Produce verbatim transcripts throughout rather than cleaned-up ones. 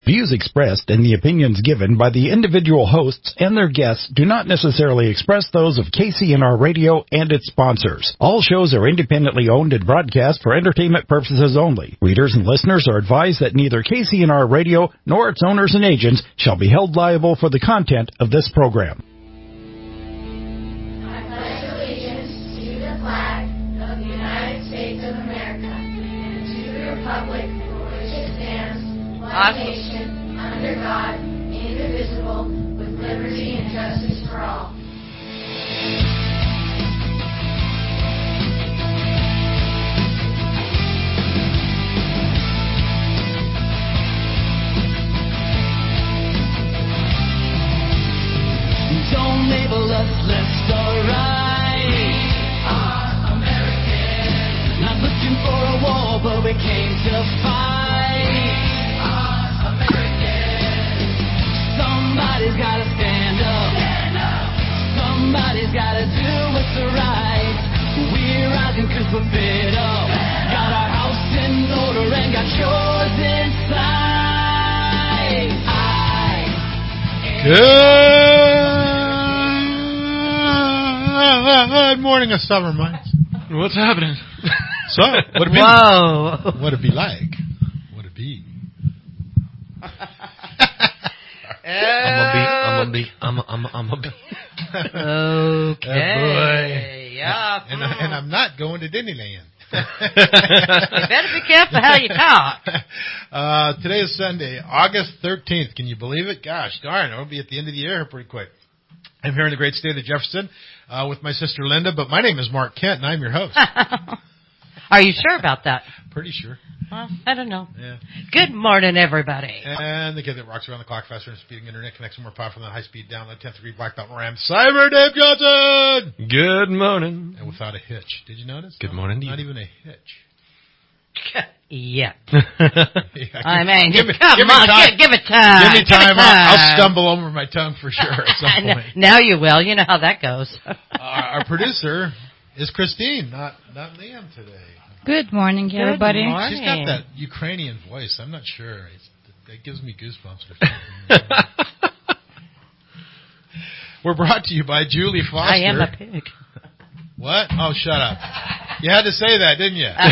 Views expressed and the opinions given by the individual hosts and their guests do not necessarily express those of K C N R Radio and its sponsors. All shows are independently owned and broadcast for entertainment purposes only. Readers and listeners are advised that neither K C N R Radio nor its owners and agents shall be held liable for the content of this program. I pledge allegiance to the flag of the United States of America and to the republic for which it stands, one nation, under God, indivisible, with liberty and justice for all. Don't label us left or right. We are American. Not looking for a war, but we came to fight. We are American. Somebody's gotta stand up. Stand up. Somebody's gotta do what's right. We're rising cause we're fed up. Got our house in order and got yours inside. I Good. Good morning, of summer minds. What's happening? So, what it be? Whoa. What it be like? What it be? I'm a bee. I'm a bee. I'm a, I'm a, I'm a bee. Okay. Oh, boy. Yeah. And, I, and I'm not going to Disneyland. You better be careful how you talk. Uh, today is Sunday, August thirteenth. Can you believe it? Gosh darn, it'll be at the end of the year pretty quick. I'm here in the great state of Jefferson uh, with my sister Linda, but my name is Mark Kent, and I'm your host. Are you sure about that? Pretty sure. Well, I don't know. Yeah. Good morning, everybody. And the kid that rocks around the clock faster than speeding internet connection more powerful than high-speed download tenth degree black belt Ram Cyber Dave Johnson. Good morning. And without a hitch. Did you notice? Good morning to you. Not even a hitch. Yet. Yeah, I mean, give me, come give me on, time. give, give it time. Give me Give it time. I'll, I'll time. stumble over my tongue for sure at some point. Now you will. You know how that goes. our, our producer is Christine, not not Liam today. Good morning, Good everybody. morning. She's got that Ukrainian voice. I'm not sure. It's, that gives me goosebumps or something. We're brought to you by Julie Foster. I am a pig. What? Oh, shut up. You had to say that, didn't you? You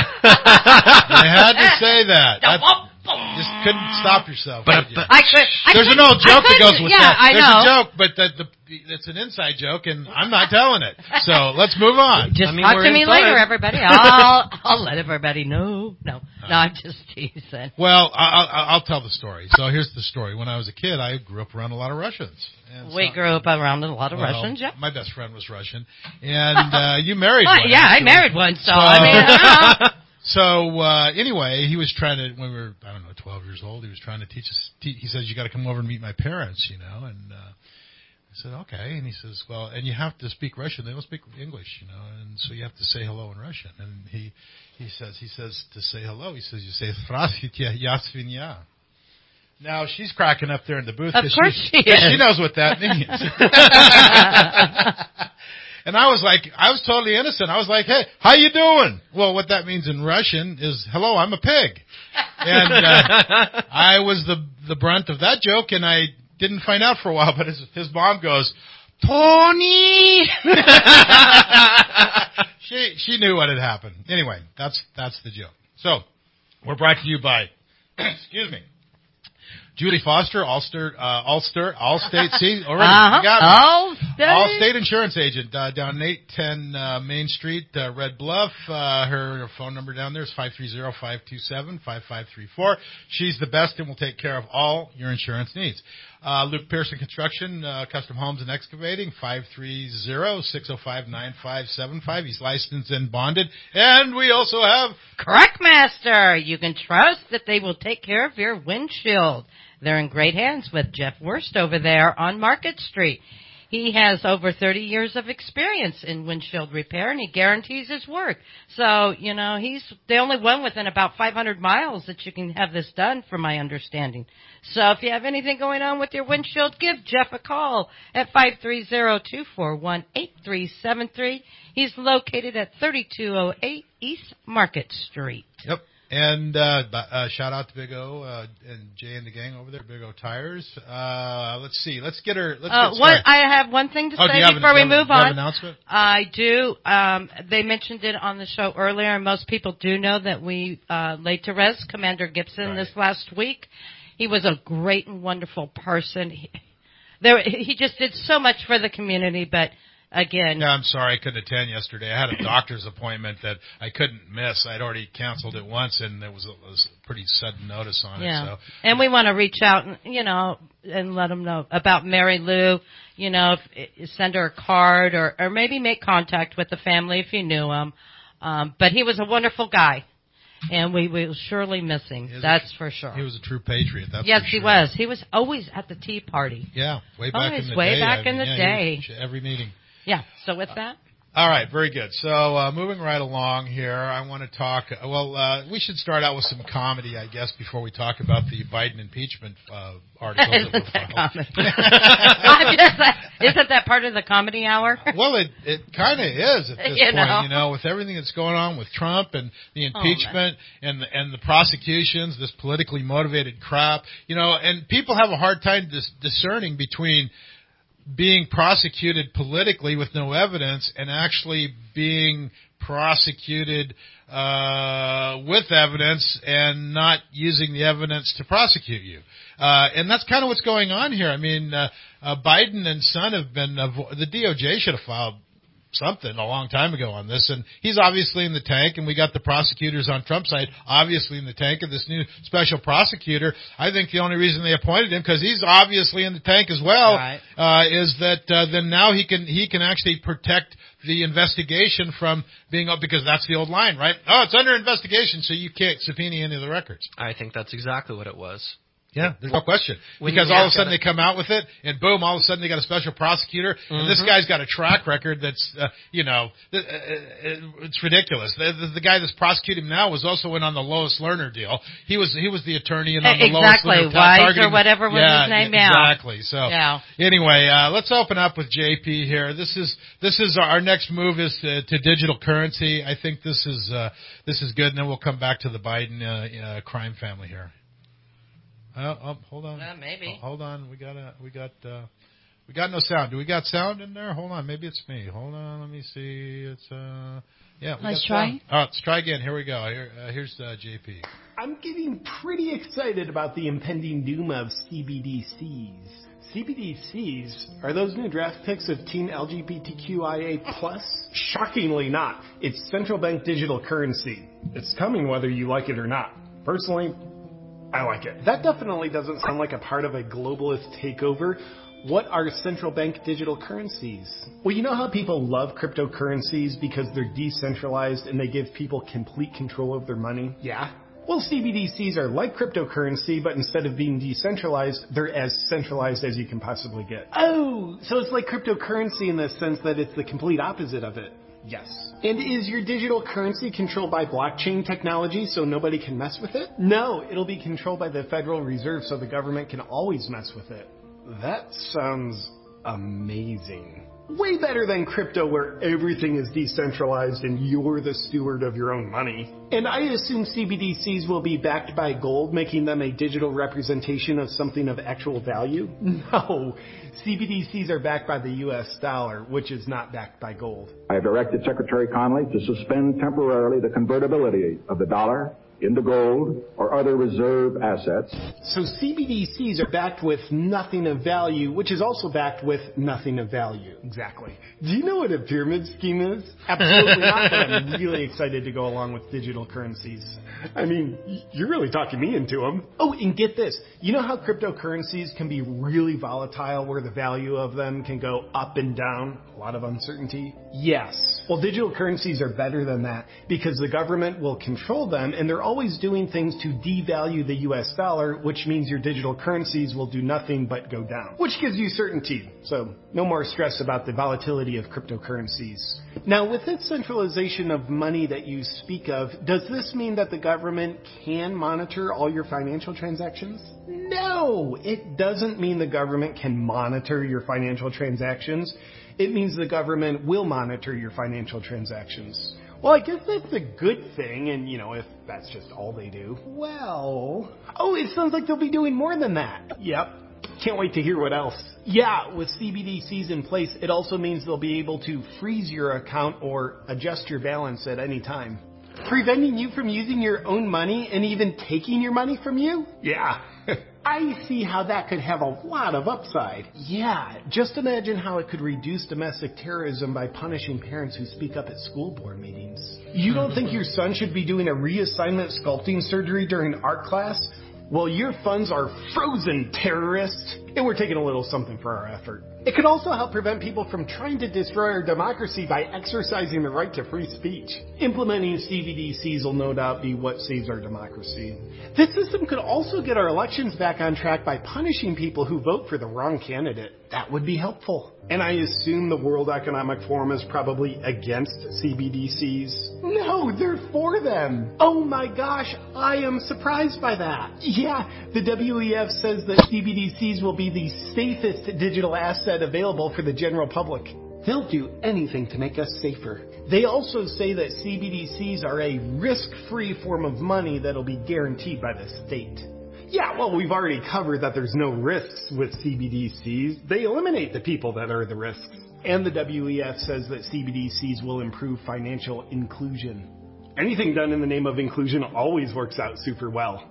had to say that. That's, just couldn't stop yourself. But, could you? but I could, I There's could, an old joke that goes with yeah, that. I There's know. a joke, but the, the, it's an inside joke, and I'm not telling it. So let's move on. Just I mean, talk we're to me inside. later, everybody. I'll I'll let everybody know. No, no, I'm just teasing. Well, I- I'll, I'll tell the story. So here's the story. When I was a kid, I grew up around a lot of Russians. And We so- grew up around a lot of well, Russians. Yeah. My best friend was Russian, and uh, you married Well, one. yeah, I actually. married one, so So- I mean, uh, So uh, anyway, he was trying to, when we were, I don't know, twelve years old, he was trying to teach us, te- he says, you got to come over and meet my parents, you know, and uh, I said, okay, and he says, well, and you have to speak Russian, they don't speak English, you know, and so you have to say hello in Russian, and he, he says, he says to say hello, he says, you say, Здравствуйте, я свинья. Now, she's cracking up there in the booth. Of 'cause course she, she 'cause is. she knows what that means. And I was like, I was totally innocent. I was like, hey, how you doing? Well, what that means in Russian is, hello, I'm a pig. And uh, I was the the brunt of that joke, and I didn't find out for a while, but his, his mom goes, Tony! she she knew what had happened. Anyway, that's that's the joke. So, we're brought to you by, excuse me, Julie Foster, Ulster, uh, Ulster, Allstate, see, already, uh-huh. you got me. Allstate. Allstate Insurance Agent, uh, down eight ten uh, Main Street, uh, Red Bluff. Uh, her, her phone number down there is five three zero, five two seven, five five three four. She's the best and will take care of all your insurance needs. Uh, Luke Pearson Construction, uh, Custom Homes and Excavating, five three zero, six zero five, nine five seven five. He's licensed and bonded. And we also have Crackmaster. You can trust that they will take care of your windshield. They're in great hands with Jeff Wurst over there on Market Street. He has over thirty years of experience in windshield repair, and he guarantees his work. So, you know, he's the only one within about five hundred miles that you can have this done, from my understanding. So if you have anything going on with your windshield, give Jeff a call at five three zero, two four one, eight three seven three. He's located at thirty-two oh eight East Market Street. Yep. And uh, b- uh, shout out to Big O uh, and Jay and the gang over there, Big O Tires. Uh, let's see. Let's get her. Let's Uh, get what, started. I have one thing to Oh, do say you have an- before we do you have a- move do you have on. an announcement? I do. Um, they mentioned it on the show earlier, and most people do know that we uh, laid to rest Commander Gibson Right. this last week. He was a great and wonderful person. He, there, he just did so much for the community, but again, Yeah, I'm sorry I couldn't attend yesterday. I had a doctor's appointment that I couldn't miss. I'd already canceled it once, and there was a, was a pretty sudden notice on yeah. it. So And we want to reach out and, you know, and let them know about Mary Lou. You know, if, send her a card or, or maybe make contact with the family if you knew him. Um, but he was a wonderful guy, and we will surely miss him. He was That's a, for sure. He was a true patriot. That's yes, for he sure. was. He was always at the tea party. Yeah, way back Always in the way day. back I in mean, the yeah, he was day. at every meeting. Yeah. So with that, All right, very good. So uh, moving right along here, I want to talk. Well, uh, we should start out with some comedy, I guess, before we talk about the Biden impeachment uh, articles that were Isn't that filed. comedy? I'm just like, isn't that part of the comedy hour? Well, it it kind of is at this You point, know. you know, with everything that's going on with Trump and the Oh, impeachment and the, and the prosecutions, this politically motivated crap, you know, and people have a hard time dis- discerning between being prosecuted politically with no evidence and actually being prosecuted uh, with evidence and not using the evidence to prosecute you. Uh, and that's kind of what's going on here. I mean, uh, uh, Biden and Son have been, avo- the D O J should have filed something a long time ago on this, and he's obviously in the tank, and we got the prosecutors on Trump's side obviously in the tank, and this new special prosecutor, I think the only reason they appointed him, because he's obviously in the tank as well, Right. uh, is that uh, then now he can he can actually protect the investigation from being up, because that's the old line, right? Oh, it's under investigation, so you can't subpoena any of the records. I think that's exactly what it was. Yeah, there's no question. When Because you all of a have sudden got they come out with it, and boom, all of a sudden they got a special prosecutor, and this Mhm. guy's got a track record that's, uh, you know, th- uh, uh, it's ridiculous. The, the, the guy that's prosecuting him now was also in on the Lois Lerner deal. He was he was the attorney in on the Exactly, Lois Lerner ta- Wise or targeting- whatever was yeah, his name, yeah, yeah. exactly. So Yeah. anyway, uh, let's open up with J P here. This is this is our next move is to, to digital currency. I think this is uh, this is good, and then we'll come back to the Biden uh, uh, crime family here. Oh, oh, hold on. Uh, maybe. Oh, hold on. We got a, we got uh, we got no sound. Do we got sound in there? Hold on. Maybe it's me. Hold on. Let me see. It's uh, yeah. We Let's got try. sound. Oh, let's try again. Here we go. Here, uh, here's uh, J P. I'm getting pretty excited about the impending doom of C B D Cs. C B D Cs are those new draft picks of Team L G B T Q I A plus? Shockingly not. It's central bank digital currency. It's coming whether you like it or not. Personally, I like it. That definitely doesn't sound like a part of a globalist takeover. What are central bank digital currencies? Well, you know how people love cryptocurrencies because they're decentralized and they give people complete control of their money? Yeah. Well, C B D Cs are like cryptocurrency, but instead of being decentralized, they're as centralized as you can possibly get. Oh, so it's like cryptocurrency in the sense that it's the complete opposite of it. Yes. And is your digital currency controlled by blockchain technology so nobody can mess with it? No, it'll be controlled by the Federal Reserve so the government can always mess with it. That sounds amazing. Way better than crypto where everything is decentralized and you're the steward of your own money. And I assume C B D Cs will be backed by gold, making them a digital representation of something of actual value? No, C B D Cs are backed by the U S dollar, which is not backed by gold. I have directed Secretary Connally to suspend temporarily the convertibility of the dollar into gold or other reserve assets. So C B D Cs are backed with nothing of value, which is also backed with nothing of value. Exactly. Do you know what a pyramid scheme is? Absolutely not, but I'm really excited to go along with digital currencies. I mean, you're really talking me into them. Oh, and get this. You know how cryptocurrencies can be really volatile where the value of them can go up and down? A lot of uncertainty? Yes. Well, digital currencies are better than that because the government will control them and they're always doing things to devalue the U S dollar, which means your digital currencies will do nothing but go down, which gives you certainty. So no more stress about the volatility of cryptocurrencies. Now, with this centralization of money that you speak of, does this mean that the government can monitor all your financial transactions? No, it doesn't mean the government can monitor your financial transactions. It means the government will monitor your financial transactions. Well, I guess that's a good thing, and, you know, if that's just all they do, well... Oh, it sounds like they'll be doing more than that. Yep. Can't wait to hear what else. Yeah, with C B D Cs in place, it also means they'll be able to freeze your account or adjust your balance at any time. Preventing you from using your own money and even taking your money from you? Yeah. I see how that could have a lot of upside. Yeah, just imagine how it could reduce domestic terrorism by punishing parents who speak up at school board meetings. You don't think your son should be doing a reassignment sculpting surgery during art class? Well, your funds are frozen, terrorist, and we're taking a little something for our effort. It could also help prevent people from trying to destroy our democracy by exercising the right to free speech. Implementing C B D Cs will no doubt be what saves our democracy. This system could also get our elections back on track by punishing people who vote for the wrong candidate. That would be helpful. And I assume the World Economic Forum is probably against C B D Cs. No, they're for them. Oh my gosh, I am surprised by that. Yeah, the W E F says that C B D Cs will be the safest digital asset available for the general public. They'll do anything to make us safer. They also say that C B D Cs are a risk-free form of money that'll be guaranteed by the state. Yeah, well, we've already covered that there's no risks with C B D Cs. They eliminate the people that are the risks. And the W E F says that C B D Cs will improve financial inclusion. Anything done in the name of inclusion always works out super well.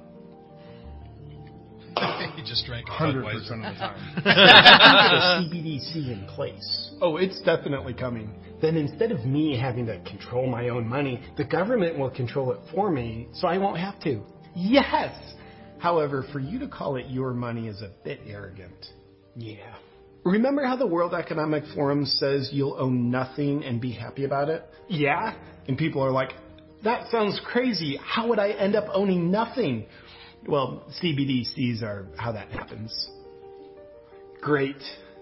He just drank a one hundred Budweiser. percent of the time. Get a C B D C in place. Oh, it's definitely coming. Then instead of me having to control my own money, the government will control it for me, so I won't have to. Yes! However, for you to call it your money is a bit arrogant. Yeah. Remember how the World Economic Forum says you'll own nothing and be happy about it? Yeah? And people are like, that sounds crazy. How would I end up owning nothing? Well, C B D Cs are how that happens. Great.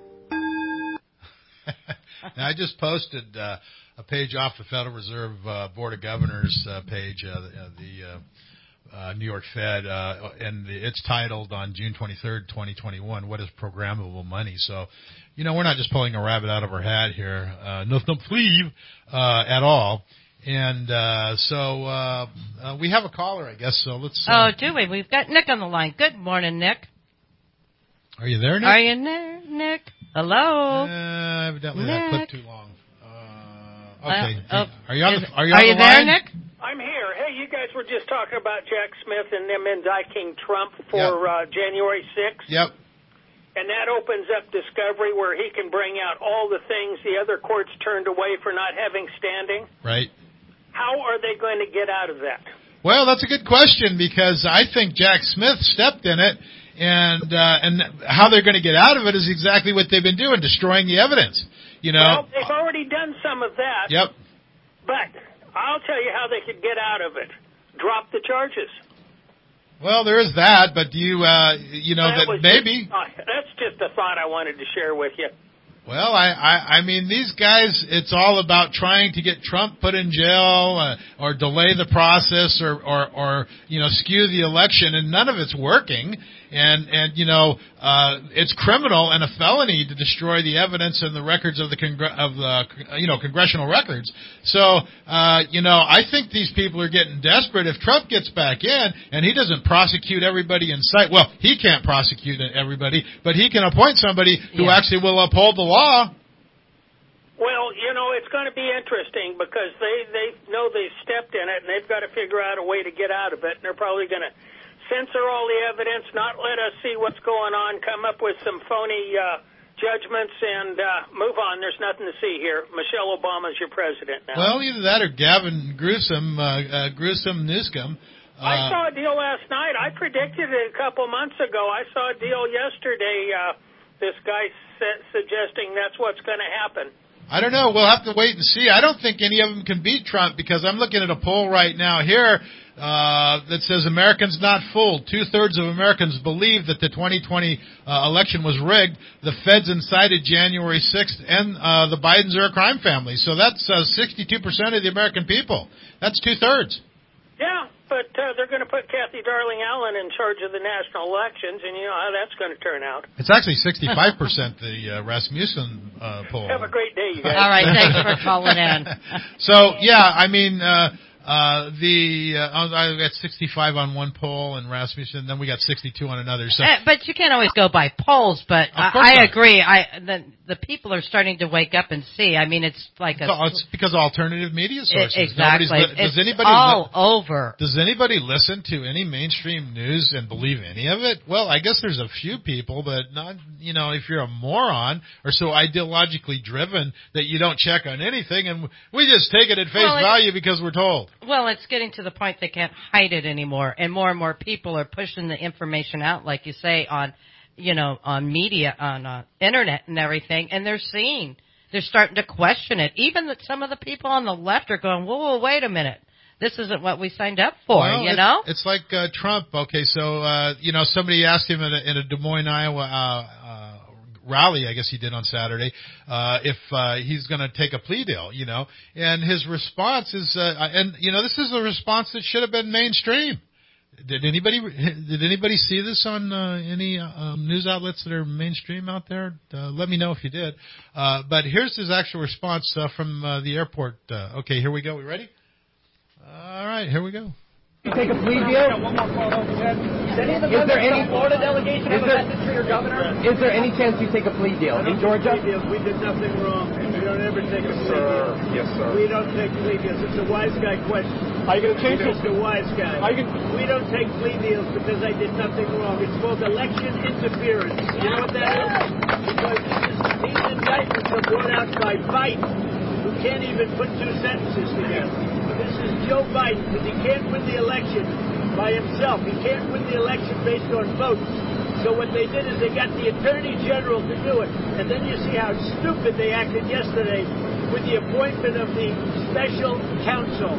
Now, I just posted uh, a page off the Federal Reserve uh, Board of Governors uh, page, uh, the, uh, the uh, uh, New York Fed, uh, and the, it's titled on June twenty-third, twenty twenty-one, What is Programmable Money? So, you know, we're not just pulling a rabbit out of our hat here, uh, no, no please, uh, at all. And uh, so uh, uh, we have a caller, I guess, so let's... Uh, oh, do we? We've got Nick on the line. Good morning, Nick. Are you there, Nick? Are you there, Nick? Hello? Uh, evidently Nick. that clip too long. Uh, okay. Uh, uh, are you on is, the, are you are on you the there, line? Nick? I'm here. Hey, you guys were just talking about Jack Smith and them indicting Trump for Yep. uh, January sixth. Yep. And that opens up discovery where he can bring out all the things the other courts turned away for not having standing. Right. How are they going to get out of that? Well, that's a good question because I think Jack Smith stepped in it, and uh, and how they're going to get out of it is exactly what they've been doing, destroying the evidence. You know. Well, they've already done some of that. Yep. But I'll tell you how they could get out of it. Drop the charges. Well, there is that, but do you, uh, you know, that, that maybe. Just, uh, that's just a thought I wanted to share with you. Well, I, I, I mean, these guys, it's all about trying to get Trump put in jail uh, or delay the process or, or, or, you know, skew the election, and none of it's working. And, and you know, uh, it's criminal and a felony to destroy the evidence and the records of the, congr- of the you know, congressional records. So, uh, you know, I think these people are getting desperate. If Trump gets back in and he doesn't prosecute everybody in sight, well, he can't prosecute everybody, but he can appoint somebody who Yeah. actually will uphold the law. Well, you know, it's going to be interesting because they, they know they've stepped in it and they've got to figure out a way to get out of it. And they're probably going to censor all the evidence, not let us see what's going on, come up with some phony uh, judgments, and uh, move on. There's nothing to see here. Michelle Obama's your president now. Well, either that or Gavin Newsom, uh, uh, Newsom, Newsom. Uh, I saw a deal last night. I predicted it a couple months ago. I saw a deal yesterday. Uh, this guy su- suggesting that's what's going to happen. I don't know. We'll have to wait and see. I don't think any of them can beat Trump because I'm looking at a poll right now here uh, that says Americans not fooled. Two-thirds of Americans believe that the twenty twenty uh, election was rigged. The feds incited January sixth, and uh, the Bidens are a crime family. So that's uh, sixty-two percent of the American people. That's two-thirds. Yeah, but uh, they're going to put Kathy Darling Allen in charge of the national elections, and you know how that's going to turn out. It's actually sixty-five percent the uh, Rasmussen uh, poll. Have a great day, you guys. All right, thanks for calling in. So, yeah, I mean, uh, uh, the uh, I got sixty-five on one poll and Rasmussen, and then we got sixty-two on another. So, Uh, but you can't always go by polls. But Of course I, I not. agree. I the, the people are starting to wake up and see. I mean, it's like a it's because of alternative media sources. exactly. Nobody's li- does It's anybody all li- over. Does anybody listen to any mainstream news and believe any of it? Well, I guess there's a few people, but not, you know, if you're a moron or so ideologically driven that you don't check on anything, and we just take it at face Well, it- value because we're told. Well, it's getting to the point they can't hide it anymore, and more and more people are pushing the information out, like you say, on, you know, on media, on uh, internet and everything, and they're seeing, they're starting to question it. Even that some of the people on the left are going, whoa, whoa, wait a minute, this isn't what we signed up for, Well, you it's, know? It's like uh, Trump. Okay, so uh, you know, somebody asked him in a, in a Des Moines, Iowa uh, uh, rally, I guess he did on Saturday, uh, if uh, he's going to take a plea deal, you know, and his response is, uh, and you know, this is a response that should have been mainstream. Did anybody did anybody see this on uh, any um, news outlets that are mainstream out there? Uh, let me know if you did. Uh, but here's his actual response uh, from uh, the airport. Uh, okay, here we go. We ready? All right, here we go. You take a plea deal? Is there any Florida delegation have a message for your governor? Is there any chance you take a plea deal in Georgia? We did nothing wrong. We don't ever take a plea deal. Yes, sir. We don't take plea deals. It's a wise guy question. Are you going to change It's a wise guy. Are you gonna... We don't take plea deals because I did nothing wrong. It's called election interference. You know what that is? Because this is, these indictments are brought out by Biden, who can't even put two sentences together. This is Joe Biden, because he can't win the election by himself. He can't win the election based on votes. So what they did is they got the Attorney General to do it. And then you see how stupid they acted yesterday with the appointment of the special counsel.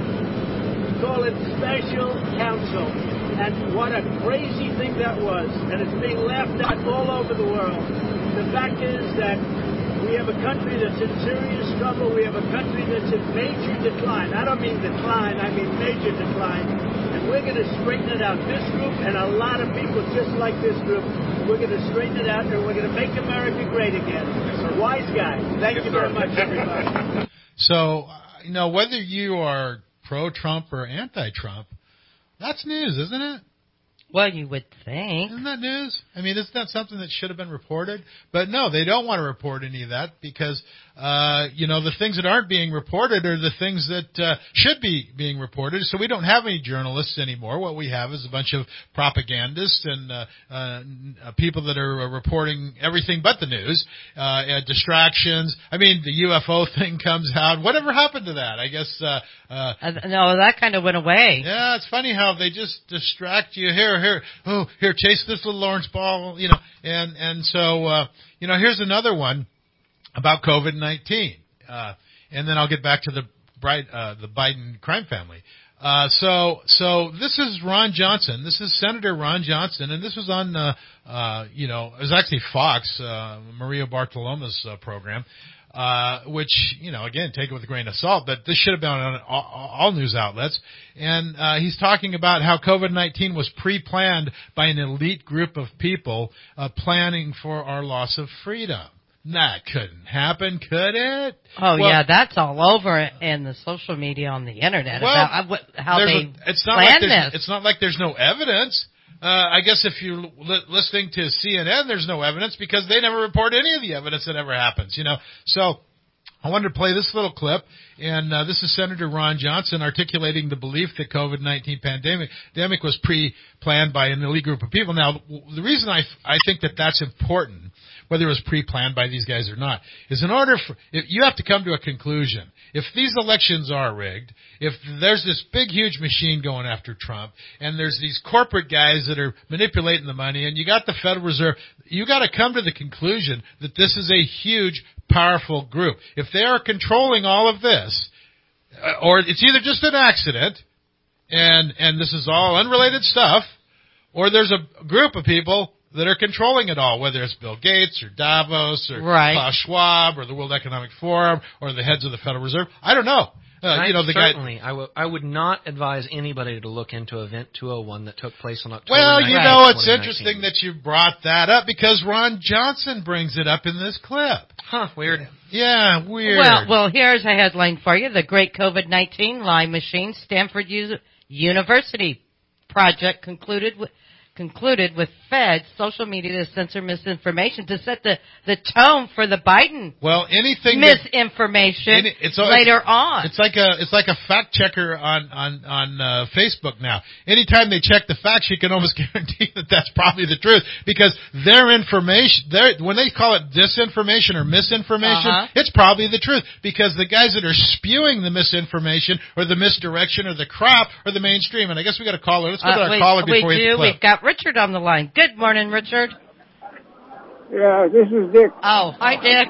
We call it special counsel. And what a crazy thing that was. And it's being laughed at all over the world. The fact is that we have a country that's in serious trouble. We have a country that's in major decline. I don't mean decline, I mean major decline. And we're going to straighten it out. This group and a lot of people just like this group, we're going to straighten it out and we're going to make America great again. It's a wise guy. Thank you very much, everybody. So, uh, you know, whether you are pro-Trump or anti-Trump, that's news, isn't it? Well, you would think. Isn't that news? I mean, isn't that something that should have been reported? But no, they don't want to report any of that because, uh, you know, the things that aren't being reported are the things that uh, should be being reported. So we don't have any journalists anymore. What we have is a bunch of propagandists and uh, uh, people that are uh, reporting everything but the news, uh, uh, distractions. I mean, the U F O thing comes out. Whatever happened to that? I guess. Uh, uh, Uh, no, that kind of went away. Yeah, it's funny how they just distract you. Here, here, oh, here, chase this little orange ball, you know, and and so uh, you know, here's another one about COVID nineteen, uh, and then I'll get back to the bright, uh, the Biden crime family. Uh, so so this is Ron Johnson. This is Senator Ron Johnson, and this was on, uh, uh, you know, it was actually Fox, uh, Maria Bartiromo's uh, program. Uh, which, you know, again, take it with a grain of salt, but this should have been on all, all news outlets. And uh, he's talking about how COVID nineteen was pre-planned by an elite group of people uh, planning for our loss of freedom. That couldn't happen, could it? Oh, well, yeah, that's all over in the social media on the Internet well, about uh, what, how there's they a, it's not planned like there's, this. It's not like there's no evidence. Uh, I guess if you're li- listening to C N N, there's no evidence because they never report any of the evidence that ever happens, you know. So I wanted to play this little clip, and uh, this is Senator Ron Johnson articulating the belief that COVID nineteen pandemic, pandemic was pre-planned by an elite group of people. Now, the reason I, I think that that's important, whether it was pre-planned by these guys or not, is in order for, if you have to come to a conclusion. If these elections are rigged, if there's this big, huge machine going after Trump, and there's these corporate guys that are manipulating the money, and you got the Federal Reserve, you got to come to the conclusion that this is a huge, powerful group. If they are controlling all of this, or it's either just an accident, and and this is all unrelated stuff, or there's a group of people that are controlling it all, whether it's Bill Gates or Davos or right. Klaus Schwab or the World Economic Forum or the heads of the Federal Reserve. I don't know. Uh, you know, the certainly, guy. I would I would not advise anybody to look into Event two oh one that took place on October. Well, you nineteenth, know, it's twenty nineteen. interesting that you brought that up because Ron Johnson brings it up in this clip. Huh? Weird. Yeah, weird. Well, well, here's a headline for you: the Great COVID nineteen Lie Machine, Stanford U- University project concluded with. concluded with Fed social media to censor misinformation to set the, the tone for the Biden well anything misinformation that, it's, later it's, on. It's like a it's like a fact checker on on on uh, Facebook now. Anytime they check the facts, you can almost guarantee that that's probably the truth because their information, their when they call it disinformation or misinformation, uh-huh. it's probably the truth because the guys that are spewing the misinformation or the misdirection or the crap are the mainstream. And I guess we got a caller. Let's go to uh, our we, caller before we we hit the do. clip. We've got Richard on the line. Good morning, Richard. Yeah, this is Dick. Oh, hi, Dick.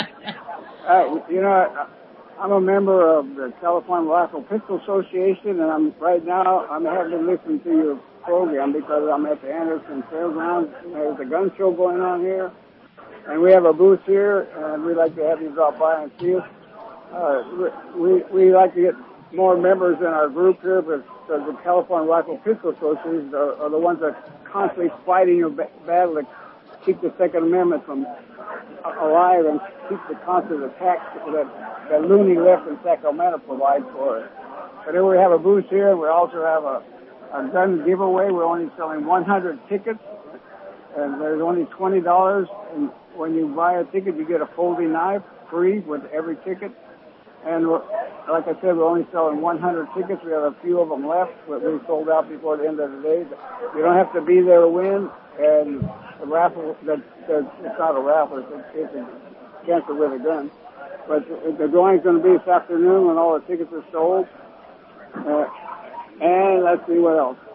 uh, you know, I'm a member of the California Rifle Pistol Association, and I'm right now I'm having to listen to your program because I'm at the Anderson Fairgrounds. There's a gun show going on here, and we have a booth here, and we'd like to have you drop by and see us. Uh, we we like to get more members in our group here, but the California Rifle Pistol Association are, are the ones that are constantly fighting your ba- battle to keep the Second Amendment from uh, alive and keep the constant attacks that the loony left in Sacramento provides for us. But then we have a booth here. We also have a, a gun giveaway. We're only selling one hundred tickets, and there's only twenty dollars. And when you buy a ticket, you get a folding knife free with every ticket. And we're, like I said, we're only selling one hundred tickets. We have a few of them left, but we sold out before the end of the day. You don't have to be there to win. And the raffle, the, the, it's not a raffle, it's a, it's a chance to win a gun. But the, the drawing's going to be this afternoon when all the tickets are sold. Uh, and let's see what else.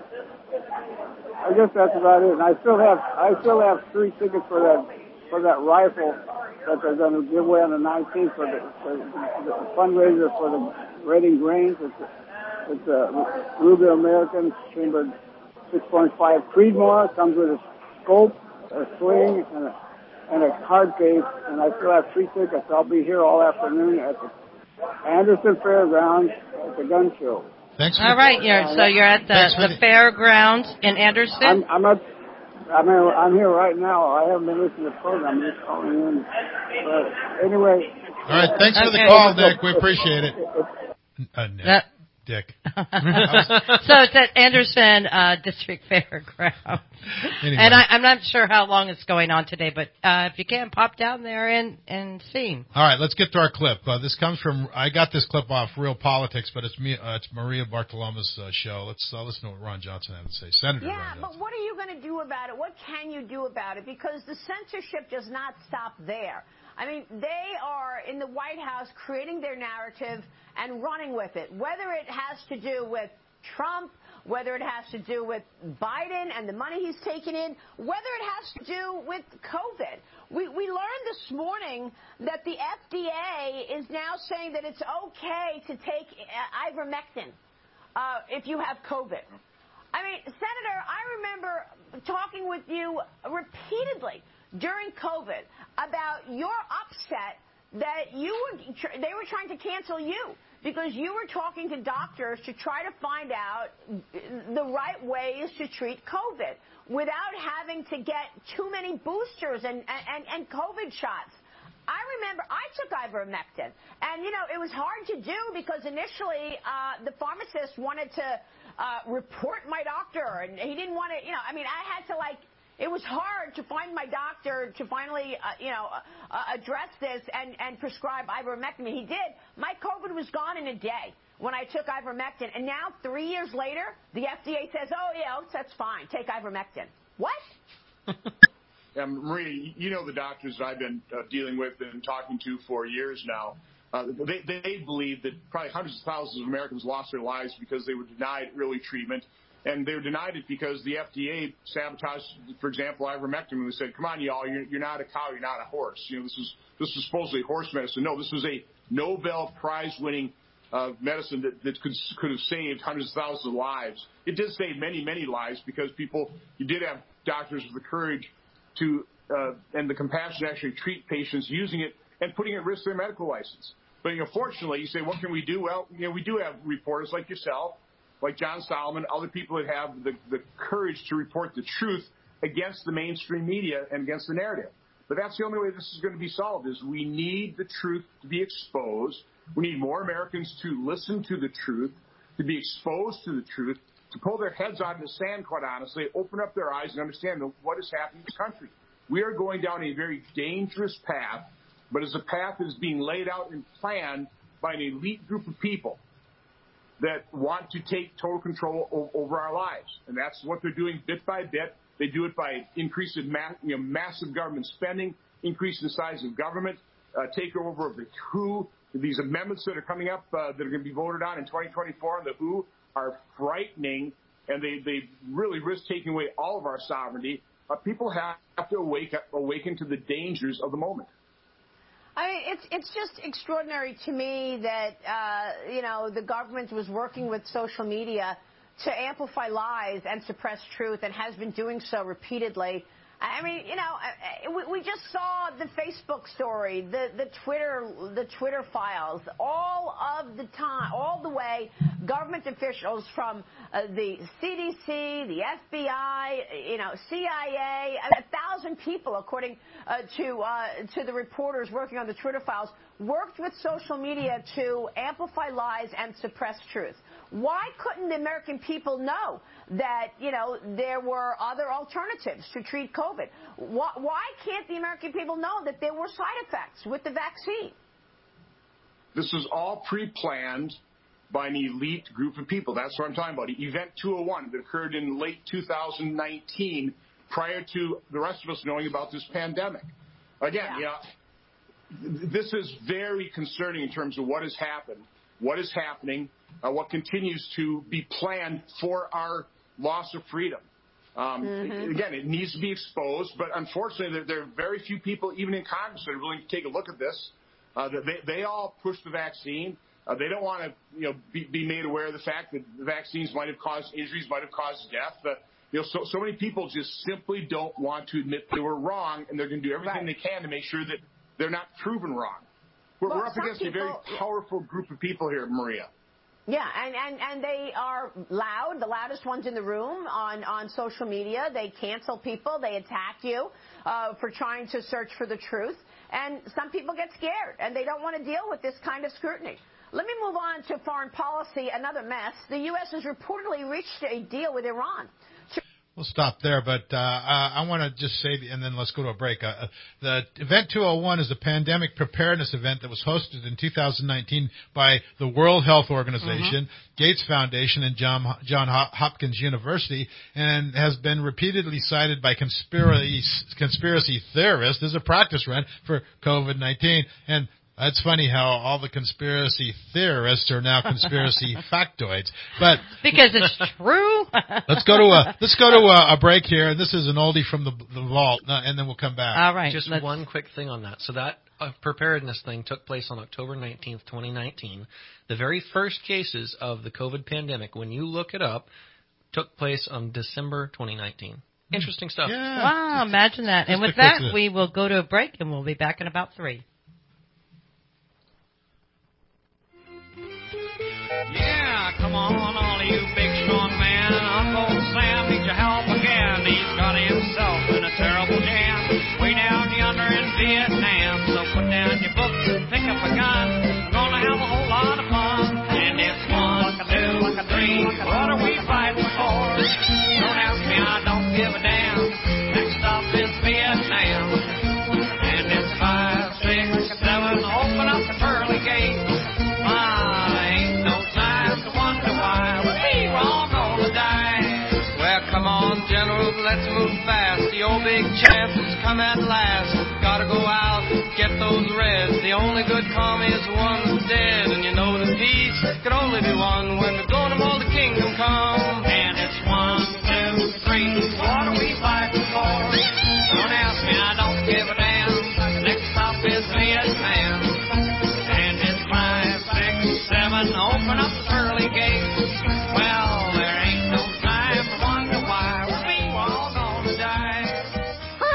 I guess that's about it. And I still have, I still have three tickets for that, for that rifle that they're going to give away on the nineteenth for the, for the fundraiser for the Reading Grange. It's a, it's a Ruger American chambered six point five Creedmoor. Comes with a scope, a sling, and a, and a card case. And I still have three tickets. I'll be here all afternoon at the Anderson Fairgrounds at the gun show. Thanks. All right, you're, so you're at the, the, the fairgrounds in Anderson? I'm, I'm at I'm here, I'm here right now. I haven't been listening to the program. I'm just calling in. But anyway. All right. Thanks okay. for the call, Nick. We appreciate it. Uh, Nick. Uh, Dick. So it's at Anderson uh, District Fairground. Anyway. And I, I'm not sure how long it's going on today, but uh, if you can, pop down there and, and see. All right, let's get to our clip. Uh, this comes from, I got this clip off Real Politics, but it's me, uh, it's Maria Bartoloma's uh, show. Let's uh, listen to what Ron Johnson had to say. Senator yeah, Ron Johnson. but what are you going to do about it? What can you do about it? Because the censorship does not stop there. I mean, they are in the White House creating their narrative and running with it, whether it has to do with Trump, whether it has to do with Biden and the money he's taken in, whether it has to do with COVID. We, we learned this morning that the F D A is now saying that it's okay to take uh, ivermectin uh, if you have COVID. I mean, Senator, I remember talking with you repeatedly during COVID about your upset that you were, they were trying to cancel you because you were talking to doctors to try to find out the right ways to treat COVID without having to get too many boosters and, and, and COVID shots. I remember I took ivermectin, and, you know, it was hard to do because initially uh, the pharmacist wanted to uh, report my doctor, and he didn't want to, you know, I mean, I had to, like, it was hard to find my doctor to finally, uh, you know, uh, uh, address this and, and prescribe ivermectin. He did. My COVID was gone in a day when I took ivermectin. And now, three years later, the F D A says, oh, yeah, that's fine. Take ivermectin. What? Yeah, Maria, you know the doctors I've been uh, dealing with and talking to for years now. Uh, they, they believe that probably hundreds of thousands of Americans lost their lives because they were denied early treatment. And they were denied it because the F D A sabotaged, for example, ivermectin. When they said, "Come on, y'all, you're, you're not a cow, you're not a horse." You know, this is this is supposedly horse medicine. No, this was a Nobel Prize-winning uh, medicine that, that could could have saved hundreds of thousands of lives. It did save many, many lives because people, you did have doctors with the courage to uh, and the compassion to actually treat patients using it and putting at risk their medical license. But, you know, fortunately, you say, what can we do? Well, you know, we do have reporters like yourself, like John Solomon, other people that have the, the courage to report the truth against the mainstream media and against the narrative. But that's the only way this is going to be solved, is we need the truth to be exposed. We need more Americans to listen to the truth, to be exposed to the truth, to pull their heads out of the sand, quite honestly, open up their eyes and understand what is happening in this country. We are going down a very dangerous path, but it's a path that is being laid out and planned by an elite group of people that want to take total control o- over our lives. And that's what they're doing bit by bit. They do it by increasing ma- you know, massive government spending, increasing the size of government, uh, takeover of the W H O. These amendments that are coming up uh, that are going to be voted on in twenty twenty-four on the W H O are frightening, and they, they really risk taking away all of our sovereignty. Uh, people have, have to awake, awaken to the dangers of the moment. I mean, it's it's just extraordinary to me that, uh, you know, the government was working with social media to amplify lies and suppress truth, and has been doing so repeatedly. I mean, you know, we, we just saw the Facebook story, the, the Twitter, the Twitter files, all of the time, all the way, government officials from uh, the C D C, the F B I, you know, C I A, a thousand people, according uh, to uh, to the reporters working on the Twitter files, worked with social media to amplify lies and suppress truth. Why couldn't the American people know that, you know, there were other alternatives to treat COVID? Why, why can't the American people know that there were side effects with the vaccine? This was all pre-planned by an elite group of people. That's what I'm talking about. Event two oh one that occurred in late two thousand nineteen, prior to the rest of us knowing about this pandemic. Again, yeah. you know, this is very concerning in terms of what has happened, what is happening, uh, what continues to be planned for our loss of freedom. Um, mm-hmm. Again, it needs to be exposed, but unfortunately, there, there are very few people, even in Congress, that are willing to take a look at this. Uh, they, they all push the vaccine. Uh, they don't want to, you know, be, be made aware of the fact that the vaccines might have caused injuries, might have caused death. Uh, you know, so, so many people just simply don't want to admit they were wrong, and they're going to do everything right. they can to make sure that they're not proven wrong. We're, well, we're up against people, a very powerful group of people here, Maria. Yeah, and, and, and they are loud, the loudest ones in the room on, on social media. They cancel people. They attack you uh, for trying to search for the truth. And some people get scared, and they don't want to deal with this kind of scrutiny. Let me move on to foreign policy, another mess. The U S has reportedly reached a deal with Iran. We'll stop there, but uh, I want to just say, and then let's go to a break. Uh, the Event two oh one is a pandemic preparedness event that was hosted in two thousand nineteen by the World Health Organization, mm-hmm. Gates Foundation, and John, John Hopkins University, and has been repeatedly cited by conspiracy, conspiracy theorists as a practice run for COVID nineteen. And it's funny how all the conspiracy theorists are now conspiracy factoids, but because it's true. let's go to a let's go to a, a break here. This is an oldie from the the vault, and then we'll come back. All right. Just let's... one quick thing on that. So that uh, preparedness thing took place on October nineteenth, twenty nineteen. The very first cases of the COVID pandemic, when you look it up, took place on December twenty nineteen. Interesting stuff. Yeah. Wow, imagine that. And with that, we will go to a break, and we'll be back in about three. Yeah, come on, all of you big strong men. Uncle Sam needs your help again. He's got himself in a terrible jam. Way down yonder in Vietnam. So put down your books and pick up a gun. We're gonna have a whole lot of fun. And it's one, two, three. What are we fighting for? Don't ask me, I don't give a damn. Next stop is Vietnam. And it's five, six, seven. Open up the pearly gates. Let's move fast. The old big chance has come at last. Gotta go out, get those reds. The only good commie is the one that's dead. And you know that peace could only be won when the golden mold of kingdom come. And it's one, two, three. What are we fighting for? Don't ask me, I don't give a damn. Next stop is Vietnam. And it's five, six, seven. Open up the pearly gates. Well, there ain't no time to wonder why. Hi, Bob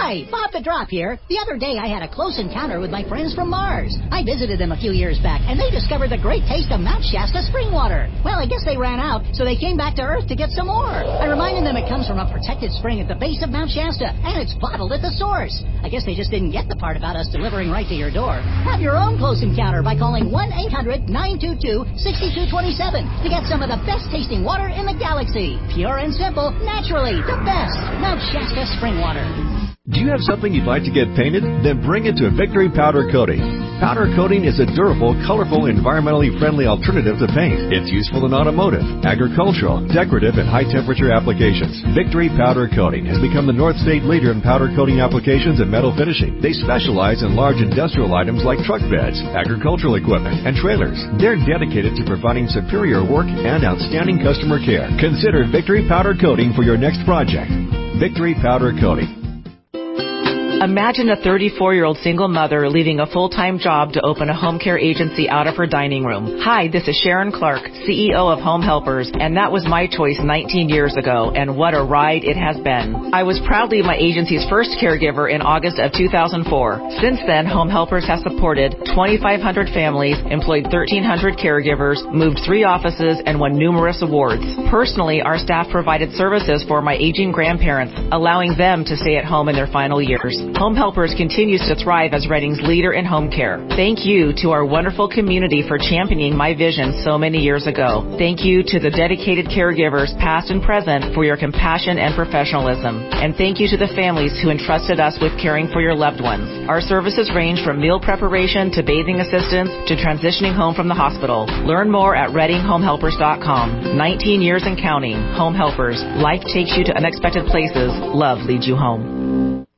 Stop the drop here. The other day I had a close encounter with my friends from Mars. I visited them a few years back, and they discovered the great taste of Mount Shasta spring water. Well, I guess they ran out, so they came back to Earth to get some more. I reminded them it comes from a protected spring at the base of Mount Shasta, and it's bottled at the source. I guess they just didn't get the part about us delivering right to your door. Have your own close encounter by calling one eight hundred nine two two six two two seven to get some of the best tasting water in the galaxy. Pure and simple, naturally, the best. Mount Shasta spring water. Do you have something you'd like to get painted? Then bring it to Victory Powder Coating. Powder coating is a durable, colorful, environmentally friendly alternative to paint. It's useful in automotive, agricultural, decorative, and high-temperature applications. Victory Powder Coating has become the North State leader in powder coating applications and metal finishing. They specialize in large industrial items like truck beds, agricultural equipment, and trailers. They're dedicated to providing superior work and outstanding customer care. Consider Victory Powder Coating for your next project. Victory Powder Coating. Imagine a thirty-four-year-old single mother leaving a full-time job to open a home care agency out of her dining room. Hi, this is Sharon Clark, C E O of Home Helpers, and that was my choice nineteen years ago, and what a ride it has been. I was proudly my agency's first caregiver in August of two thousand four. Since then, Home Helpers has supported twenty-five hundred families, employed thirteen hundred caregivers, moved three offices, and won numerous awards. Personally, our staff provided services for my aging grandparents, allowing them to stay at home in their final years. Home Helpers continues to thrive as Reading's leader in home care. Thank you to our wonderful community for championing my vision so many years ago. Thank you to the dedicated caregivers, past and present, for your compassion and professionalism. And thank you to the families who entrusted us with caring for your loved ones. Our services range from meal preparation to bathing assistance to transitioning home from the hospital. Learn more at reading home helpers dot com. nineteen years and counting. Home Helpers. Life takes you to unexpected places. Love leads you home.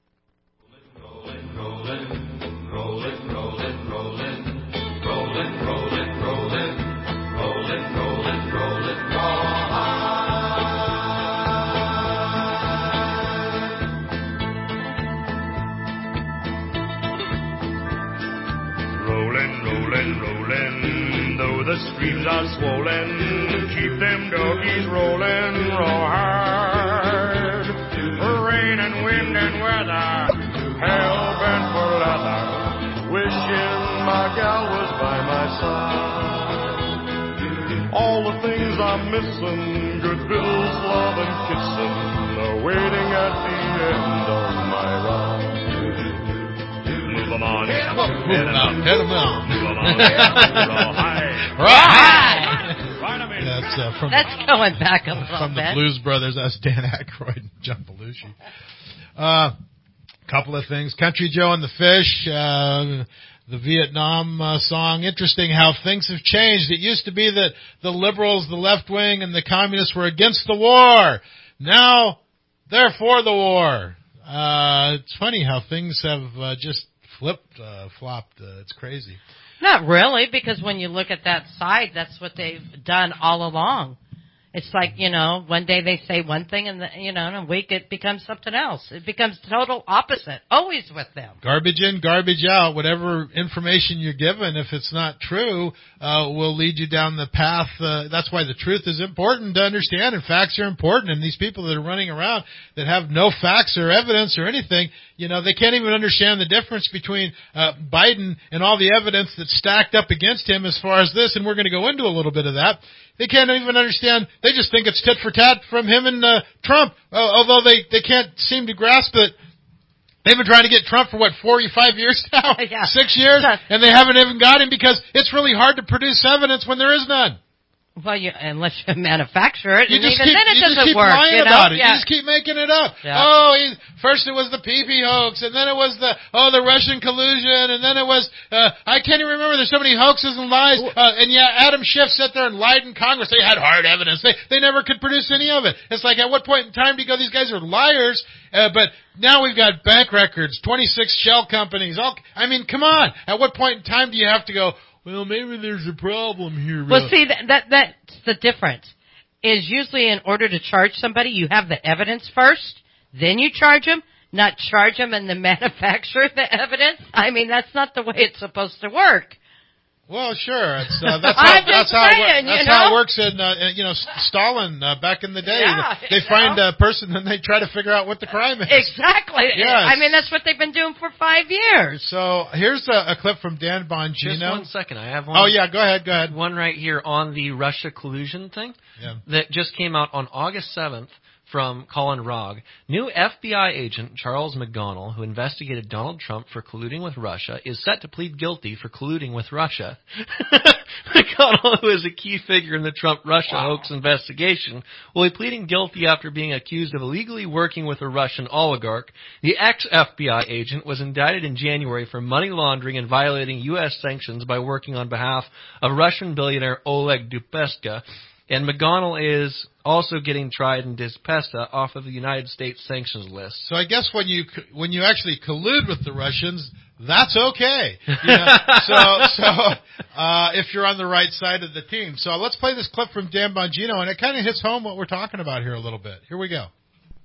The streams are swollen, keep them doggies rolling real hard. Rain and wind and weather, hell bent for leather, wishing my gal was by my side. All the things I'm missing, good bills, love and kissing, are waiting at the end of my ride. Move 'em on, hit 'em up, hit 'em up, hit 'em up, move 'em on, real high. Right. That's uh, from That's going back a little from bit. the Blues Brothers. That's Dan Aykroyd and John Belushi. A uh, couple of things. Country Joe and the Fish, uh, the Vietnam uh, song. Interesting how things have changed. It used to be that the liberals, the left wing, and the communists were against the war. Now they're for the war. Uh, it's funny how things have uh, just flipped, uh, flopped. Uh, it's crazy. Not really, because when you look at that side, that's what they've done all along. It's like, you know, one day they say one thing, and, the, you know, in a week it becomes something else. It becomes total opposite, always with them. Garbage in, garbage out. Whatever information you're given, if it's not true, uh, will lead you down the path. Uh, that's why the truth is important to understand, and facts are important. And these people that are running around that have no facts or evidence or anything, you know, they can't even understand the difference between uh, Biden and all the evidence that's stacked up against him as far as this, and we're going to go into a little bit of that. They can't even understand. They just think it's tit for tat from him and uh, Trump, uh, although they, they can't seem to grasp it. They've been trying to get Trump for, what, four or five years now? Yeah. Six years? And they haven't even got him because it's really hard to produce evidence when there is none. Well, you, unless you manufacture it, You and just even keep, then it you doesn't just keep work. lying You know? about it. Yeah. You just keep making it up. Yeah. Oh, he, first it was the P P hoax, and then it was the oh the Russian collusion, and then it was uh, I can't even remember. There's so many hoaxes and lies. Uh, and yeah, Adam Schiff sat there and lied in Congress. They had hard evidence. They they never could produce any of it. It's like, at what point in time do you go, these guys are liars? Uh, but now we've got bank records, twenty-six shell companies. All I mean, come on. At what point in time do you have to go, well, maybe there's a problem here? Well, see, that, that that's the difference. Is usually in order to charge somebody, you have the evidence first, then you charge them, not charge them and then manufacture the evidence. I mean, that's not the way it's supposed to work. Well, sure. It's, uh, that's I'm how, just that's how, saying, it, that's you know? how it works in, uh, in you know, Stalin uh, back in the day. Yeah, they you find know? a person and they try to figure out what the crime is. Exactly. Yes. I mean, that's what they've been doing for five years. So here's a, a clip from Dan Bongino. Just one second. I have one. Oh, yeah, go ahead, go ahead. One right here on the Russia collusion thing Yeah. that just came out on August seventh from Colin Rogge. New F B I agent Charles McGonnell, who investigated Donald Trump for colluding with Russia, is set to plead guilty for colluding with Russia. McConnell, who is a key figure in the Trump-Russia wow. hoax investigation, will be pleading guilty after being accused of illegally working with a Russian oligarch. The ex-F B I agent was indicted in January for money laundering and violating U S sanctions by working on behalf of Russian billionaire Oleg Deripaska. And McGonnell is also getting tried in Deripaska off of the United States sanctions list. So I guess when you when you actually collude with the Russians, that's okay. You know? so so uh, if you're on the right side of the team. So let's play this clip from Dan Bongino, and it kind of hits home what we're talking about here a little bit. Here we go.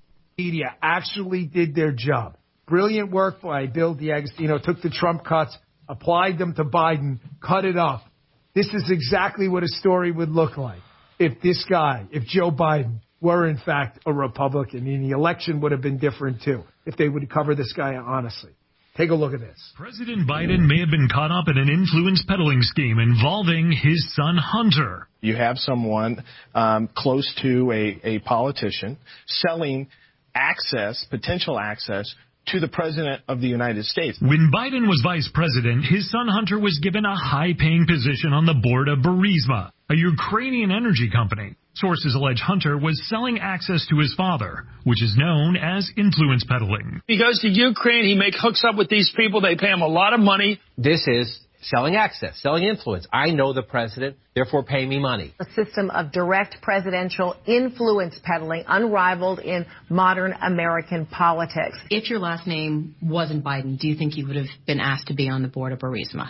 Media actually did their job. Brilliant work by Bill D'Agostino. Took the Trump cuts, applied them to Biden, cut it off. This is exactly what a story would look like if this guy, if Joe Biden, were in fact a Republican, and the election would have been different too, if they would cover this guy honestly. Take a look at this. President Biden may have been caught up in an influence peddling scheme involving his son Hunter. You have someone um, close to a, a politician selling access, potential access, to the President of the United States. When Biden was vice president, his son Hunter was given a high-paying position on the board of Burisma, a Ukrainian energy company. Sources allege Hunter was selling access to his father, which is known as influence peddling. He goes to Ukraine, he makes hooks up with these people, they pay him a lot of money. This is selling access, selling influence. I know the president, therefore pay me money. A system of direct presidential influence peddling unrivaled in modern American politics. If your last name wasn't Biden, do you think you would have been asked to be on the board of Burisma?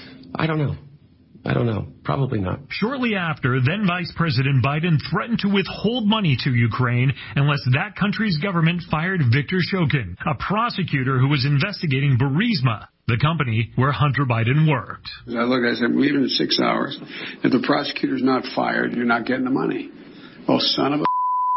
I don't know. I don't know. Probably not. Shortly after, then Vice President Biden threatened to withhold money to Ukraine unless that country's government fired Viktor Shokin, a prosecutor who was investigating Burisma, the company where Hunter Biden worked. I looked, I said, we're leaving in six hours. If the prosecutor's not fired, you're not getting the money. Oh, son of a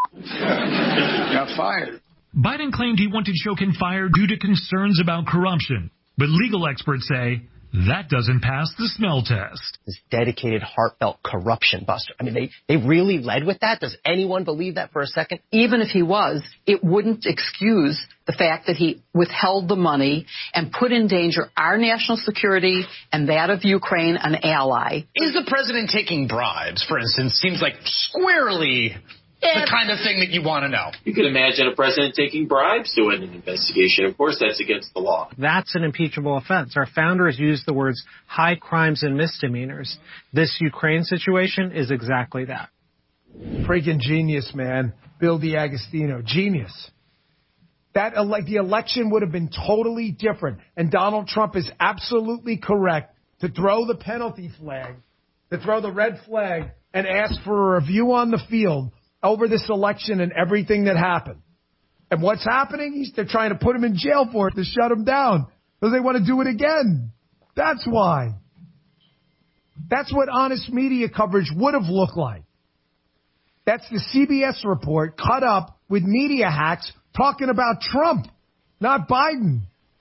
got fired. Biden claimed he wanted Shokin fired due to concerns about corruption, but legal experts say that doesn't pass the smell test. This dedicated, heartfelt corruption buster. I mean, they, they really led with that? Does anyone believe that for a second? Even if he was, it wouldn't excuse the fact that he withheld the money and put in danger our national security and that of Ukraine, an ally. Is the president taking bribes, for instance, seems like squarely the kind of thing that you want to know. You could imagine a president taking bribes to win an investigation. Of course, that's against the law. That's an impeachable offense. Our founders used the words high crimes and misdemeanors. This Ukraine situation is exactly that. Freaking genius, man. Bill D'Agostino. Genius. That ele- the election would have been totally different. And Donald Trump is absolutely correct to throw the penalty flag, to throw the red flag, and ask for a review on the field over this election and everything that happened. And what's happening? He's, they're trying to put him in jail for it, to shut him down, because they want to do it again. That's why. That's what honest media coverage would have looked like. That's the C B S report cut up with media hacks talking about Trump, not Biden.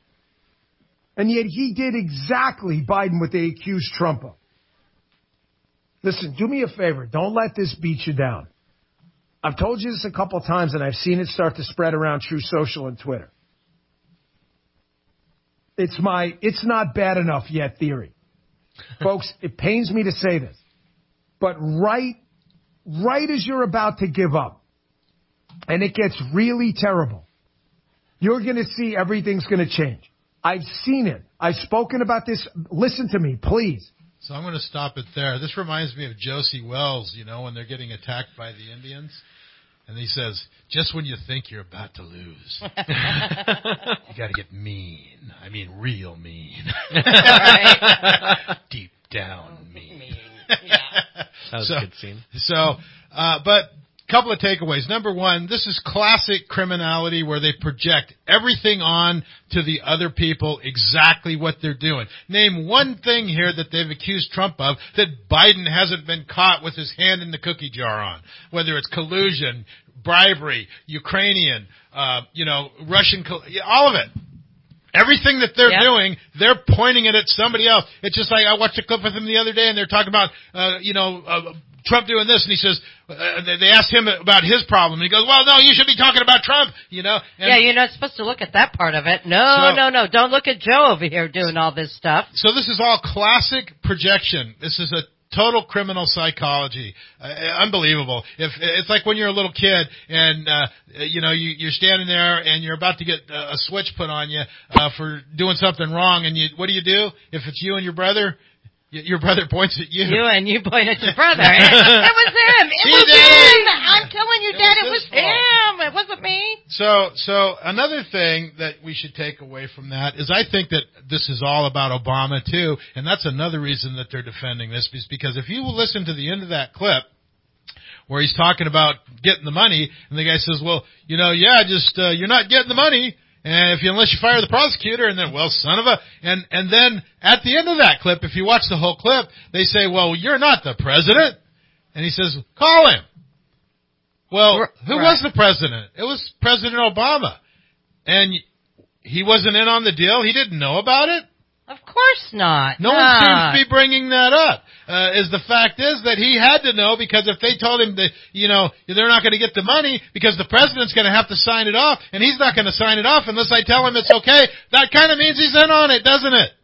And yet he did exactly Biden what they accused Trump of. Listen, do me a favor. Don't let this beat you down. I've told you this a couple of times, and I've seen it start to spread around Truth Social and Twitter. It's my it's not bad enough yet theory. Folks, it pains me to say this, but right, right as you're about to give up, and it gets really terrible, you're going to see everything's going to change. I've seen it. I've spoken about this. Listen to me, please. So I'm going to stop it there. This reminds me of Josie Wells, you know, when they're getting attacked by the Indians. And he says, just when you think you're about to lose, you got to get mean. I mean, real mean. Deep down mean. mean. Yeah. That was so, a good scene. So, uh, but couple of takeaways. Number one, this is classic criminality where they project everything on to the other people, exactly what they're doing. Name one thing here that they've accused Trump of that Biden hasn't been caught with his hand in the cookie jar on, whether it's collusion, bribery, Ukrainian, uh, you know, Russian, all of it. Everything that they're yep. doing, they're pointing it at somebody else. It's just like I watched a clip with him the other day, and they're talking about, uh, you know, uh, Trump doing this, and he says, uh, they asked him about his problem, and he goes, well, no, you should be talking about Trump, you know. And yeah, you're not supposed to look at that part of it. No, so, no, no, don't look at Joe over here doing all this stuff. So this is all classic projection. This is a total criminal psychology. Uh, unbelievable. If it's like when you're a little kid and uh you know you you're standing there and you're about to get a switch put on you uh for doing something wrong, and you what do you do if it's you and your brother? Your brother points at you. You and you point at your brother. It, it was him. It he was did him. it. I'm telling you, it Dad, was it was fault. him. It wasn't me. So, so another thing that we should take away from that is I think that this is all about Obama too, and that's another reason that they're defending this, is because if you will listen to the end of that clip where he's talking about getting the money, and the guy says, well, you know, yeah, just uh, you're not getting the money. And if you, unless you fire the prosecutor, and then, well, son of a, and, and then at the end of that clip, if you watch the whole clip, they say, well, you're not the president. And he says, call him. Well, who right. was the president? It was President Obama. And he wasn't in on the deal? He didn't know about it? Of course not. No not. one seems to be bringing that up. Uh, is the fact is that he had to know, because if they told him that, you know, they're not going to get the money because the president's going to have to sign it off, and he's not going to sign it off unless I tell him it's okay, that kind of means he's in on it, doesn't it?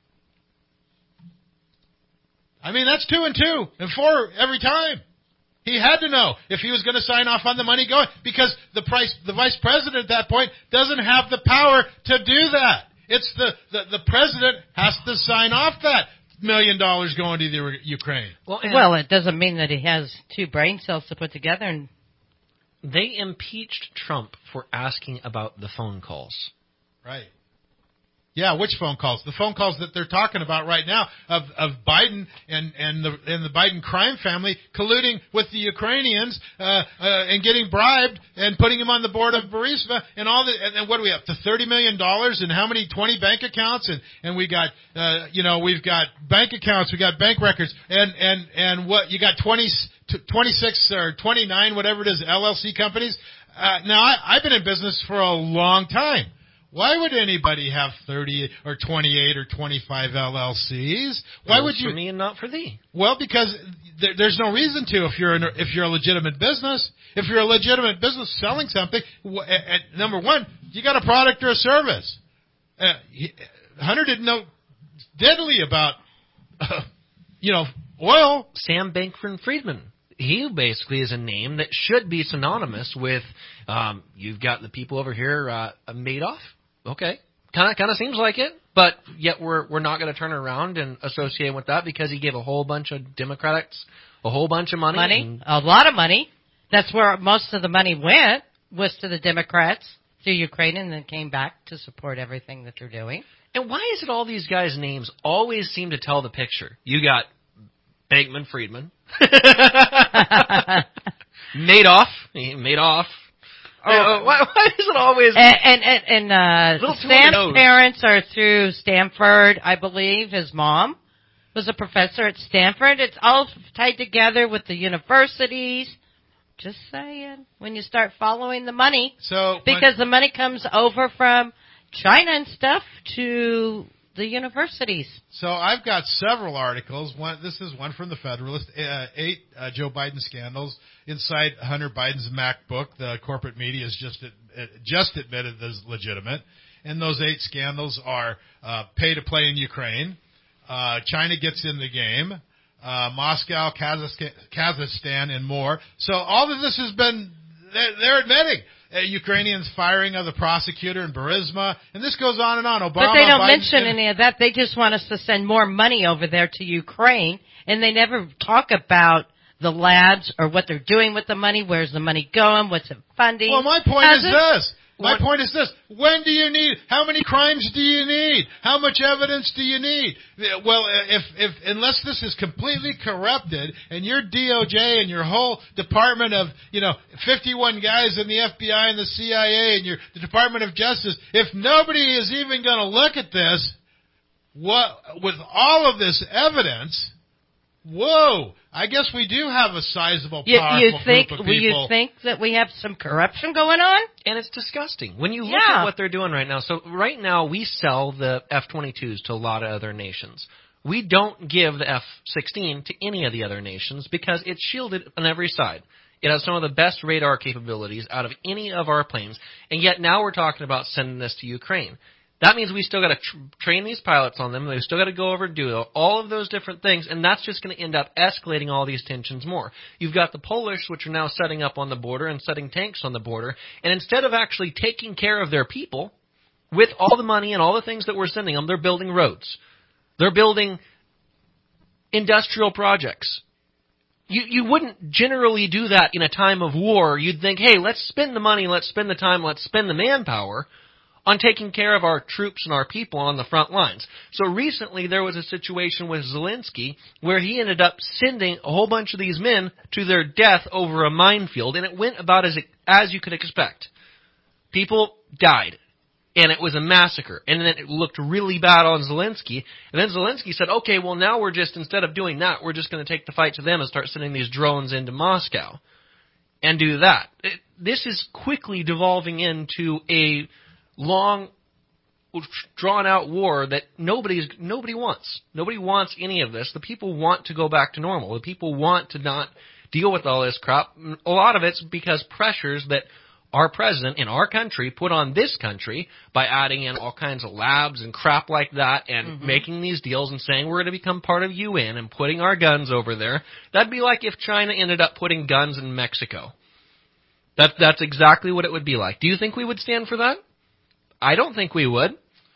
I mean, that's two and two and four every time. He had to know if he was going to sign off on the money going, because the price, the vice president at that point doesn't have the power to do that. It's the, the, the president has to sign off that million dollars going to the Ukraine. Well, well, it doesn't mean that he has two brain cells to put together. And they impeached Trump for asking about the phone calls. Right. Yeah, which phone calls? The phone calls that they're talking about right now of, of Biden and, and the and the Biden crime family colluding with the Ukrainians uh, uh, and getting bribed and putting him on the board of Burisma and all the and, and what do we have to thirty million dollars and how many twenty bank accounts and and we got uh, you know we've got bank accounts, we got bank records and and and what you got twenty, twenty-six or twenty-nine whatever it is L L C companies. Uh, now I, I've been in business for a long time. Why would anybody have thirty or twenty-eight or twenty-five L L Cs? Why would you? For me and not for thee. Well, because there, there's no reason to if you're an, if you're a legitimate business. If you're a legitimate business selling something, w- at, at number one, you got a product or a service. Uh, he, Hunter didn't know diddly about, uh, you know, oil. Sam Bankman-Friedman. He basically is a name that should be synonymous with. Um, you've got the people over here, uh, Madoff. Okay, kind of kind of seems like it, but yet we're we're not going to turn around and associate him with that because he gave a whole bunch of Democrats a whole bunch of money. Money, and, a lot of money. That's where most of the money went, was to the Democrats through Ukraine, and then came back to support everything that they're doing. And why is it all these guys' names always seem to tell the picture? You got Bankman-Friedman, Madoff, Madoff. Oh, uh, why, why is it always? And and and, and uh, Sam's parents are through Stanford, I believe. His mom was a professor at Stanford. It's all tied together with the universities. Just saying, when you start following the money, so because the money comes over from China and stuff to the universities. So I've got several articles. One, this is one from the Federalist. Uh, eight uh, Joe Biden scandals inside Hunter Biden's MacBook. The corporate media has just uh, just admitted as legitimate. And those eight scandals are uh, pay to play in Ukraine, uh, China gets in the game, uh, Moscow, Kazakhstan, Kazakhstan, and more. So all of this has been they're, they're admitting. Uh, Ukrainians firing of the prosecutor in Burisma, and this goes on and on. Obama, but they don't Biden, mention and, any of that. They just want us to send more money over there to Ukraine, and they never talk about the labs or what they're doing with the money. Where's the money going? What's it funding? Well, my point How's is it? this. My What? point is this. When do you need, how many crimes do you need? How much evidence do you need? Well, if, if, unless this is completely corrupted and your D O J and your whole department of, you know, fifty-one guys in the F B I and the C I A and your, the Department of Justice, if nobody is even going to look at this, what, with all of this evidence, whoa, I guess we do have a sizable, You, powerful you think? group of Will you people. think that we have some corruption going on? And it's disgusting. When you look Yeah. at what they're doing right now, so right now we sell the F twenty-twos to a lot of other nations. We don't give the F sixteen to any of the other nations because it's shielded on every side. It has some of the best radar capabilities out of any of our planes, and yet now we're talking about sending this to Ukraine. That means we still got to tr- train these pilots on them. They've still got to go over and do all of those different things, and that's just going to end up escalating all these tensions more. You've got the Polish, which are now setting up on the border and setting tanks on the border, and instead of actually taking care of their people with all the money and all the things that we're sending them, they're building roads. They're building industrial projects. You you wouldn't generally do that in a time of war. You'd think, hey, let's spend the money, let's spend the time, let's spend the manpower on taking care of our troops and our people on the front lines. So recently there was a situation with Zelensky where he ended up sending a whole bunch of these men to their death over a minefield, and it went about as as you could expect. People died, and it was a massacre, and then it looked really bad on Zelensky, and then Zelensky said, okay, well now we're just, instead of doing that, we're just going to take the fight to them and start sending these drones into Moscow and do that. It, this is quickly devolving into a long, drawn-out war that nobody's nobody wants. Nobody wants any of this. The people want to go back to normal. The people want to not deal with all this crap. A lot of it's because pressures that our president in our country put on this country by adding in all kinds of labs and crap like that and mm-hmm. making these deals and saying we're going to become part of U N and putting our guns over there. That'd be like if China ended up putting guns in Mexico. That, that's exactly what it would be like. Do you think we would stand for that? I don't think we would.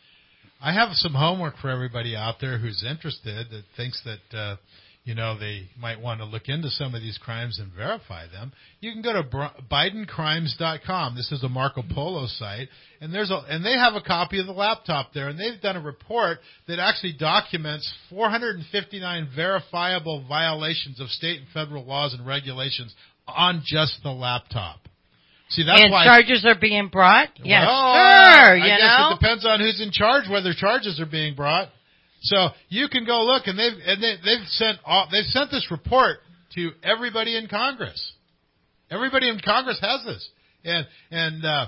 I have some homework for everybody out there who's interested, that thinks that, uh, you know, they might want to look into some of these crimes and verify them. You can go to Biden Crimes dot com. This is a Marco Polo site, and there's a, and they have a copy of the laptop there, and they've done a report that actually documents four hundred fifty-nine verifiable violations of state and federal laws and regulations on just the laptop. See, that's and why charges are being brought? Yes, well, sir. I you guess know? it depends on who's in charge, whether charges are being brought. So you can go look, and they've and they, they've sent all, they've sent this report to everybody in Congress. Everybody in Congress has this, and and uh,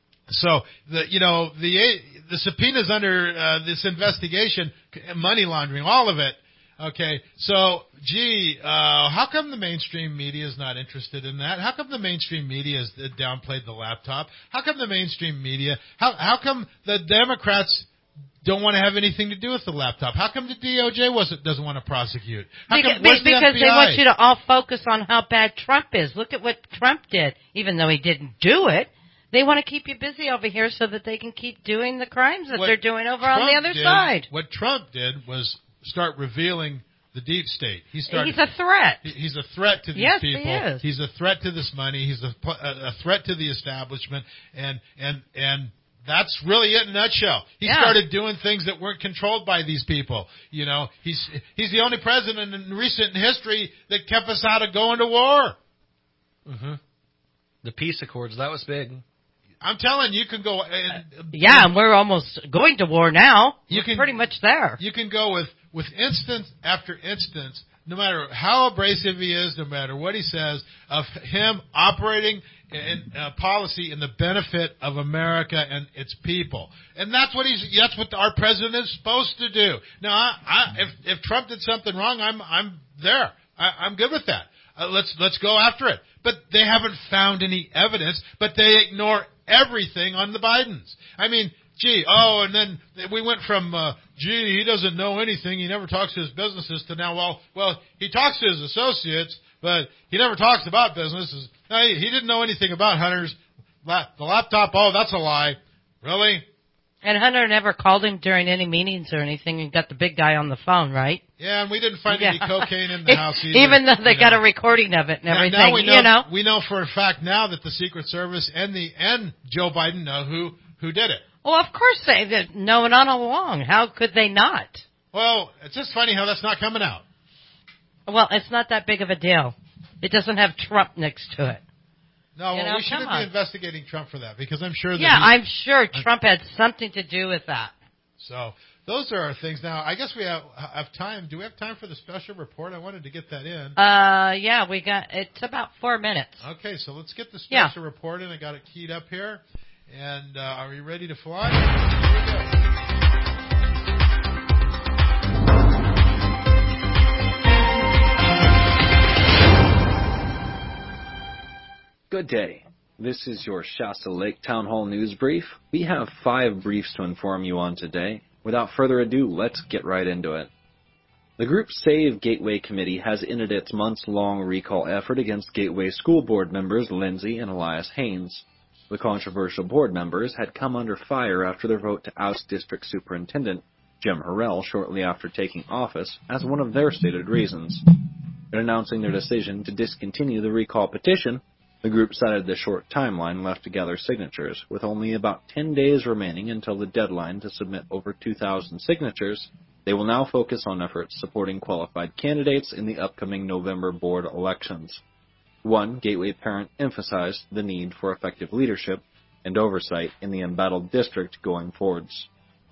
so the you know the the subpoenas under uh, this investigation, money laundering, all of it. Okay, so, gee, uh, how come the mainstream media is not interested in that? How come the mainstream media has downplayed the laptop? How come the mainstream media, how how come the Democrats don't want to have anything to do with the laptop? How come the D O J wasn't, doesn't want to prosecute? How because come, where's the because F B I? They want you to all focus on how bad Trump is. Look at what Trump did, even though he didn't do it. They want to keep you busy over here so that they can keep doing the crimes that What they're doing over Trump on the other did, side. What Trump did was start revealing the deep state. He started, he's a threat. He, he's a threat to these yes, people. He is. He's a threat to this money. He's a, a threat to the establishment, and and and that's really it in a nutshell. He yeah. started doing things that weren't controlled by these people. You know, he's he's the only president in recent history that kept us out of going to war. Mm-hmm. The peace accords, that was big. I'm telling you, you can go. And, yeah, and we're almost going to war now. You we're can, pretty much there. You can go with, with instance after instance, no matter how abrasive he is, no matter what he says, of him operating in uh, policy in the benefit of America and its people. And that's what he's. That's what our president is supposed to do. Now, I, I, if if Trump did something wrong, I'm I'm there. I, I'm good with that. Uh, let's let's go after it. But they haven't found any evidence. But they ignore everything on the Bidens. I mean, gee, oh, and then we went from, uh, gee, he doesn't know anything, he never talks to his businesses, to now, well, well, he talks to his associates, but he never talks about businesses. No, he, he didn't know anything about Hunter's la- the laptop. Oh, that's a lie. Really? And Hunter never called him during any meetings or anything and got the big guy on the phone, right? Yeah, and we didn't find Yeah. any cocaine in the house either. Even though they you got know. a recording of it and Now- everything, now we know, you know. we know for a fact now that the Secret Service and the and Joe Biden know who who did it. Well, of course they did. No, not all along. How could they not? Well, it's just funny how that's not coming out. Well, it's not that big of a deal. It doesn't have Trump next to it. No, You well, know, we shouldn't come be on. investigating Trump for that because I'm sure that Yeah, he- I'm sure Trump had something to do with that. So those are our things. Now, I guess we have, have time. Do we have time for the special report? I wanted to get that in. Uh, yeah, we got, it's about four minutes. Okay, so let's get the Yeah. special report in. I got it keyed up here. And uh, are we ready to fly? Here we go. Good day. This is your Shasta Lake Town Hall News Brief. We have five briefs to inform you on today. Without further ado, let's get right into it. The group Save Gateway Committee has ended its months-long recall effort against Gateway School Board members Lindsay and Elias Haynes. The controversial board members had come under fire after their vote to oust District Superintendent Jim Harrell shortly after taking office as one of their stated reasons. In announcing their decision to discontinue the recall petition, the group cited the short timeline left to gather signatures, with only about ten days remaining until the deadline to submit over two thousand signatures. They will now focus on efforts supporting qualified candidates in the upcoming November board elections. One Gateway parent emphasized the need for effective leadership and oversight in the embattled district going forwards.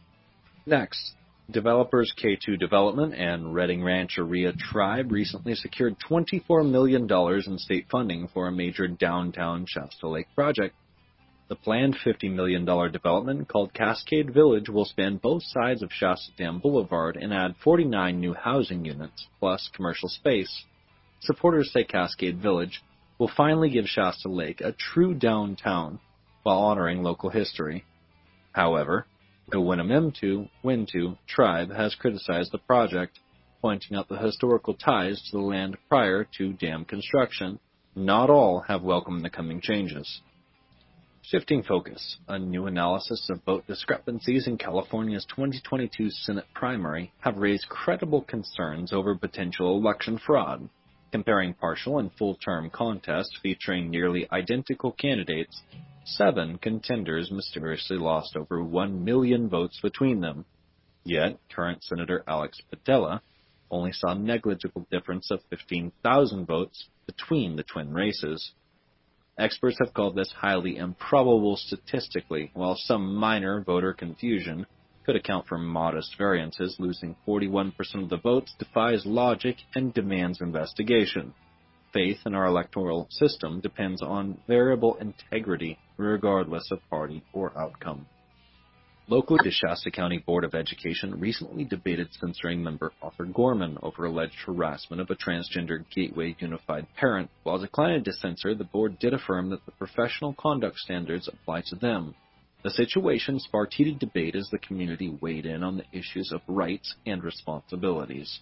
Next, developers K two Development and Redding Rancheria Tribe recently secured twenty-four million dollars in state funding for a major downtown Shasta Lake project. The planned fifty million dollars development, called Cascade Village, will span both sides of Shasta Dam Boulevard and add forty-nine new housing units, plus commercial space. Supporters say Cascade Village will finally give Shasta Lake a true downtown while honoring local history. However, the Winnemem Wintu tribe has criticized the project, pointing out the historical ties to the land prior to dam construction. Not all have welcomed the coming changes. Shifting focus, a new analysis of vote discrepancies in California's twenty twenty-two Senate primary have raised credible concerns over potential election fraud. Comparing partial and full-term contests featuring nearly identical candidates, seven contenders mysteriously lost over one million votes between them. Yet, current Senator Alex Padilla only saw a negligible difference of fifteen thousand votes between the twin races. Experts have called this highly improbable statistically, while some minor voter confusion could account for modest variances. Losing forty-one percent of the votes defies logic and demands investigation. Faith in our electoral system depends on variable integrity, regardless of party or outcome. Locally, the Shasta County Board of Education recently debated censoring member Arthur Gorman over alleged harassment of a transgender Gateway Unified parent. While declining to censor, the board did affirm that the professional conduct standards apply to them. The situation sparked heated debate as the community weighed in on the issues of rights and responsibilities.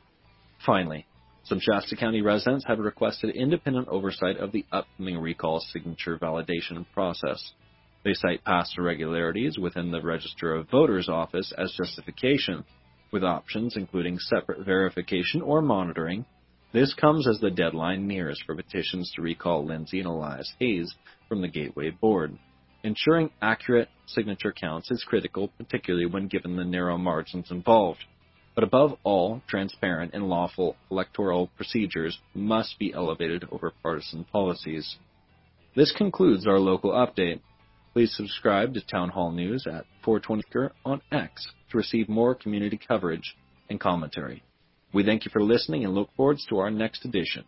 Finally, some Shasta County residents have requested independent oversight of the upcoming recall signature validation process. They cite past irregularities within the Register of Voters office as justification, with options including separate verification or monitoring. This comes as the deadline nears for petitions to recall Lindsay and Elias Hayes from the Gateway Board. Ensuring accurate signature counts is critical, particularly when given the narrow margins involved. But above all, transparent and lawful electoral procedures must be elevated over partisan policies. This concludes our local update. Please subscribe to Town Hall News at four twenty on X to receive more community coverage and commentary. We thank you for listening and look forward to our next edition.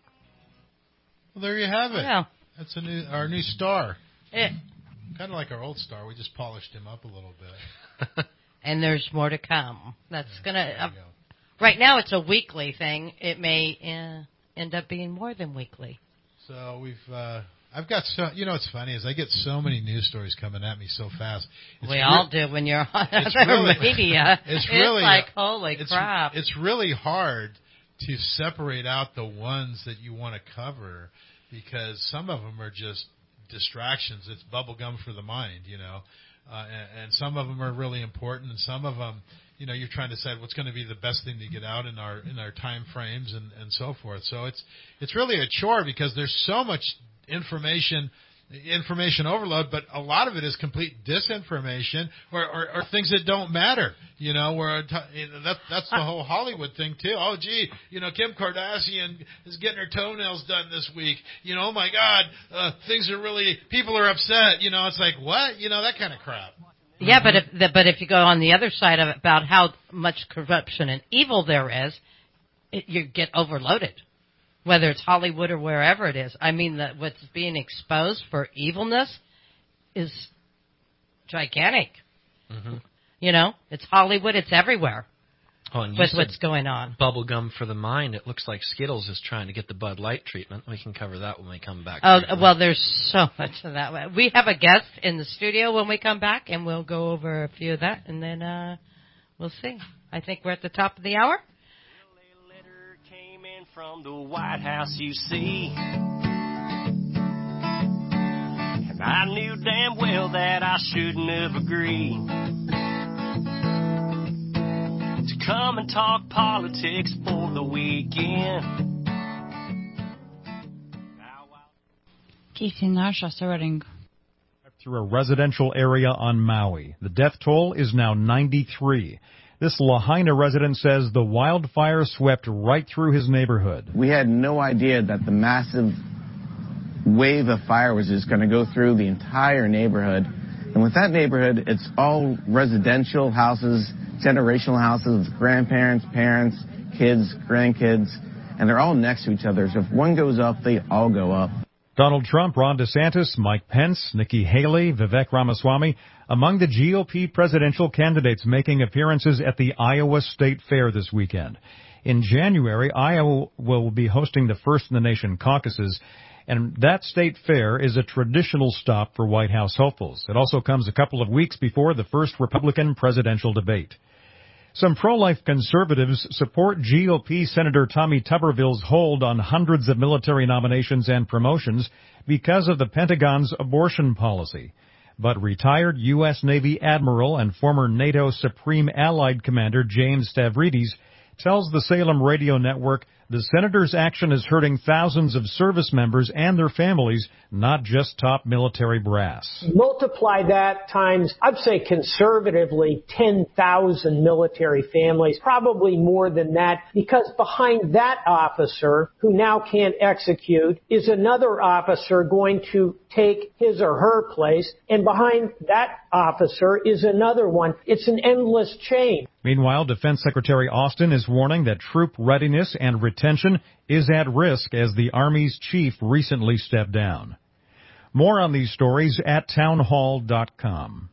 Well, there you have it. Yeah. That's a new, our new star. It, kind of like our old star. We just polished him up a little bit. And there's more to come. That's yeah, going to... Uh, right now it's a weekly thing. It may uh, end up being more than weekly. So we've... Uh, I've got so... You know what's funny is I get so many news stories coming at me so fast. It's we re- all do when you're on it's other really, media. It's, it's really... like, holy it's, crap. It's really hard to separate out the ones that you want to cover because some of them are just distractions. It's bubble gum for the mind, you know. uh, and, and some of them are really important, and some of them, you know, you're trying to decide what's going to be the best thing to get out in our in our time frames and, and so forth. So it's it's really a chore because there's so much information. information overload, but a lot of it is complete disinformation or, or, or things that don't matter, you know, where you know, that, that's the whole Hollywood thing too. Oh, gee, you know, Kim Kardashian is getting her toenails done this week. You know, oh my God, uh, things are really, people are upset. You know, it's like, what? You know, that kind of crap. Yeah, mm-hmm. but if the, but if you go on the other side of it about how much corruption and evil there is, it, you get overloaded. Whether it's Hollywood or wherever it is. I mean, the, what's being exposed for evilness is gigantic. Mm-hmm. You know, it's Hollywood, it's everywhere oh, and with what's going on. Bubble gum for the mind. It looks like Skittles is trying to get the Bud Light treatment. We can cover that when we come back. Oh, well, there's so much of that. We have a guest in the studio when we come back, and we'll go over a few of that, and then uh, we'll see. I think we're at the top of the hour. From the White House, you see, and I knew damn well that I shouldn't have agreed to come and talk politics for the weekend. Keith Sorting. Through a residential area on Maui. The death toll is now ninety-three. This Lahaina resident says the wildfire swept right through his neighborhood. We had no idea that the massive wave of fire was just going to go through the entire neighborhood. And with that neighborhood, it's all residential houses, generational houses, with grandparents, parents, kids, grandkids, and they're all next to each other. So if one goes up, they all go up. Donald Trump, Ron DeSantis, Mike Pence, Nikki Haley, Vivek Ramaswamy, among the G O P presidential candidates making appearances at the Iowa State Fair this weekend. In January, Iowa will be hosting the First in the Nation caucuses, and that state fair is a traditional stop for White House hopefuls. It also comes a couple of weeks before the first Republican presidential debate. Some pro-life conservatives support G O P Senator Tommy Tuberville's hold on hundreds of military nominations and promotions because of the Pentagon's abortion policy. But retired U S Navy Admiral and former NATO Supreme Allied Commander James Stavridis tells the Salem Radio Network the senator's action is hurting thousands of service members and their families, not just top military brass. Multiply that times, I'd say conservatively, ten thousand military families, probably more than that, because behind that officer who now can't execute is another officer going to take his or her place, and behind that officer is another one. It's an endless chain. Meanwhile, Defense Secretary Austin is warning that troop readiness and retention is at risk as the Army's chief recently stepped down. More on these stories at townhall dot com.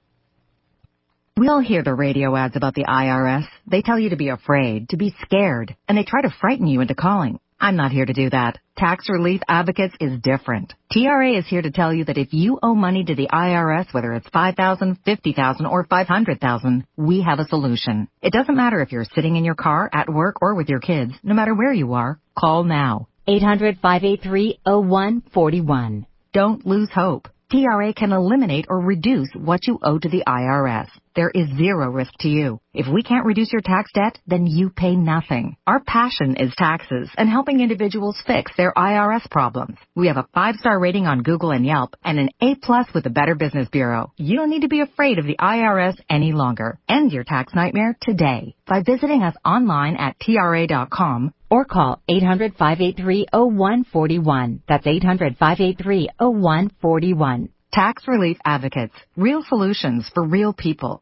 We all hear the radio ads about the I R S. They tell you to be afraid, to be scared, and they try to frighten you into calling. I'm not here to do that. Tax Relief Advocates is different. T R A is here to tell you that if you owe money to the I R S, whether it's five thousand dollars, fifty thousand dollars, or five hundred thousand dollars, we have a solution. It doesn't matter if you're sitting in your car, at work, or with your kids. No matter where you are, call now. eight hundred, five eight three, oh one four one. Don't lose hope. T R A can eliminate or reduce what you owe to the I R S. There is zero risk to you. If we can't reduce your tax debt, then you pay nothing. Our passion is taxes and helping individuals fix their I R S problems. We have a five-star rating on Google and Yelp and an A-plus with the Better Business Bureau. You don't need to be afraid of the I R S any longer. End your tax nightmare today by visiting us online at T R A dot com or call eight hundred, five eight three, oh one four one. That's eight hundred, five eight three, oh one four one. Tax Relief Advocates. Real solutions for real people.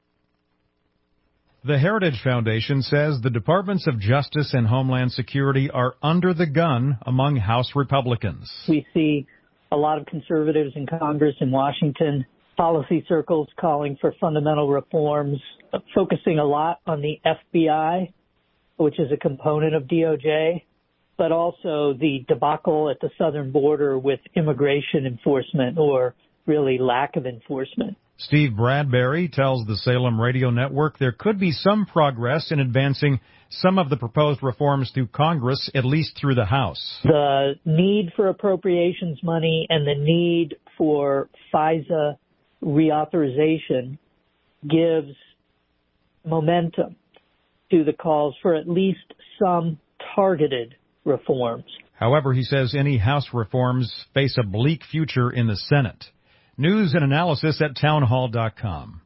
The Heritage Foundation says the Departments of Justice and Homeland Security are under the gun among House Republicans. We see a lot of conservatives in Congress in Washington, policy circles calling for fundamental reforms, focusing a lot on the F B I, which is a component of D O J, but also the debacle at the southern border with immigration enforcement, or really lack of enforcement. Steve Bradbury tells the Salem Radio Network there could be some progress in advancing some of the proposed reforms through Congress, at least through the House. The need for appropriations money and the need for FISA reauthorization gives momentum to the calls for at least some targeted reforms. However, he says any House reforms face a bleak future in the Senate. News and analysis at townhall dot com.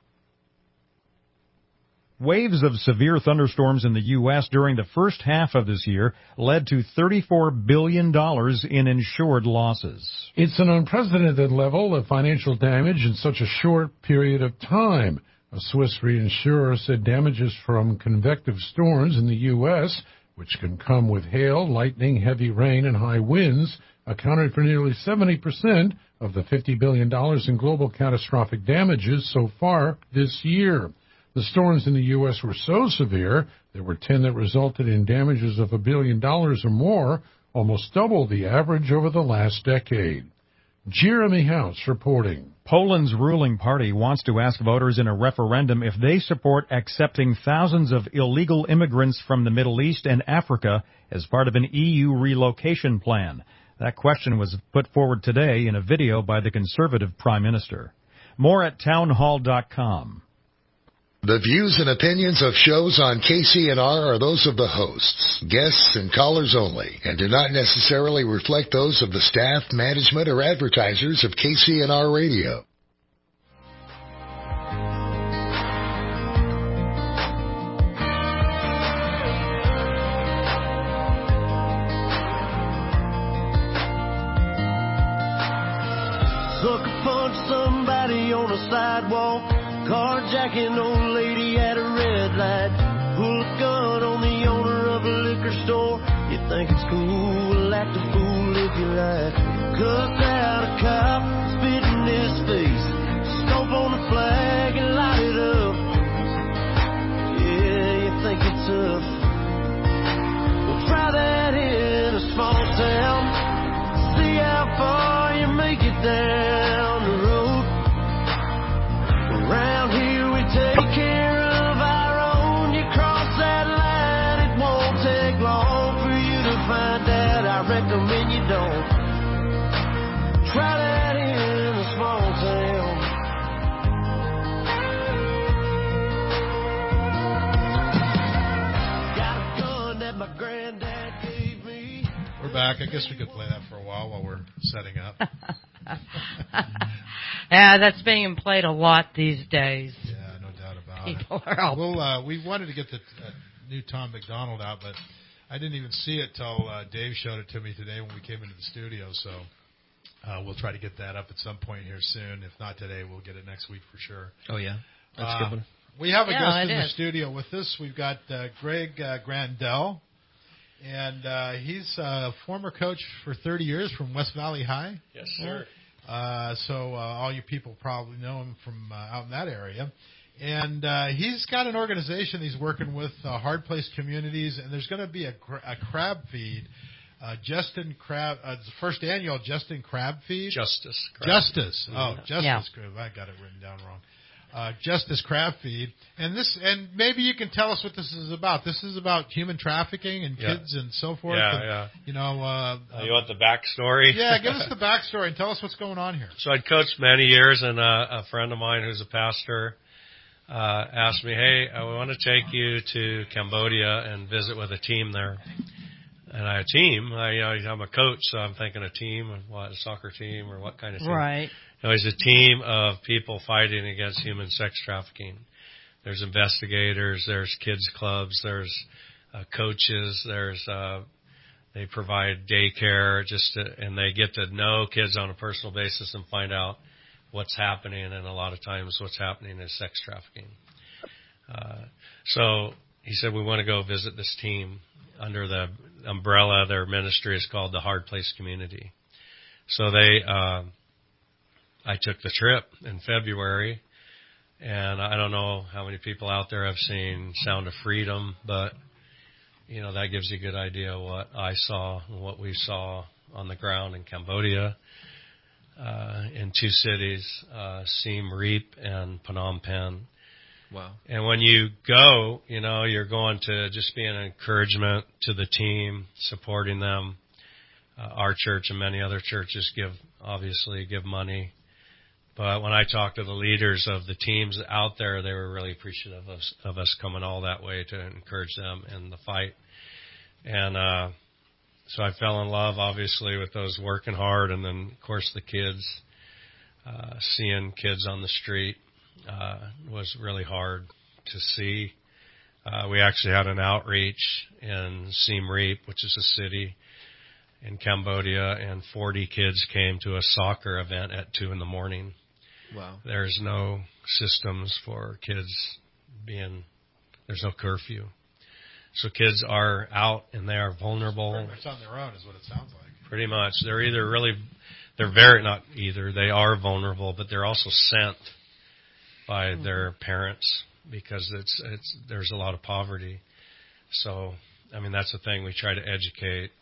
Waves of severe thunderstorms in the U S during the first half of this year led to thirty-four billion dollars in insured losses. It's an unprecedented level of financial damage in such a short period of time. A Swiss reinsurer said damages from convective storms in the U S, which can come with hail, lightning, heavy rain, and high winds, accounted for nearly seventy percent of the fifty billion dollars in global catastrophic damages so far this year. The storms in the U S were so severe, there were ten that resulted in damages of a billion dollars or more, almost double the average over the last decade. Jeremy House reporting. Poland's ruling party wants to ask voters in a referendum if they support accepting thousands of illegal immigrants from the Middle East and Africa as part of an E U relocation plan. That question was put forward today in a video by the Conservative Prime Minister. More at townhall dot com. The views and opinions of shows on K C N R are those of the hosts, guests, and callers only, and do not necessarily reflect those of the staff, management, or advertisers of K C N R Radio. Sucker punch somebody on a sidewalk, carjacking old lady at a red light, pull a gun on the owner of a liquor store. You think it's cool, act a fool if you like. Cuss out a cop, spit in his face, stomp on the flag and light it up. Yeah, you think it's tough? Well, try that in a small town, see how far you make it down the road. Around here we take care of our own. You cross that line, it won't take long for you to find out. I recommend you don't. Try that in a small town. Got a gun that my granddad gave me. We're back. I guess we could play that for a while while we're setting up. Yeah, that's being played a lot these days. Yeah, no doubt about People it. are all... Well, uh, we wanted to get the uh, new Tom McDonald out, but I didn't even see it till uh, Dave showed it to me today when we came into the studio. So uh, we'll try to get that up at some point here soon. If not today, we'll get it next week for sure. Oh, yeah. That's uh, a good one. We have a Yeah, guest it in the is. studio with us. We've got uh, Greg uh, Grandel, and uh, he's a former coach for thirty years from West Valley High. Yes, sir. Uh, so uh, all you people probably know him from uh, out in that area. And uh, he's got an organization he's working with, uh, Hard Place Communities, and there's going to be a, cra- a crab feed, uh, Justin Crab, uh, it's the first annual Justin Crab Feed. Justice. Crab. Justice. Mm-hmm. Oh, Justice Yeah. Crab. I got it written down wrong. Uh, Justice Crab Feed, and this, and maybe you can tell us what this is about. This is about human trafficking and Yeah. kids and so forth. Yeah, and, yeah. You know, uh, Uh, you want the backstory? yeah, give us the backstory and tell us what's going on here. So I'd coached many years, and uh, a friend of mine who's a pastor uh, asked me, "Hey, I want to take you to Cambodia and visit with a team there." And I a team. I, I, I'm a coach, so I'm thinking a team, what, a soccer team or what kind of team? Right. You know, it's a team of people fighting against human sex trafficking. There's investigators, there's kids clubs, there's uh, coaches, there's uh, they provide daycare, just to, and they get to know kids on a personal basis and find out what's happening. And a lot of times, what's happening is sex trafficking. Uh, so he said, we want to go visit this team under the umbrella. Their ministry is called the Hard Place Community. So they. Uh, I took the trip in February, and I don't know how many people out there have seen Sound of Freedom, but, you know, that gives you a good idea of what I saw and what we saw on the ground in Cambodia, uh, in two cities, uh, Siem Reap and Phnom Penh. Wow. And when you go, you know, you're going to just be an encouragement to the team, supporting them. Uh, our church and many other churches give, obviously, give money. But when I talked to the leaders of the teams out there, they were really appreciative of, of us coming all that way to encourage them in the fight. And uh, so I fell in love, obviously, with those working hard, and then, of course, the kids. Uh, seeing kids on the street uh, was really hard to see. Uh, we actually had an outreach in Siem Reap, which is a city in Cambodia, and forty kids came to a soccer event at two in the morning. Wow. There's no systems for kids being, there's no curfew. So kids are out and they are vulnerable. Pretty much on their own is what it sounds like. Pretty much. They're either really, they're very, not either, they are vulnerable, but they're also sent by mm-hmm. their parents because it's, it's, there's a lot of poverty. So, I mean, that's the thing. We try to educate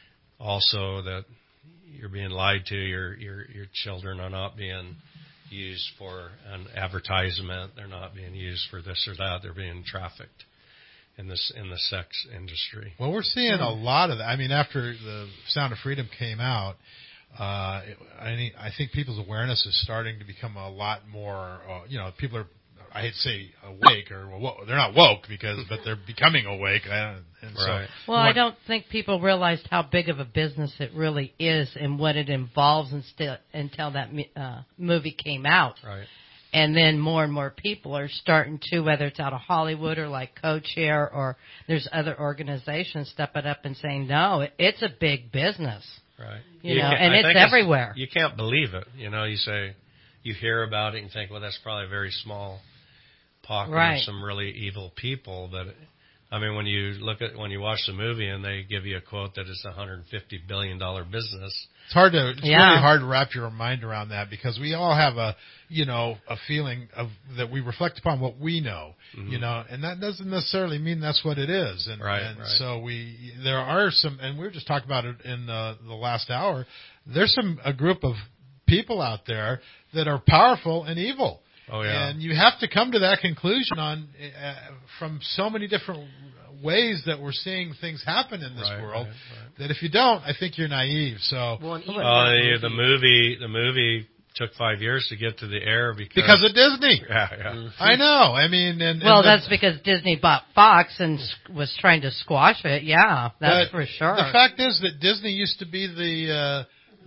also that you're being lied to, your, your, your children are not being used for an advertisement. They're not being used for this or that. They're being trafficked in this in the sex industry. Well, we're seeing a lot of that. I mean, after the Sound of Freedom came out, uh, I, I think people's awareness is starting to become a lot more. Uh, you know, people are. I hate to say awake or well, they're not woke because, but they're becoming awake. And so, right. Well, I don't think people realized how big of a business it really is and what it involves until, until that uh, movie came out. Right. And then more and more people are starting to, whether it's out of Hollywood or like Co-Chair or there's other organizations stepping up and saying, no, it's a big business. Right. You, you know, can, and I it's think everywhere. It's, you can't believe it. You know, you say, you hear about it and think, well, that's probably a very small pocket right. of some really evil people. But I mean, when you look at when you watch the movie and they give you a quote that it's a one hundred fifty billion dollar business, it's hard to it's yeah. really hard to wrap your mind around that because we all have a you know a feeling of that we reflect upon what we know, mm-hmm. you know, and that doesn't necessarily mean that's what it is. And, right, and right. so we there are some, and we were just talking about it in uh, the last hour. There's some a group of people out there that are powerful and evil. Oh, yeah. And you have to come to that conclusion on uh, from so many different ways that we're seeing things happen in this right, world right, right. that if you don't, I think you're naive. So well, uh, the, the movie the movie took five years to get to the air because because of Disney. Yeah, yeah. Mm-hmm. I know. I mean, and, well, and the, that's because Disney bought Fox and was trying to squash it. Yeah, that's for sure. The fact is that Disney used to be the. Uh,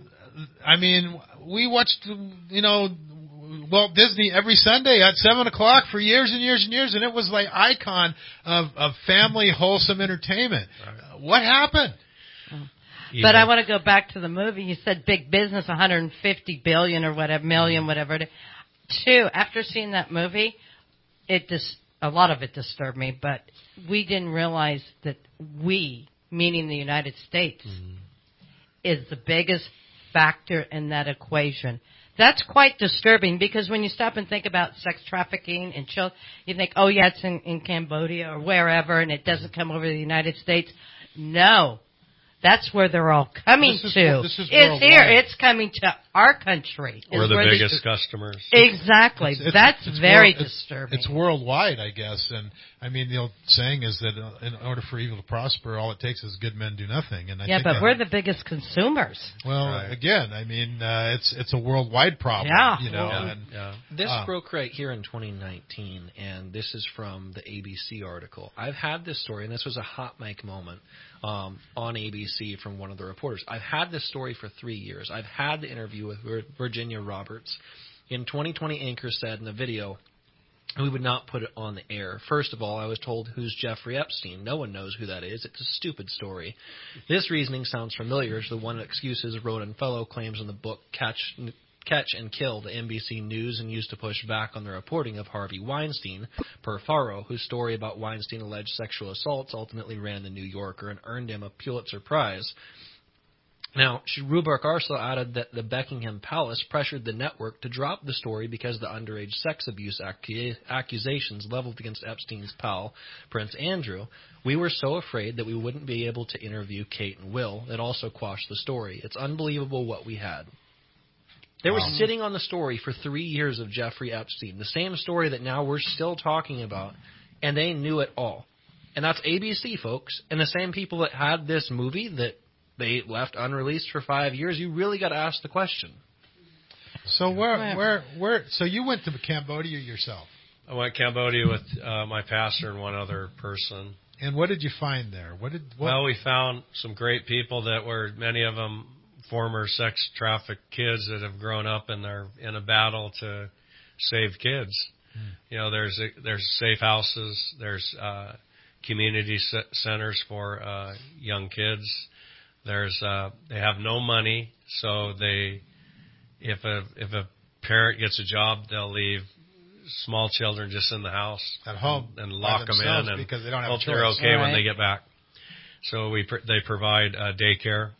I mean, we watched, you know, Walt Disney every Sunday at seven o'clock for years and years and years, and it was like icon of, of family wholesome entertainment. Right. Uh, what happened? Even. But I want to go back to the movie. You said big business, one hundred fifty billion or whatever, million, whatever it is. Two, after seeing that movie, it dis- a lot of it disturbed me, but we didn't realize that we, meaning the United States, mm-hmm. is the biggest factor in that equation. That's quite disturbing because when you stop and think about sex trafficking and children, you think, oh, yeah, it's in, in Cambodia or wherever, and it doesn't come over to the United States. No. That's where they're all coming this is, to. This is it's here. It's coming to our country. We're the where biggest the, customers. Exactly. It's, it's, That's it's very world, disturbing. It's, it's worldwide, I guess. And, I mean, the old saying is that in order for evil to prosper, all it takes is good men do nothing. And I yeah, think but that, we're the biggest consumers. Well, right. again, I mean, uh, it's it's a worldwide problem. Yeah. You know, yeah. And, yeah. This uh, broke right here in twenty nineteen, and this is from the A B C article. I've had this story, and this was a hot mic moment um, on A B C from one of the reporters. I've had this story for three years. I've had the interview with Virginia Roberts. In twenty twenty, Anchor said in the video, we would not put it on the air. First of all, I was told, who's Jeffrey Epstein? No one knows who that is. It's a stupid story. This reasoning sounds familiar to the one excuses Roden Fellow claims in the book Catch Catch and Kill the N B C News and used to push back on the reporting of Harvey Weinstein, per Farrow, whose story about Weinstein alleged sexual assaults ultimately ran the New Yorker and earned him a Pulitzer Prize. Now, Rubark also added that the Buckingham Palace pressured the network to drop the story because of the underage sex abuse accu- accusations leveled against Epstein's pal, Prince Andrew. We were so afraid that we wouldn't be able to interview Kate and Will that also quashed the story. It's unbelievable what we had. They were wow. sitting on the story for three years of Jeffrey Epstein, the same story that now we're still talking about, and they knew it all. And that's A B C, folks, and the same people that had this movie that they left unreleased for five years. You really got to ask the question. So where, where, where? So you went to Cambodia yourself? I went to Cambodia with uh, my pastor and one other person. And what did you find there? What did? What? Well, we found some great people that were, many of them, former sex trafficked kids that have grown up and they're in a battle to save kids. Hmm. You know, there's a, there's safe houses, there's uh, community c- centers for uh, young kids. There's uh, they have no money, so they if a if a parent gets a job, they'll leave small children just in the house at home and, and lock them in and because they don't have hope a choice. They're okay right. when they get back. So we pr- they provide uh, daycare.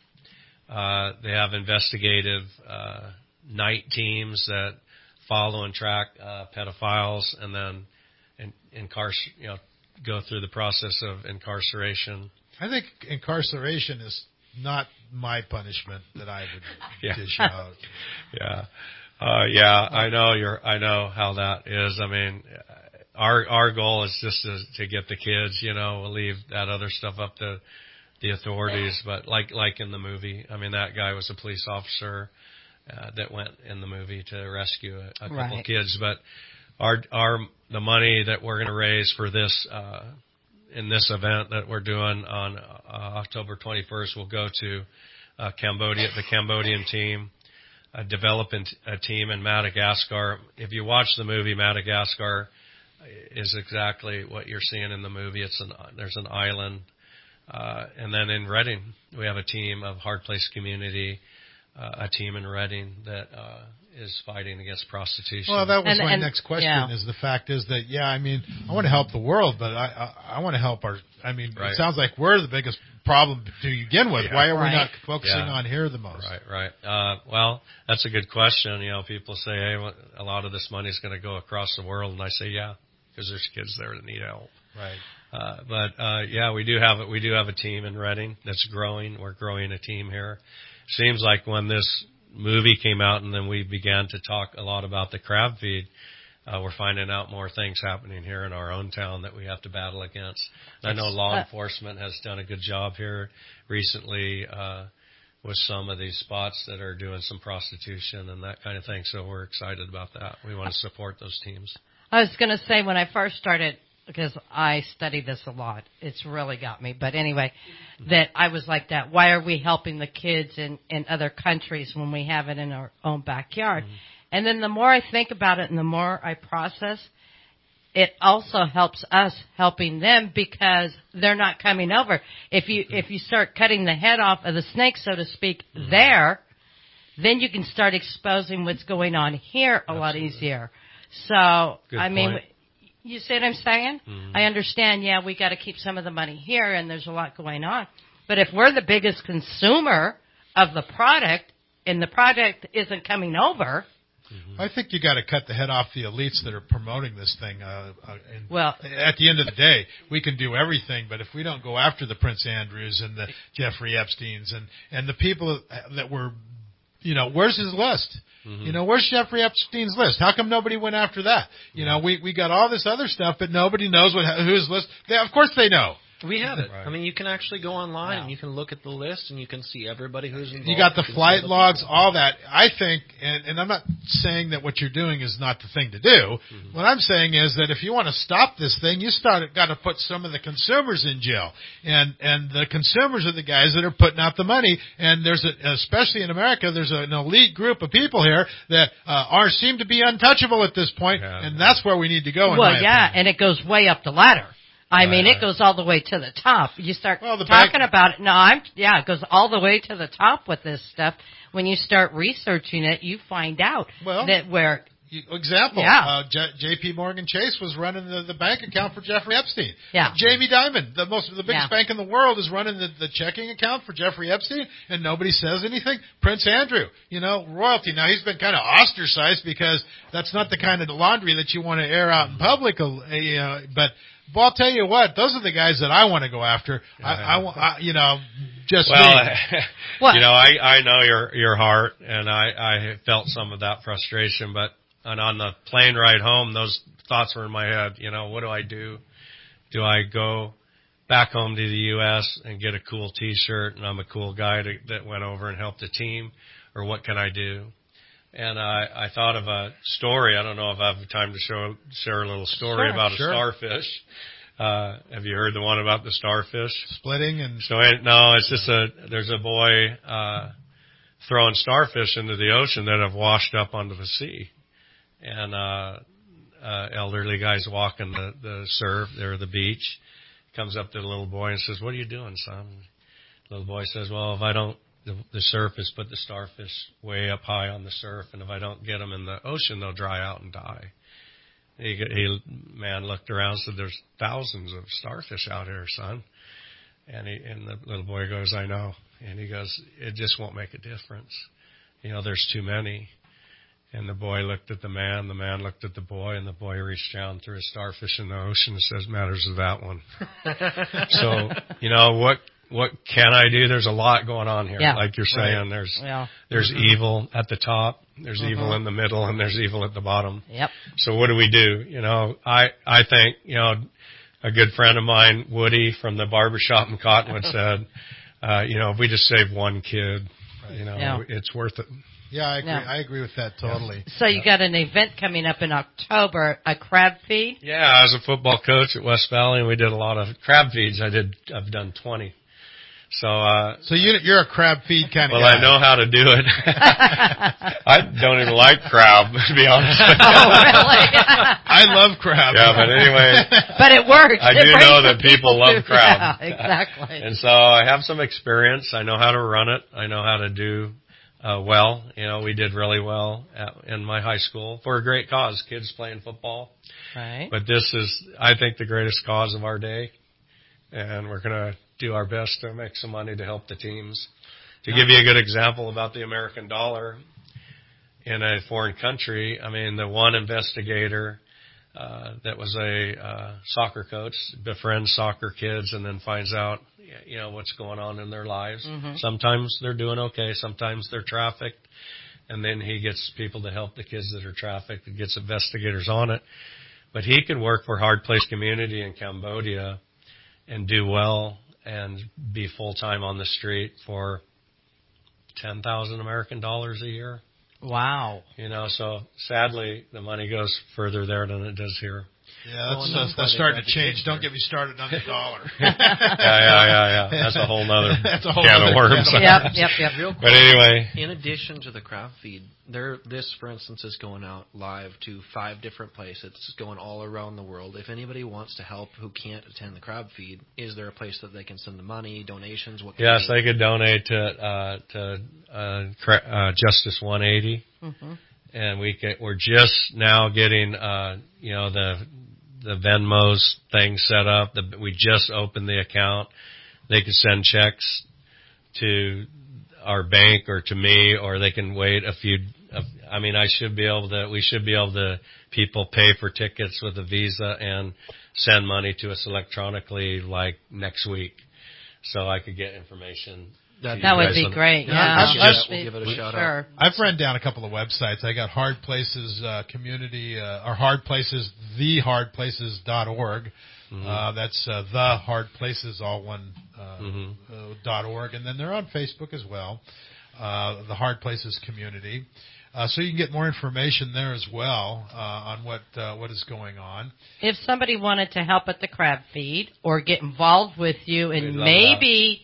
Uh, they have investigative uh, night teams that follow and track uh, pedophiles, and then in, incarcer- you know, go through the process of incarceration. I think incarceration is not my punishment that I would yeah. dish out. yeah, uh, yeah, I know you're. I know how that is. I mean, our our goal is just to, to get the kids. You know, we'll leave that other stuff up to the authorities. But like like in the movie, I mean, that guy was a police officer uh, that went in the movie to rescue a, a couple right. of kids. But our our the money that we're going to raise for this. Uh, in this event that we're doing on uh, October twenty-first, will go to uh, Cambodia, the Cambodian team, uh, develop a team in Madagascar. If you watch the movie, Madagascar is exactly what you're seeing in the movie. It's an, there's an island. Uh, and then in Reading, we have a team of Hard Place Community, uh, a team in Reading that uh, is fighting against prostitution. Well, that was and, my and, next question. Yeah. Is the fact is that yeah, I mean, I want to help the world, but I I, I want to help our. I mean, right. it sounds like we're the biggest problem to begin with. Yeah. Why are right. we not focusing yeah. on here the most? Right, right. Uh, well, that's a good question. You know, people say, hey, a lot of this money is going to go across the world, and I say, yeah, because there's kids there that need help. Right. Uh, but uh, yeah, we do have we do have a team in Reading that's growing. We're growing a team here. Seems like when this movie came out and then we began to talk a lot about the crab feed, uh, we're finding out more things happening here in our own town that we have to battle against. I know law enforcement has done a good job here recently uh, with some of these spots that are doing some prostitution and that kind of thing. So we're excited about that. We want to support those teams. I was going to say when I first started, because I study this a lot, it's really got me. But anyway, that I was like that. Why are we helping the kids in, in other countries when we have it in our own backyard? Mm-hmm. And then the more I think about it and the more I process, it also helps us helping them because they're not coming over. If you mm-hmm. if you start cutting the head off of the snake, so to speak, mm-hmm. there, then you can start exposing what's going on here a Absolutely. lot easier. So, Good I mean... point. You see what I'm saying? Mm-hmm. I understand, yeah, we got to keep some of the money here and there's a lot going on. But if we're the biggest consumer of the product and the product isn't coming over. Mm-hmm. I think you got to cut the head off the elites that are promoting this thing. Uh, uh, and well, at the end of the day, we can do everything, but if we don't go after the Prince Andrews and the Jeffrey Epsteins and, and the people that were, you know, where's his list? Mm-hmm. You know, where's Jeffrey Epstein's list? How come nobody went after that? You know, we we got all this other stuff, but nobody knows what whose list. They, of course, they know. We have it. Right. I mean, you can actually go online yeah. and you can look at the list and you can see everybody who's involved. You got the you flight the logs, people. all that. I think, and, and I'm not saying that what you're doing is not the thing to do. Mm-hmm. What I'm saying is that if you want to stop this thing, you start got to put some of the consumers in jail, and and the consumers are the guys that are putting out the money. And there's a, especially in America, there's an elite group of people here that uh, are seem to be untouchable at this point, yeah. and that's where we need to go. In well, my yeah, opinion. and it goes way up the ladder. I Right, mean, right. it goes all the way to the top. You start well, the talking bank- about it. No, I'm, yeah, it goes all the way to the top with this stuff. When you start researching it, you find out well, that where. You, example, yeah. uh, J- J.P. Morgan Chase was running the, the bank account for Jeffrey Epstein. Yeah. Jamie Dimon, the most, the biggest yeah. bank in the world, is running the, the checking account for Jeffrey Epstein, and nobody says anything. Prince Andrew, you know, royalty. Now, he's been kind of ostracized because that's not the kind of laundry that you want to air out in public, uh, uh, but... Well, I'll tell you what; those are the guys that I want to go after. Yeah. I, I, I, you know, just well, me. you know, I, I know your your heart, and I, I felt some of that frustration. But and on the plane ride home, those thoughts were in my head. You know, what do I do? Do I go back home to the U S and get a cool T-shirt, and I'm a cool guy to, that went over and helped the team, or what can I do? And I, I thought of a story. I don't know if I have time to show, share a little story Sure, about sure. a starfish. Uh, have you heard the one about the starfish? Splitting and So it, no, it's just a, there's a boy, uh, throwing starfish into the ocean that have washed up onto the sea. And, uh, uh, elderly guy's walking the, the surf there, the beach, comes up to the little boy and says, "What are you doing, son?" The little boy says, "Well, if I don't, the, the surf has put the starfish way up high on the surf, and if I don't get them in the ocean, they'll dry out and die." He, he man looked around and said, "There's thousands of starfish out here, son." And he, and the little boy goes, "I know." And he goes, "It just won't make a difference. You know, there's too many." And the boy looked at the man, the man looked at the boy, and the boy reached down, threw a starfish in the ocean and says, "Matters of that one." So, you know, what what can I do? There's a lot going on here. Yeah. Like you're saying, Right. there's Yeah. there's Mhm. evil at the top, there's Mhm. evil in the middle, and there's evil at the bottom. Yep. So what do we do? You know, I, I think, you know, a good friend of mine, Woody from the barbershop in Cottonwood said, uh, you know, if we just save one kid, you know, Yeah. it's worth it. Yeah, I agree. Yeah. I agree with that totally. So you got an event coming up in October, a crab feed? Yeah, I was a football coach at West Valley, and we did a lot of crab feeds. I did, I've done twenty. So, uh, So you, you're a crab feed kind of well, guy. I know how to do it. I don't even like crab, to be honest with you. Oh, really? I love crab. Yeah, but anyway. But it works. I It do brings know the that people love to- crab. Yeah, exactly. And so I have some experience. I know how to run it. I know how to do uh, well. You know, we did really well at, in my high school for a great cause, kids playing football. Right. But this is, I think, the greatest cause of our day. And we're going to do our best to make some money to help the teams. To give you a good example about the American dollar in a foreign country, I mean, the one investigator uh, that was a uh, soccer coach befriends soccer kids and then finds out, you know, what's going on in their lives. Mhm. Sometimes they're doing okay. Sometimes they're trafficked. And then he gets people to help the kids that are trafficked and gets investigators on it. But he could work for Hard Place Community in Cambodia and do well and be full-time on the street for ten thousand American dollars a year. Wow. You know, so sadly, the money goes further there than it does here. Yeah, that's, that's, that's starting to change. Don't get me started on the dollar. yeah, yeah, yeah, yeah. That's a whole nother That's a whole can other of worms. can of Yep, yep, yep. Real quick, But anyway. In addition to the crab feed, there this, for instance, is going out live to five different places. It's going all around the world. If anybody wants to help who can't attend the crab feed, is there a place that they can send the money, donations? What can Yes, they, they could donate to uh, to uh, cra- uh, Justice one eighty, Mhm. and we get, we're just now getting uh, you know the the Venmo's thing set up. The, we just opened the account. They can send checks to our bank or to me, or they can wait a few. Uh, I mean, I should be able to. We should be able to. People pay for tickets with a Visa and send money to us electronically, like next week, so I could get information. That, to that you would guys be on- great. Yeah, I've- I'll I've- just we'll give it a be- shout sure. out. I've run down a couple of websites. I got Hard Places uh, Community, uh, or Hard Places, the hard places dot org. Mm-hmm. Uh, that's uh, the Hard Places, all one, uh, Mhm. uh, dot org. And then they're on Facebook as well, uh, the Hard Places Community. Uh, so you can get more information there as well uh, on what uh, what is going on. If somebody wanted to help at the crab feed or get involved with you We'd and love maybe,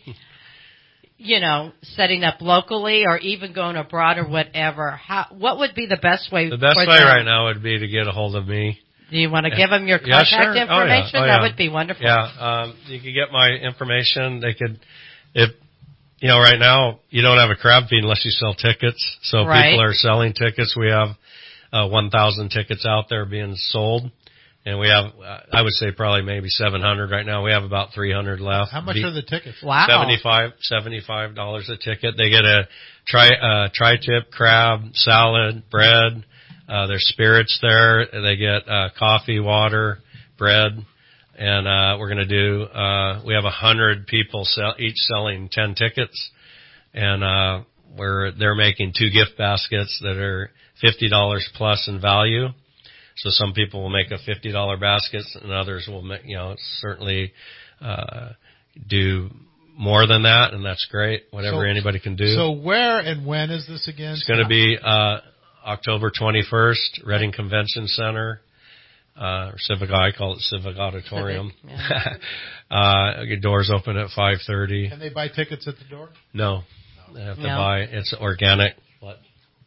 you know, setting up locally or even going abroad or whatever, how, what would be the best way? The best for way them? right now would be to get a hold of me. Do you want to give them your Yeah, contact sure. Oh, yeah. information? Oh, That yeah. would be wonderful. Yeah, um, you could get my information. They could, if you know, right now you don't have a crab feed unless you sell tickets. So Right. people are selling tickets. We have uh, one thousand tickets out there being sold, and we have, uh, I would say, probably maybe seven hundred right now. We have about three hundred left. How much Be- are the tickets? Wow. Seventy-five, seventy-five dollars a ticket. They get a tri uh, tri-tip crab salad, bread. Uh, there's spirits there. They get uh, coffee, water, bread, and uh, we're going to do. Uh, we have a hundred people sell, each selling ten tickets, and uh, we're they're making two gift baskets that are fifty dollars plus in value. So some people will make a fifty dollar basket, and others will make, you know, certainly uh, do more than that, and that's great. Whatever So- anybody can do. So where and when is this again? It's going to be uh, October twenty-first, Reading Convention Center, uh, or Civic, I call it Civic Auditorium. Civic, yeah. uh, doors open at five thirty. Can they buy tickets at the door? No. They have to No. buy, it's organic. What?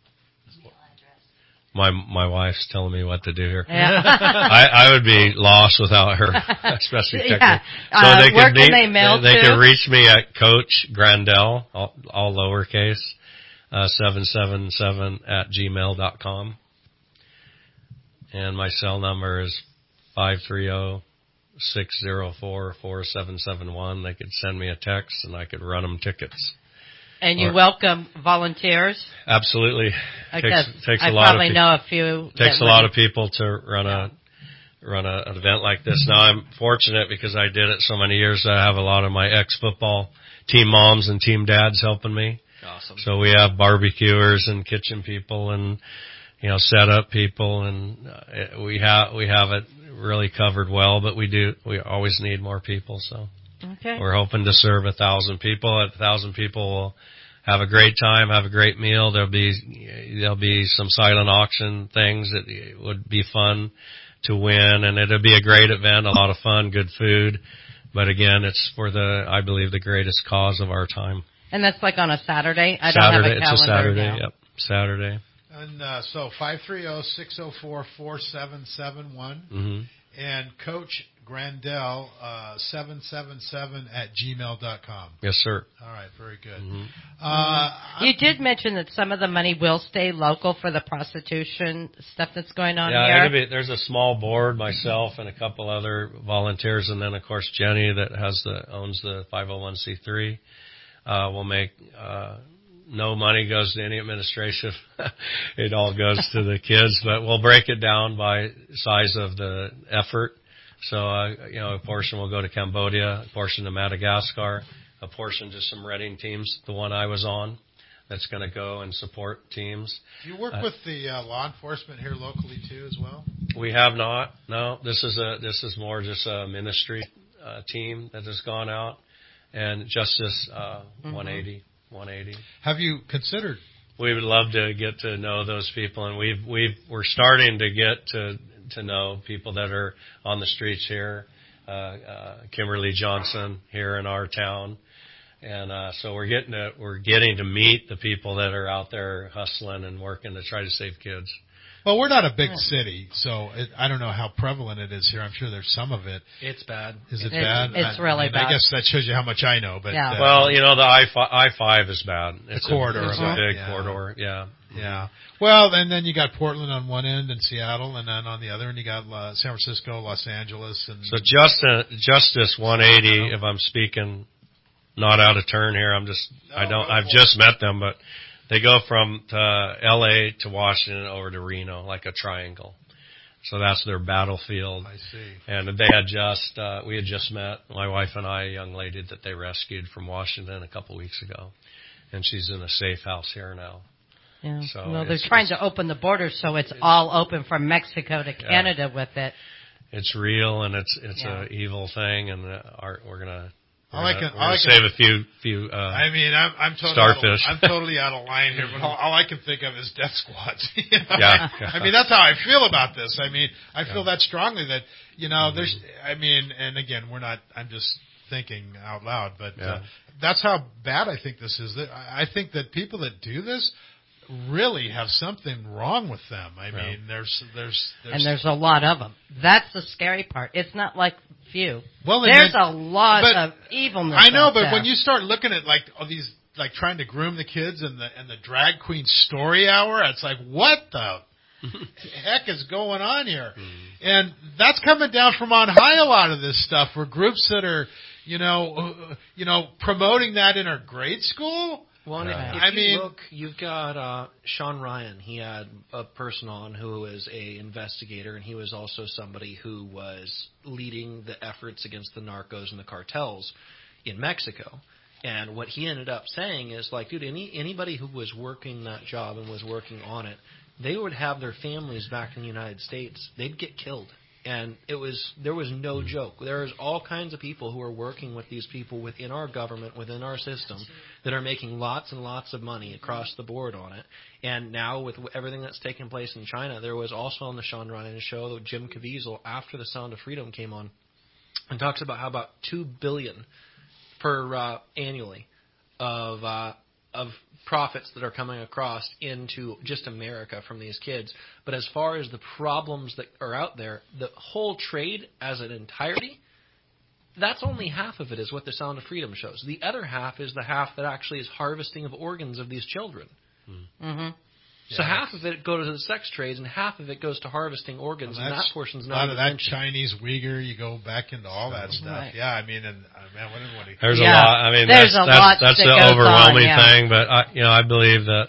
My my wife's telling me what to do here. Yeah. I, I would be lost without her, especially technically. Yeah. So Uh, they where can, can meet, they mail they, they to? can reach me at Coach Grandel, all, all lowercase, uh, seven seven seven at gmail dot com. And my cell number is five three zero, six zero four, four seven seven one. They could send me a text and I could run them tickets. And you Or- welcome volunteers? Absolutely. I Takes, guess takes I a lot probably of pe- know a few. Takes that a lot would- of people to run a run a, an event like this. Now I'm fortunate because I did it so many years. I have a lot of my ex-football team moms and team dads helping me. Awesome. So we have barbecuers and kitchen people and you know setup people, and uh, we have we have it really covered well. But we do we always need more people. So. Okay. We're hoping to serve a thousand people. A thousand people will have a great time, have a great meal. There'll be there'll be some silent auction things that would be fun to win, and it'll be a great event, a lot of fun, good food. But again, it's for the I believe the greatest cause of our time. And that's like on a Saturday? I Saturday, don't have a calendar it's a Saturday. now. Yep, Saturday. And uh, so five three zero, six zero four, four seven seven one. Mm-hmm. And Coach Grandel, uh, seven seven seven at gmail dot com. Yes, sir. All right, very good. Mm-hmm. Uh, You did mention that some of the money will stay local for the prostitution stuff that's going on Yeah, here. it'll be, there's a small board, myself and a couple other volunteers, and then of course Jenny that has the owns the five oh one c three. Uh, will make uh, no money goes to any administration. It all goes to the kids, but we'll break it down by size of the effort. So, uh, you know, a portion will go to Cambodia, a portion to Madagascar, a portion to some Reading teams, the one I was on, that's going to go and support teams. do you work Uh, with the uh, law enforcement here locally too, as well? We have not. No, this is a this is more just a ministry uh, team that has gone out, and Justice uh, Mhm. one eighty, one eighty. Have you considered? We would love to get to know those people, and we've we've we're starting to get to to know people that are on the streets here. Uh, uh, Kimberly Johnson here in our town, and uh, so we're getting to we're getting to meet the people that are out there hustling and working to try to save kids. Well, we're not a big city, so it, I don't know how prevalent it is here. I'm sure there's some of it. It's bad. Is it It's- bad? it's I, really I, mean, I bad. guess that shows you how much I know. But Yeah. uh, Well, you know, the I five is bad. It's corridor, A, it's uh-huh. a big Yeah. corridor. Yeah. Yeah. Well, and then you got Portland on one end and Seattle, and then on the other end you got uh, San Francisco, Los Angeles, and So Justice, Justice one eighty, if I'm speaking not out of turn here, I'm just, I don't, I've just met them, but they go from uh, L A to Washington over to Reno, like a triangle. So that's their battlefield. I see. And they had just, uh, we had just met, my wife and I, a young lady that they rescued from Washington a couple weeks ago. And she's in a safe house here now. Yeah. So well, they're it's- trying it's- to open the borders so it's all open from Mexico to Canada with it. It's real, and it's it's Yeah. a evil thing, and uh, our, we're gonna we're All I gonna, can- we're all gonna I can- save a few few. Uh, I mean, I'm, I'm totally starfish. Out of, I'm totally out of line here, but all, all I can think of is death squads. You know? Yeah. I mean, that's how I feel about this. I mean, I feel that strongly that you know, there's. I mean, and again, we're not. I'm just thinking out loud, but Yeah. uh, that's how bad I think this is. That I I think that people that do this really have something wrong with them. I Yeah. mean, there's, there's, there's, And there's a lot of them. That's the scary part. It's not like few. Well, and there's then- a lot but- of evilness. I know, out but there. when you start looking at like all these, like trying to groom the kids and the and the drag queen story hour, it's like, what the heck is going on here? And that's coming down from on high. A lot of this stuff, where groups that are, you know, uh, you know, promoting that in our grade school. Well, and if, Uh, if I you mean- look, you've got uh, Sean Ryan. He had a person on who was a investigator, and he was also somebody who was leading the efforts against the narcos and the cartels in Mexico. And what he ended up saying is, like, dude, any anybody who was working that job and was working on it, they would have their families back in the United States. They'd get killed. And it was there was no joke. There's all kinds of people who are working with these people within our government, within our system, that are making lots and lots of money across the board on it. And now with everything that's taking place in China, there was also on the Sean Ryan show, Jim Caviezel, after The Sound of Freedom came on, and talks about how about two billion dollars per uh, annually of uh, of profits that are coming across into just America from these kids. But as far as the problems that are out there, the whole trade as an entirety, that's only half of it is what the Sound of Freedom shows. The other half is the half that actually is harvesting of organs of these children. Mm-hmm. So yeah, half of it goes to the sex trades, and half of it goes to harvesting organs, well, and that portion's not a lot of that mentioned. Chinese Uyghur. You go back into all that stuff. Right. Yeah, I mean, and uh, man, what, what do you, there's yeah. a lot. I mean, there's that's a that's, lot that's that the goes overwhelming on, yeah. thing. But I, you know, I believe that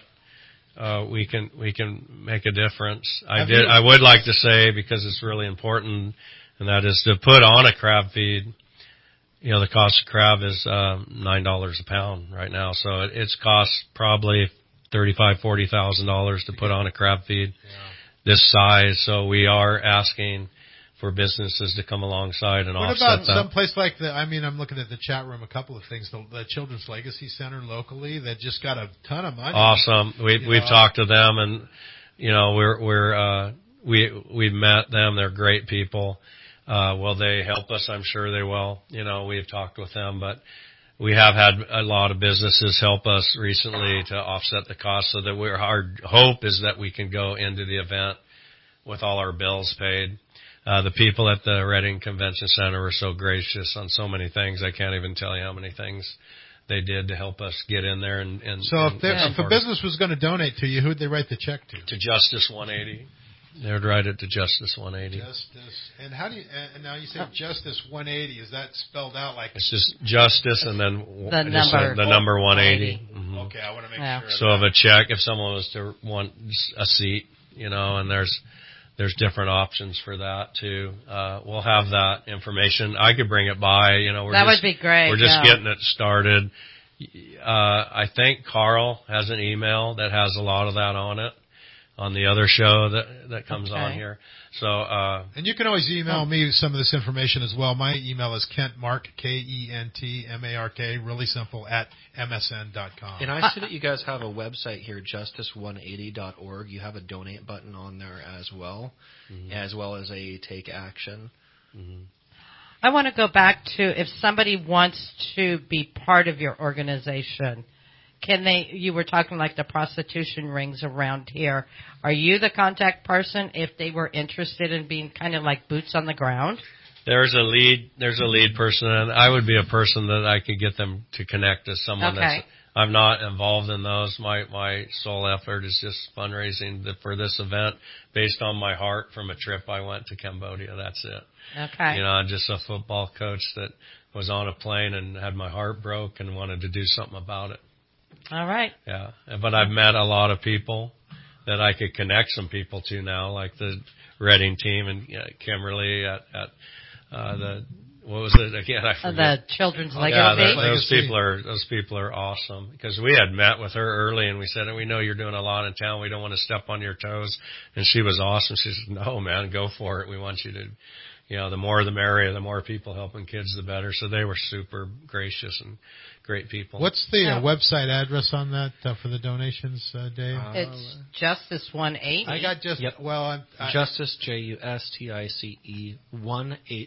uh, we can we can make a difference. I Have did. you- I would like to say, because it's really important, and that is to put on a crab feed. You know, the cost of crab is um, nine dollars a pound right now, so it, it's cost probably thirty-five, forty thousand dollars to put on a crab feed yeah. this size. So we are asking for businesses to come alongside and What offset about that. some place like the? I mean, I'm looking at the chat room. A couple of things. The, the Children's Legacy Center locally that just got a ton of money. Awesome. We You we've know. talked to them, and you know we're we're uh, we we've met them. They're great people. Uh, will they help us? I'm sure they will. You know, we've talked with them, but we have had a lot of businesses help us recently to offset the cost, so that we're, our hope is that we can go into the event with all our bills paid. Uh, the people at the Reading Convention Center were so gracious on so many things. I can't even tell you how many things they did to help us get in there. And, and So and, if, there, and if a business was going to donate to you, who'd they write the check to? to Justice one eighty, they would write it to Justice one eighty. Justice. And how do you? And now you say Justice one eighty. Is that spelled out like? It's just Justice and then The just number. the number one eighty. Mm-hmm. Okay, I want to make Yeah. sure. So of a check, if someone was to want a seat, you know, and there's there's different options for that too. Uh, we'll have that information. I could bring it by. You know, we're That just, would be great. We're just yeah. getting it started. Uh, I think Carl has an email that has a lot of that on it, on the other show that that comes Okay. on here. So uh, And you can always email me some of this information as well. My email is kentmark, K E N T M A R K, really simple, at M S N dot com. And I see that you guys have a website here, justice one eighty dot org. You have a donate button on there as well, mm-hmm. as well as a take action. Mm-hmm. I want to go back to if somebody wants to be part of your organization. Can they, you were talking like the prostitution rings around here. Are you the contact person if they were interested in being kind of like boots on the ground? There's a lead, there's a lead person, and I would be a person that I could get them to connect to someone Okay. that's, I'm not involved in those. My, my sole effort is just fundraising for this event based on my heart from a trip I went to Cambodia. That's it. Okay. You know, I'm just a football coach that was on a plane and had my heart broke and wanted to do something about it. All right. Yeah. But I've met a lot of people that I could connect some people to now, like the Reading team and uh, Kimberly at, at uh, the, what was it again? I Uh, forget. the Children's Yeah, Legacy. that, those people are those people are awesome, because we had met with her early and we said, we know you're doing a lot in town. We don't want to step on your toes. And she was awesome. She said, no, man, go for it. We want you to, you know, the more the merrier, the more people helping kids, the better. So they were super gracious and great people. What's the uh, Yeah. website address on that uh, for the donations, uh, Dave? It's Justice one eighty. I got just, Yep. well, I'm, I, Justice, J U S T I C E, one eighty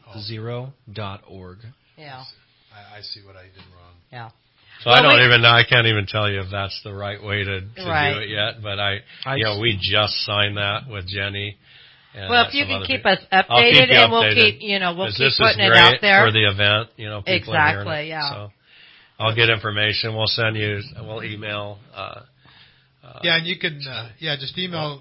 dot org. Yeah. I, I see what I did wrong. Yeah. So Well, I don't we- even know. I can't even tell you if that's the right way to, to Right. do it yet. But I, I you know, s- we just signed that with Jenny. And Well, uh, if you some can other keep people. us I'll keep updated, you and we'll updated. keep, you know, we'll 'Cause keep this is putting it great out there. for the event. You know, people are hearing Exactly, it. yeah. So I'll get information. We'll send you. We'll email. Uh, uh, Yeah, and you can, uh, yeah, just email.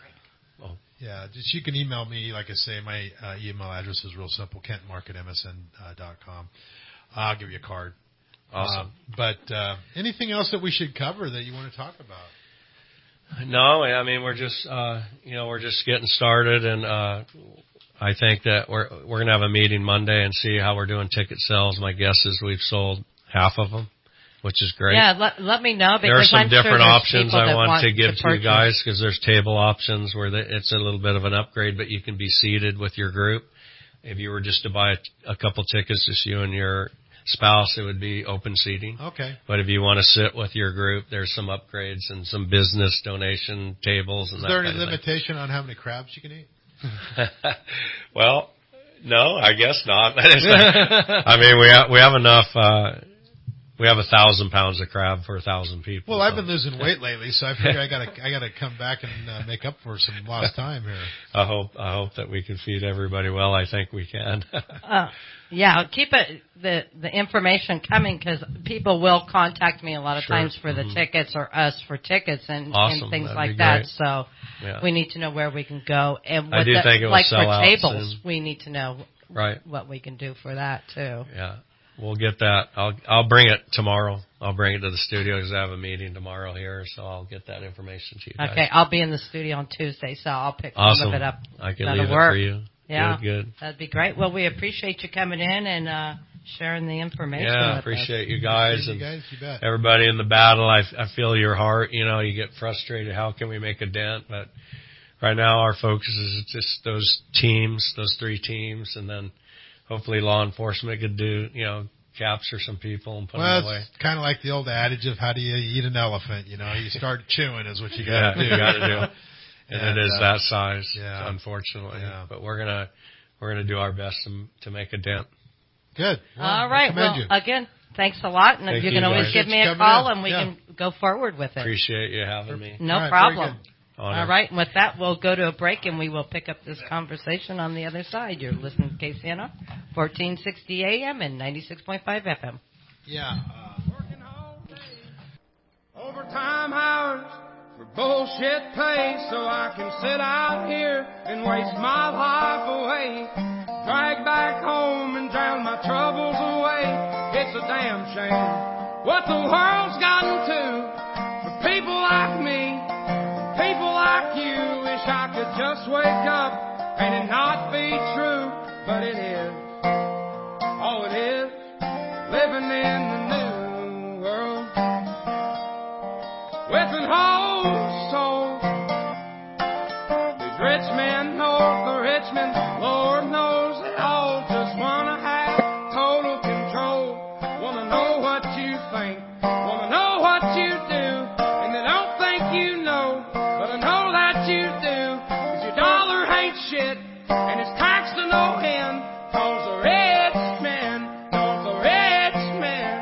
Oh. Yeah, just you can email me. Like I say, my uh, email address is real simple: kentmark at M S N dot com. I'll give you a card. Awesome. Uh, but uh, anything else that we should cover that you want to talk about? No, I mean we're just uh, you know we're just getting started, and uh, I think that we're we're gonna have a meeting Monday and see how we're doing ticket sales. My guess is we've sold half of them, which is great. Yeah, let, let me know, because There are some I'm sure different there's options people I that want to give to to you purchase. guys, because there's table options where the, it's a little bit of an upgrade, but you can be seated with your group. if you were just to buy a, a couple tickets, just you and your spouse, it would be open seating. Okay. But if you want to sit with your group, there's some upgrades and some business donation tables and Is that there kind any of limitation on how many crabs you can eat? thing. Well, no, I guess not. I mean, we have, we have enough. Uh, we have a thousand pounds of crab for a thousand people. Well, I've been losing weight lately, so I figure I gotta I gotta come back and uh, make up for some lost time here. I hope I hope that we can feed everybody well. I think we can. uh, yeah, keep it the the information coming because people will contact me a lot of Sure. times for the Mhm. tickets or us for tickets and, Awesome. and things That'd like be that. great. So Yeah. we need to know where we can go and I what do the, think it will like sell for out tables. soon. We need to know Right. what we can do for that too. Yeah, we'll get that. I'll I'll bring it tomorrow. I'll bring it to the studio because I have a meeting tomorrow here, so I'll get that information to you guys. Okay, I'll be in the studio on Tuesday, so I'll pick Awesome. some of it up. I can That'll leave work. it for you. Yeah, Good, good. That'd be great. Well, we appreciate you coming in and uh, sharing the information. Yeah, with appreciate us. you guys Appreciate and you guys, you bet. everybody in the battle. I I feel your heart. You know, you get frustrated. How can we make a dent? But right now, our focus is just those teams, those three teams, and then hopefully law enforcement could do, you know, capture some people and put Well, them away. it's kind of like the old adage of how do you eat an elephant? You know, you start chewing is what you got to Yeah, do. you got to do. And, And, it is uh, that size, yeah. unfortunately. Yeah. But we're gonna we're gonna do our best to to make a dent. Good. Well, All I right. commend Well, you. again, thanks a lot, and Thank you you, can always guys. give me a Coming call, in. and we Yeah. can go forward with it. Appreciate you having me. No All right, very problem. good. Honor. All right, and with that, we'll go to a break, and we will pick up this conversation on the other side. You're listening to K C N R, fourteen sixty A M and ninety-six point five F M. Yeah. Uh, Overtime hours for bullshit pay, so I can sit out here and waste my life away. Drag back home and drown my troubles away. It's a damn shame what the world's gotten to for people like me, people like you. Wish I could just wake up and it not be true, but it is. All it is, living in the new world with an whole soul. These rich men north of Richmond, Lord knows they all just wanna have total control. Wanna know what you think, wanna know what you do, and they don't think you know, but I know that you do. 'Cause your dollar ain't shit, and it's taxed to no end. 'Cause the rich men, 'cause the rich men.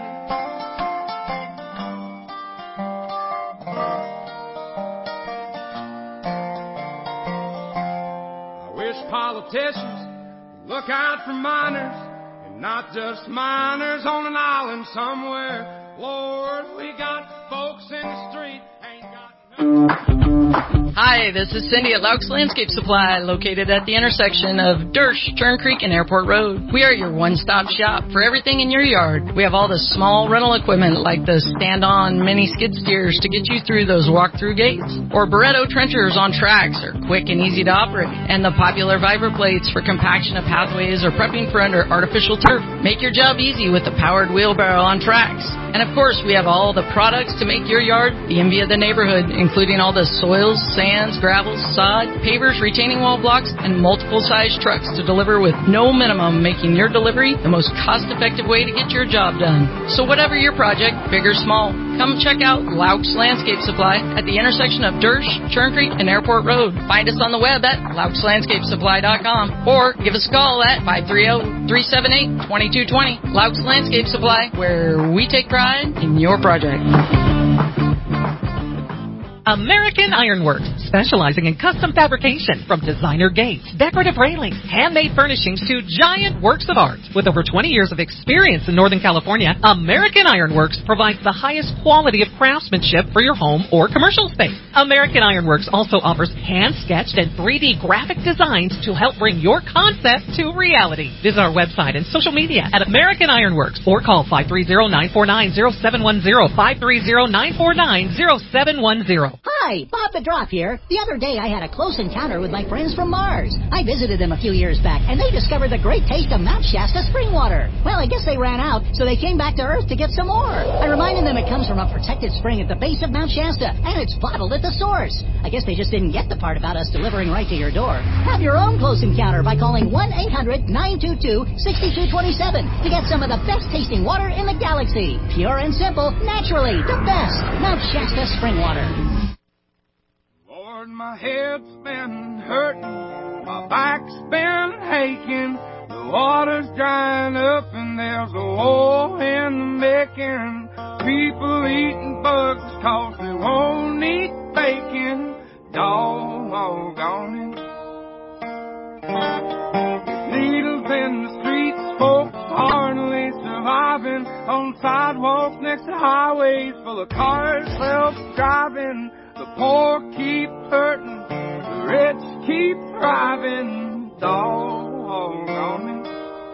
I wish politicians would look out for minors, and not just minors on an island somewhere. Lord, we got folks in the street, ain't got Hi, this is Cindy at Laux Landscape Supply, located at the intersection of Dersh, Churn Creek, and Airport Road. We are your one-stop shop for everything in your yard. We have all the small rental equipment like the stand-on mini skid steers to get you through those walk-through gates, or Barretto trenchers on tracks are quick and easy to operate, and the popular Vibra plates for compaction of pathways or prepping for under artificial turf. Make your job easy with the powered wheelbarrow on tracks. And of course, we have all the products to make your yard the envy of the neighborhood, including all the soils, sands, gravels, sod, pavers, retaining wall blocks, and multiple size trucks to deliver with no minimum, making your delivery the most cost-effective way to get your job done. So whatever your project, big or small, come check out Laux Landscape Supply at the intersection of Dersh, Churn Creek, and Airport Road. Find us on the web at laux landscape supply dot com or give us a call at five three zero, three seven eight, two two two zero. Laux Landscape Supply, where we take pride in your project. American Ironworks, specializing in custom fabrication from designer gates, decorative railings, handmade furnishings to giant works of art. With over twenty years of experience in Northern California, American Ironworks provides the highest quality of craftsmanship for your home or commercial space. American Ironworks also offers hand-sketched and three D graphic designs to help bring your concept to reality. Visit our website and social media at American Ironworks or call five three zero, nine four nine, zero seven one zero, five three zero, nine four nine, zero seven one zero. Hi, Hi, Bob the Drop here. The other day I had a close encounter with my friends from Mars. I visited them a few years back, and they discovered the great taste of Mount Shasta spring water. Well, I guess they ran out, so they came back to Earth to get some more. I reminded them it comes from a protected spring at the base of Mount Shasta, and it's bottled at the source. I guess they just didn't get the part about us delivering right to your door. Have your own close encounter by calling one eight hundred nine two two six two two seven to get some of the best tasting water in the galaxy. Pure and simple, naturally, the best. Mount Shasta spring water. Lord, my head's been hurting, my back's been aching, the water's drying up and there's a hole in the making. People eating bugs cause they won't eat bacon. Doggone it. Needles in the streets, folks hardly surviving on sidewalks next to highways full of cars self-driving. The poor keep hurting, the rich keep thriving. Doggone it.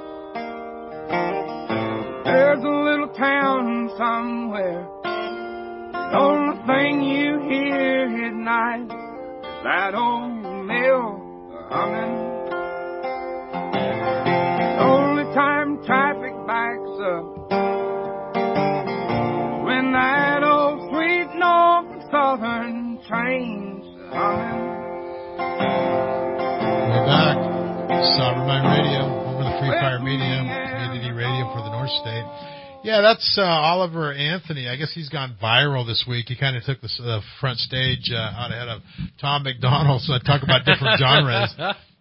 There's a little town somewhere, the only thing you hear at night is that old mill humming. The only time traffic backs up when that old sweet Norfolk Southern train's humming. We're back. Cybermine Radio, over the Free Fire Media, community radio for the North State. Yeah, that's uh, Oliver Anthony. I guess he's gone viral this week. He kind of took the uh, front stage uh, out ahead of Tom McDonald, so I talk about different genres.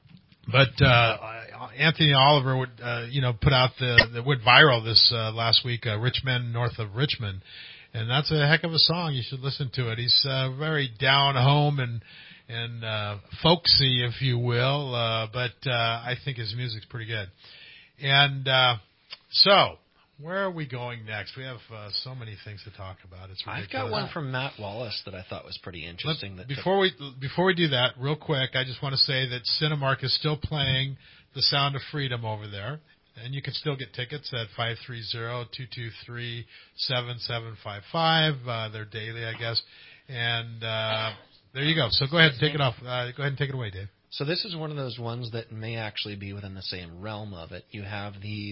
But uh, Anthony Oliver would, uh, you know, put out the, the went viral this uh, last week, uh, Rich Men North of Richmond. And that's a heck of a song. You should listen to it. He's uh, very down home and and uh, folksy, if you will, uh, but uh, I think his music's pretty good. And uh, so, where are we going next? We have uh, so many things to talk about. It's ridiculous. I've got one from Matt Wallace that I thought was pretty interesting. Let, that before we before we do that, real quick, I just want to say that Cinemark is still playing The Sound of Freedom over there. And you can still get tickets at five three zero, two two three, seven seven five five. Uh, they're daily, I guess. And uh, there you go. So go ahead and take it off. Uh, go ahead and take it away, Dave. So this is one of those ones that may actually be within the same realm of it. You have the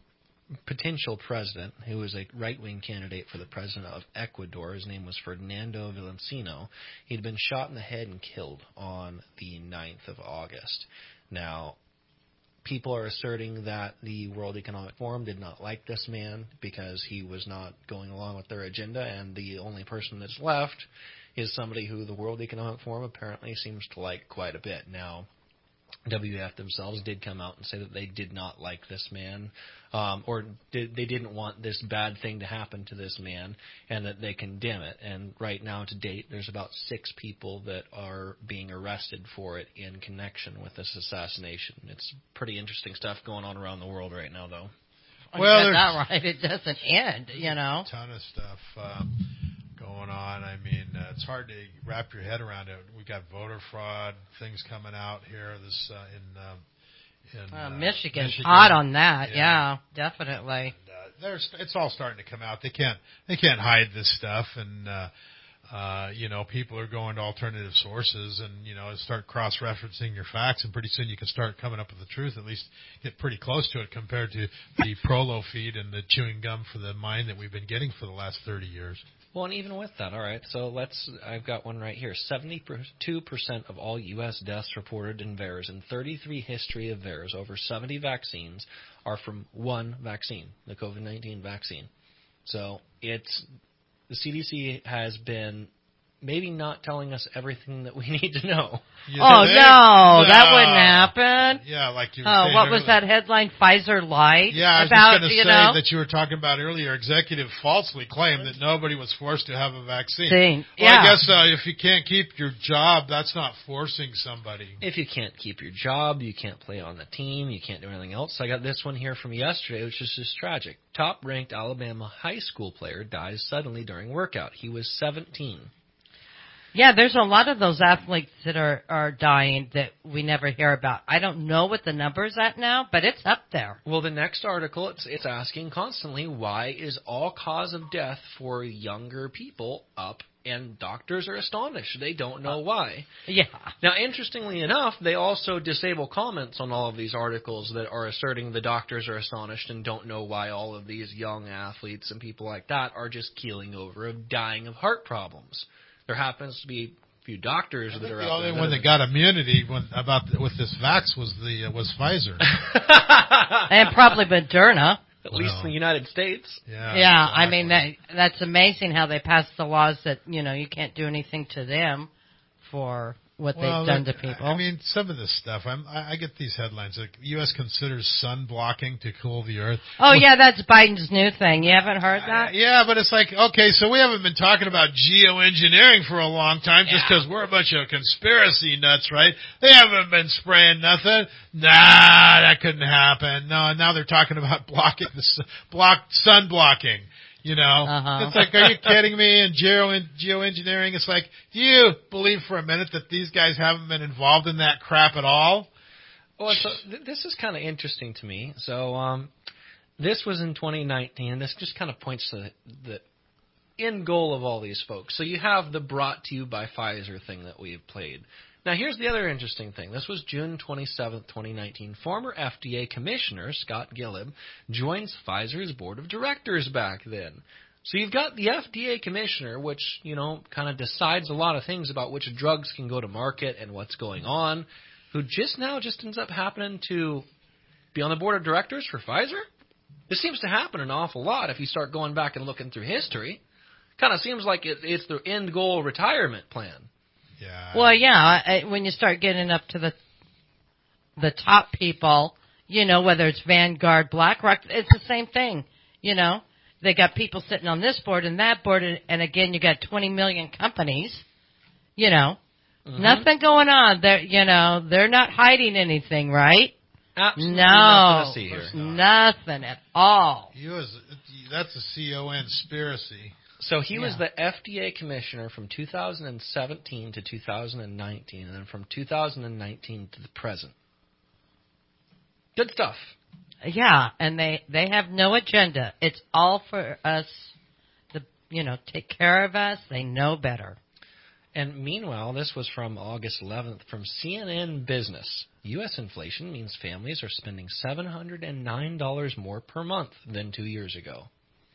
potential president, who is a right-wing candidate for the president of Ecuador. His name was Fernando Villancino. He'd been shot in the head and killed on the ninth of August. Now, people are asserting that the World Economic Forum did not like this man because he was not going along with their agenda, and the only person that's left is somebody who the World Economic Forum apparently seems to like quite a bit. Now, W E F themselves did come out and say that they did not like this man, um, or did, they didn't want this bad thing to happen to this man, and that they condemn it. And right now, to date, there's about six people that are being arrested for it in connection with this assassination. It's pretty interesting stuff going on around the world right now, though. Well, you got that right. It doesn't end, you know. A ton of stuff um, going on. I mean, uh, it's hard to wrap your head around it. We've got voter fraud things coming out here this uh, in, um, in uh, uh, Michigan's Michigan. hot on that. Yeah, yeah definitely. And, uh, there's, it's all starting to come out. They can't they can't hide this stuff, and uh, uh, you know, people are going to alternative sources, and you know, start cross-referencing your facts, and pretty soon you can start coming up with the truth. At least get pretty close to it compared to the Prolo feed and the chewing gum for the mind that we've been getting for the last thirty years. Well, and even with that, all right, so let's, I've got one right here. seventy-two percent of all U S deaths reported in VAERS and thirty-three history of VAERS, over seventy vaccines, are from one vaccine, the COVID nineteen vaccine. So it's, the C D C has been maybe not telling us everything that we need to know. Yeah, oh, no, no, that wouldn't happen. Yeah, like you were oh, saying what earlier. was that headline? Pfizer Light? Yeah, I was about, just going to say know? that you were talking about earlier. Executive falsely claimed that nobody was forced to have a vaccine. Same. Well, yeah. I guess uh, if you can't keep your job, that's not forcing somebody. If you can't keep your job, you can't play on the team, you can't do anything else. I got this one here from yesterday, which is just tragic. Top-ranked Alabama high school player dies suddenly during workout. He was seventeen. Yeah, there's a lot of those athletes that are, are dying that we never hear about. I don't know what the number's at now, but it's up there. Well, the next article, it's, it's asking constantly, why is all cause of death for younger people up? And doctors are astonished. They don't know why. Yeah. Now, interestingly enough, they also disable comments on all of these articles that are asserting the doctors are astonished and don't know why all of these young athletes and people like that are just keeling over of dying of heart problems. There happens to be a few doctors I that think are the out only there one that got immunity when, about the, with this vax was the uh, was Pfizer. And probably Moderna. At well, least in the United States. Yeah, yeah exactly. I mean, that, that's amazing how they passed the laws that, you know, you can't do anything to them for what well, they've done that, to people. I mean, some of this stuff, I'm, I, I get these headlines, like U S considers sun blocking to cool the earth. Oh, well, yeah, that's Biden's new thing. You haven't heard that? Uh, yeah, but it's like, okay, so we haven't been talking about geoengineering for a long time yeah. just because we're a bunch of conspiracy nuts, right? They haven't been spraying nothing. Nah, that couldn't happen. No, now they're talking about blocking the block sun blocking. You know, uh-huh. It's like, are you kidding me? And geo geoengineering, it's like, do you believe for a minute that these guys haven't been involved in that crap at all? Well, so th- this is kind of interesting to me. So, um, this was in twenty nineteen. This just kind of points to the, the end goal of all these folks. So you have the brought to you by Pfizer thing that we've played. Now, here's the other interesting thing. This was June twenty-seventh, twenty nineteen. Former F D A Commissioner Scott Gillib joins Pfizer's board of directors back then. So you've got the F D A Commissioner, which, you know, kind of decides a lot of things about which drugs can go to market and what's going on, who just now just ends up happening to be on the board of directors for Pfizer? This seems to happen an awful lot if you start going back and looking through history. Kind of seems like it, it's the end goal retirement plan. Yeah. Well, yeah, when you start getting up to the the top people, you know, whether it's Vanguard, BlackRock, it's the same thing. You know, they got people sitting on this board and that board, and, and again, you got twenty million companies. You know, mm-hmm. nothing going on. They're, you know, they're not hiding anything, right? Absolutely no, nothing to see here. Nothing at all. You as, that's a C O N conspiracy. So he yeah. was the F D A commissioner from two thousand seventeen to two thousand nineteen, and then from two thousand nineteen to the present. Good stuff. Yeah, and they, they have no agenda. It's all for us to, you know, take care of us. They know better. And meanwhile, this was from August eleventh from C N N Business. U S inflation means families are spending seven hundred nine dollars more per month than two years ago.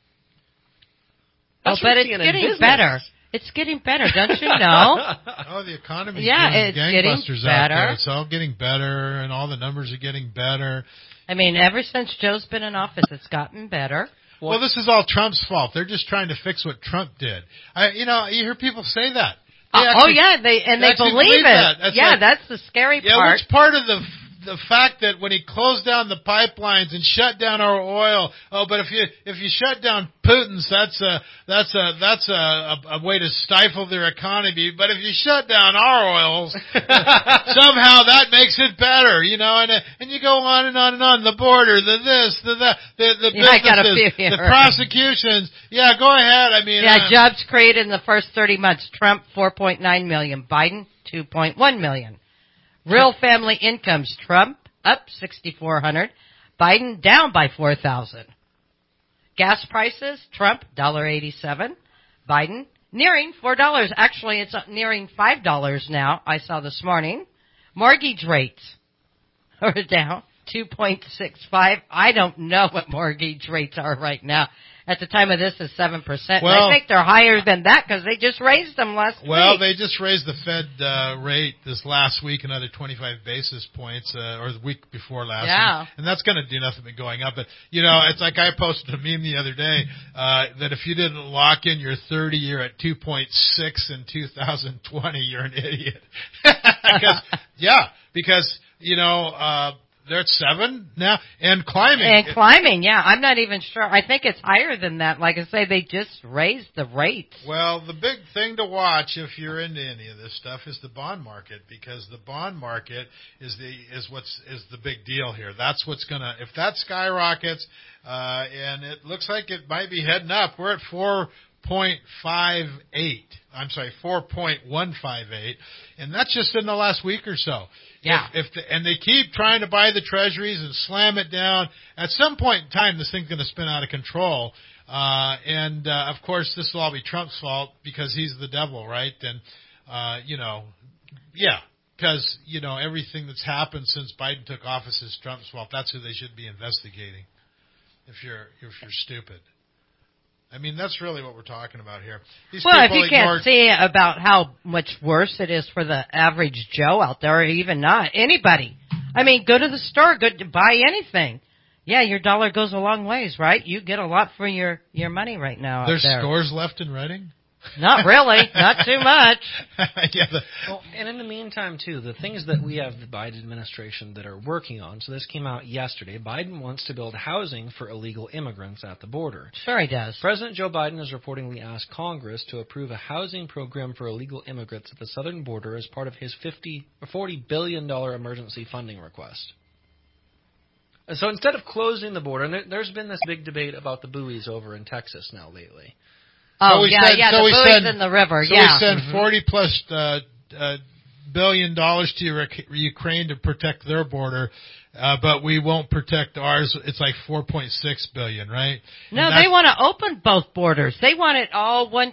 That's oh, but it's getting business. better. It's getting better, don't you know? Oh, the economy's yeah, getting it's gangbusters getting out better. there. It's all getting better, and all the numbers are getting better. I mean, ever since Joe's been in office, it's gotten better. Well, well, this is all Trump's fault. They're just trying to fix what Trump did. I, you know, you hear people say that. Uh, actually, oh yeah, they and they, they believe, believe it. That. That's yeah, like, that's the scary yeah, part. Which part of the the fact that when he closed down the pipelines and shut down our oil, oh, but if you if you shut down Putin's, that's a that's a that's a, a, a way to stifle their economy. But if you shut down our oils, somehow that makes it better, you know. And and you go on and on and on. The border, the this, the that, the the yeah, businesses, the prosecutions. Yeah, go ahead. I mean, yeah, uh, jobs created in the first thirty months. Trump four point nine million, Biden two point one million. Real family incomes, Trump up six thousand four hundred dollars, Biden down by four thousand dollars. Gas prices, Trump one dollar eighty-seven, Biden nearing four dollars. Actually, it's nearing five dollars now, I saw this morning. Mortgage rates are down two point six five. I don't know what mortgage rates are right now. At the time of this is seven percent. Well, and I think they're higher than that because they just raised them last well, week. Well, they just raised the Fed uh, rate this last week another twenty-five basis points, uh, or the week before last. Yeah. And, and that's going to do nothing but going up. But, you know, it's like I posted a meme the other day uh, that if you didn't lock in your thirty year at two point six in two thousand twenty, you're an idiot. because, yeah, because, you know, uh, they're at seven now and climbing. And climbing, yeah. I'm not even sure. I think it's higher than that. Like I say, they just raised the rates. Well, the big thing to watch if you're into any of this stuff is the bond market, because the bond market is the is what's is the big deal here. That's what's gonna if that skyrockets, uh, and it looks like it might be heading up. We're at four point five eight. I'm sorry, four point one five eight, and that's just in the last week or so. Yeah. If, if the, and they keep trying to buy the treasuries and slam it down. At some point in time, this thing's going to spin out of control. Uh, and, uh, of course, this will all be Trump's fault because he's the devil, right? And, uh, you know, yeah, because, you know, everything that's happened since Biden took office is Trump's fault. That's who they should be investigating if you're if you're stupid. I mean, that's really what we're talking about here. These well, if you ignore- can't see about how much worse it is for the average Joe out there, or even not, anybody. I mean, go to the store, go to buy anything. Yeah, your dollar goes a long ways, right? You get a lot for your, your money right now out There's there. stores left in Reading? Not really. Not too much. yeah, the, well, and in the meantime, too, the things that we have the Biden administration that are working on, so this came out yesterday, Biden wants to build housing for illegal immigrants at the border. Sure he does. President Joe Biden has reportedly asked Congress to approve a housing program for illegal immigrants at the southern border as part of his fifty or forty billion dollars emergency funding request. So instead of closing the border, and there, there's been this big debate about the buoys over in Texas now lately. Oh, so we yeah, send, yeah, so the we buoys send, in the river, so yeah. we send mm-hmm. forty plus uh, uh, billion dollars to Ukraine to protect their border, uh, but we won't protect ours. It's like four point six billion, right? No, they want to open both borders. They want it all one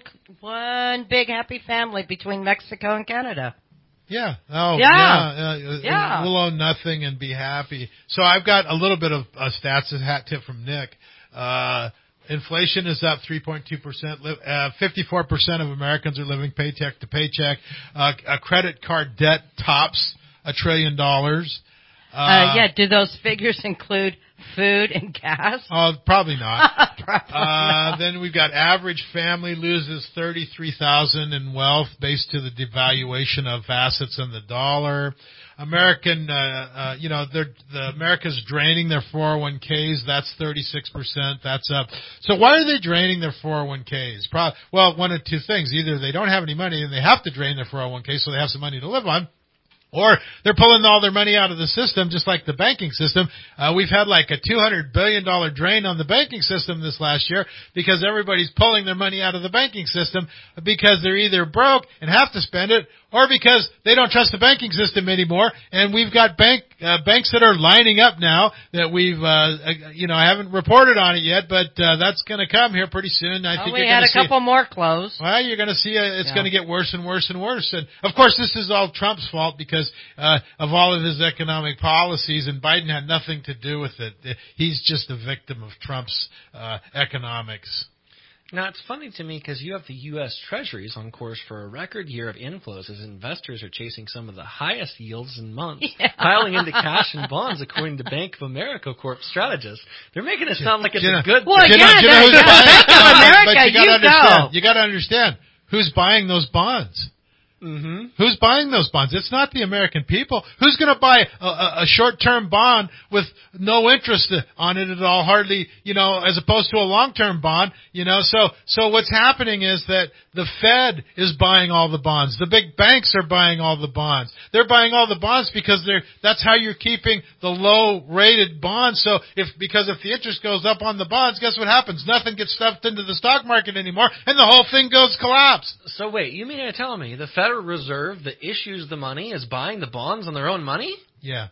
one big happy family between Mexico and Canada. Yeah. Oh, yeah. Yeah. Uh, yeah. We'll own nothing and be happy. So I've got a little bit of uh, stats, a hat tip from Nick. Uh, inflation is up three point two percent. Uh, fifty-four percent of Americans are living paycheck to paycheck. Uh, a credit card debt tops a trillion dollars. Uh, uh, yeah. Do those figures include food and gas? Oh, probably not. probably uh, not. Then we've got average family loses thirty-three thousand dollars in wealth based to the devaluation of assets and the dollar. American, uh, uh, you know, they're, the America's draining their four oh one k's. That's thirty-six percent. That's up. So why are they draining their four oh one k's? Pro- well, one of two things. Either they don't have any money and they have to drain their four oh one k so they have some money to live on. Or they're pulling all their money out of the system, just like the banking system. Uh, we've had like a two hundred billion dollars drain on the banking system this last year because everybody's pulling their money out of the banking system because they're either broke and have to spend it or because they don't trust the banking system anymore. And we've got bank uh, banks that are lining up now that we've, uh, you know, I haven't reported on it yet, but uh, that's going to come here pretty soon. I well, think we you're had a see couple it. more close. Well, you're going to see uh, it's yeah. going to get worse and worse and worse. And of course, this is all Trump's fault because uh, of all of his economic policies, and Biden had nothing to do with it. He's just a victim of Trump's uh, economics. Now, it's funny to me because you have the U S Treasuries on course for a record year of inflows as investors are chasing some of the highest yields in months, yeah. piling into cash and bonds, according to Bank of America Corp strategists. They're making it sound like it's Gina, a good well, thing. yeah, Gina, no, Gina, yeah, Bank of America, but you gotta you understand, go. You got to understand who's buying those bonds. Mm-hmm. Who's buying those bonds? It's not the American people. Who's going to buy a, a, a short-term bond with no interest on it at all, hardly, you know, as opposed to a long-term bond, you know? So, so what's happening is that the Fed is buying all the bonds. The big banks are buying all the bonds. They're buying all the bonds because they're, that's how you're keeping the low-rated bonds. So if, because if the interest goes up on the bonds, guess what happens? Nothing gets stuffed into the stock market anymore, and the whole thing goes collapse. So wait, you mean to tell me the Federal Reserve that issues the money is buying the bonds on their own money? Yeah.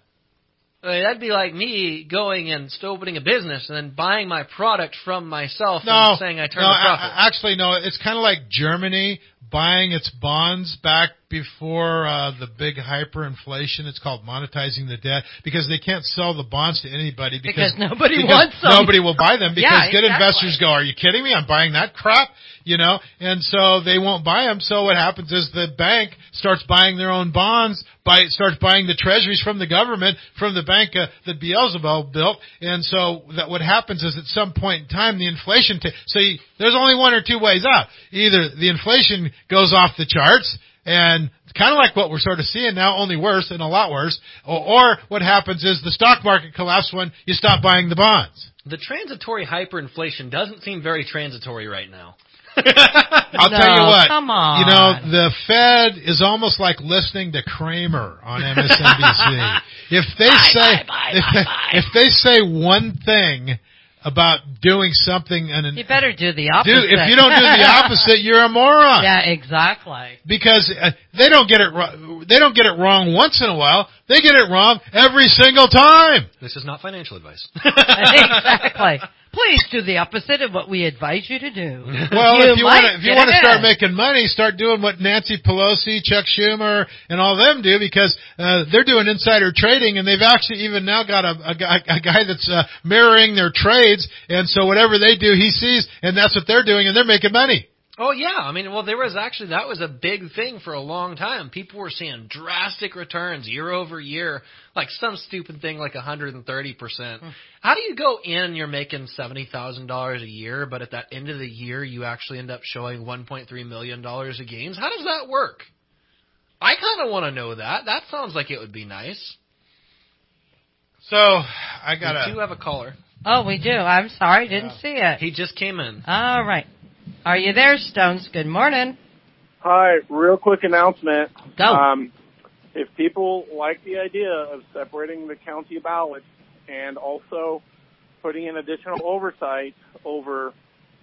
I mean, that'd be like me going and still opening a business and then buying my product from myself no, and saying I turned no, a profit. I, actually, no. It's kind of like Germany buying its bonds back before uh, the big hyperinflation. It's called monetizing the debt because they can't sell the bonds to anybody because, because nobody because wants them. Nobody will buy them because yeah, good exactly. investors go, "Are you kidding me? I'm buying that crap." You know, and so they won't buy them. So what happens is the bank starts buying their own bonds, buy, starts buying the treasuries from the government, from the bank uh, that Beelzebub built. And so that what happens is at some point in time, the inflation, t- so you, there's only one or two ways out. Either the inflation goes off the charts, and it's kind of like what we're sort of seeing now, only worse and a lot worse. Or, or what happens is the stock market collapses when you stop buying the bonds. The transitory hyperinflation doesn't seem very transitory right now. I'll no, tell you what. Come on. You know, the Fed is almost like listening to Kramer on M S N B C. If they bye, say bye, bye, if, bye, bye. if they say one thing about doing something. And you better do the opposite. Do, if you don't do the opposite, you're a moron. Yeah, exactly. Because uh, they don't get it wrong. They don't get it wrong once in a while. They get it wrong every single time. This is not financial advice. Exactly. Please do the opposite of what we advise you to do. Well, you if you want to, if you want to start making money, start doing what Nancy Pelosi, Chuck Schumer, and all them do, because uh, they're doing insider trading, and they've actually even now got a, a guy, a guy that's uh, mirroring their trades, and so whatever they do, he sees, and that's what they're doing, and they're making money. Oh, yeah. I mean, well, there was actually, that was a big thing for a long time. People were seeing drastic returns year over year, like some stupid thing like one hundred thirty percent. Hmm. How do you go in and you're making seventy thousand dollars a year, but at that end of the year, you actually end up showing one point three million dollars of gains? How does that work? I kind of want to know that. That sounds like it would be nice. So, I got to... We do have a caller. Oh, we do. I'm sorry. Didn't yeah. see it. He just came in. All right. Are you there, Stones? Good morning. Hi. Real quick announcement. Go. Um, if people like the idea of separating the county ballots and also putting in additional oversight over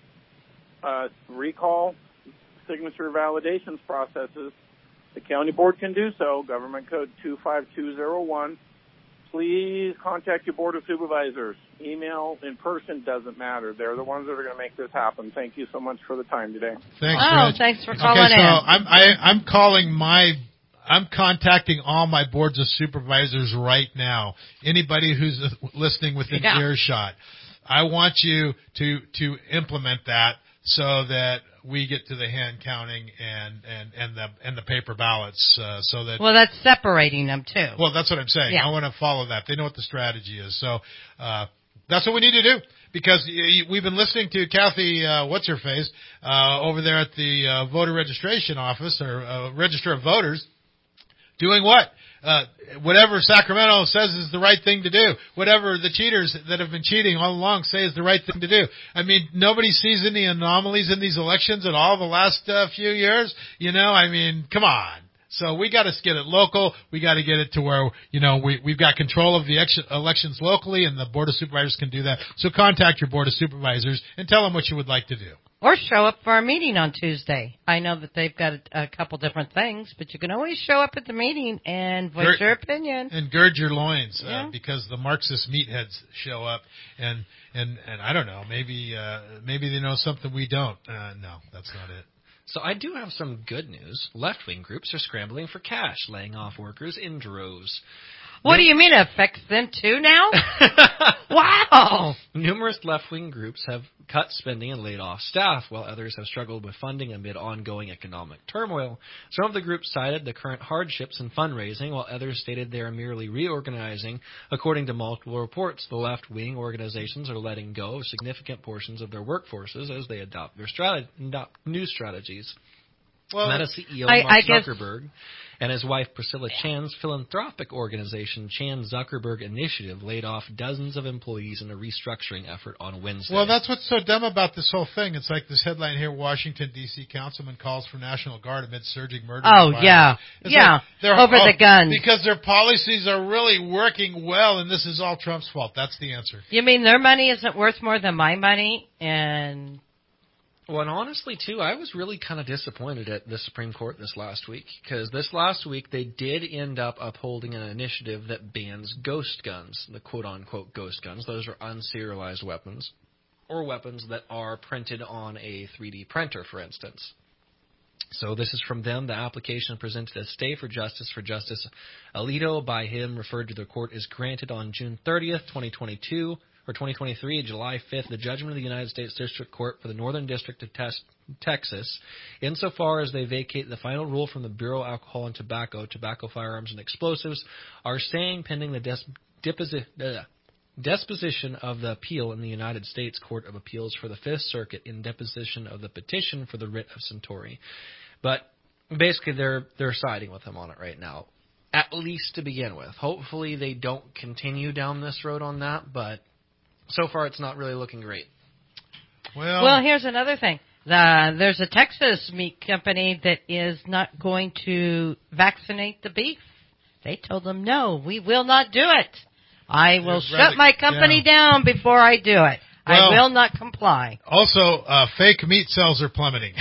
uh, recall signature validations processes, the county board can do so. Government Code two five two zero one. Please contact your board of supervisors. Email, in person, doesn't matter. They're the ones that are going to make this happen. Thank you so much for the time today. Thanks, oh, Rich. thanks for calling okay, so in. I'm, I, I'm calling my, I'm contacting all my boards of supervisors right now. Anybody who's listening within yeah. earshot. I want you to, to implement that so that we get to the hand counting and, and, and the and the paper ballots uh, so that... Well, that's separating them, too. Well, that's what I'm saying. Yeah. I want to follow that. They know what the strategy is. So uh, that's what we need to do, because we've been listening to Kathy, uh, what's-her-face, uh, over there at the uh, voter registration office, or uh, register of voters, doing what? Uh, whatever Sacramento says is the right thing to do. Whatever the cheaters that have been cheating all along say is the right thing to do. I mean, nobody sees any anomalies in these elections at all the last uh, few years. You know, I mean, come on. So we got to get it local. We got to get it to where, you know, we, we've got control of the ex- elections locally, and the Board of Supervisors can do that. So contact your Board of Supervisors and tell them what you would like to do. Or show up for our meeting on Tuesday. I know that they've got a, a couple different things, but you can always show up at the meeting and voice gird, your opinion. And gird your loins, yeah. uh, because the Marxist meatheads show up, and and, and I don't know, maybe uh, maybe they know something we don't. Uh, no, that's not it. So I do have some good news. Left-wing groups are scrambling for cash, laying off workers in droves. What do you mean it affects them too now? Wow! Numerous left-wing groups have cut spending and laid off staff, while others have struggled with funding amid ongoing economic turmoil. Some of the groups cited the current hardships in fundraising, while others stated they are merely reorganizing. According to multiple reports, the left-wing organizations are letting go of significant portions of their workforces as they adopt their strat- adopt new strategies. Well, Meta C E O I, Mark I guess, Zuckerberg and his wife Priscilla Chan's philanthropic organization Chan Zuckerberg Initiative laid off dozens of employees in a restructuring effort on Wednesday. Well, that's what's so dumb about this whole thing. It's like this headline here: Washington D C councilman calls for National Guard amid surging murder. Oh yeah, it's yeah, like over oh, the guns because their policies are really working well, and this is all Trump's fault. That's the answer. You mean their money isn't worth more than my money? And Well, and honestly, too, I was really kind of disappointed at the Supreme Court this last week, because this last week they did end up upholding an initiative that bans ghost guns, the quote-unquote ghost guns. Those are unserialized weapons, or weapons that are printed on a three D printer, for instance. So this is from them. The application presented a stay for justice for Justice Alito, by him referred to the court, is granted on June thirtieth, twenty twenty-two. For twenty twenty-three, July fifth, the judgment of the United States District Court for the Northern District of Tes- Texas, insofar as they vacate the final rule from the Bureau of Alcohol and Tobacco, Tobacco, Firearms, and Explosives, are staying pending the des- deposi- uh, disposition of the appeal in the United States Court of Appeals for the Fifth Circuit in deposition of the petition for the writ of Centauri. But basically, they're they're siding with him on it right now, at least to begin with. Hopefully, they don't continue down this road on that, but so far, it's not really looking great. Well, well, here's another thing. The, there's a Texas meat company that is not going to vaccinate the beef. They told them, no, we will not do it. I will shut rather, my company yeah. down before I do it. I will not comply. Also, uh, fake meat sales are plummeting.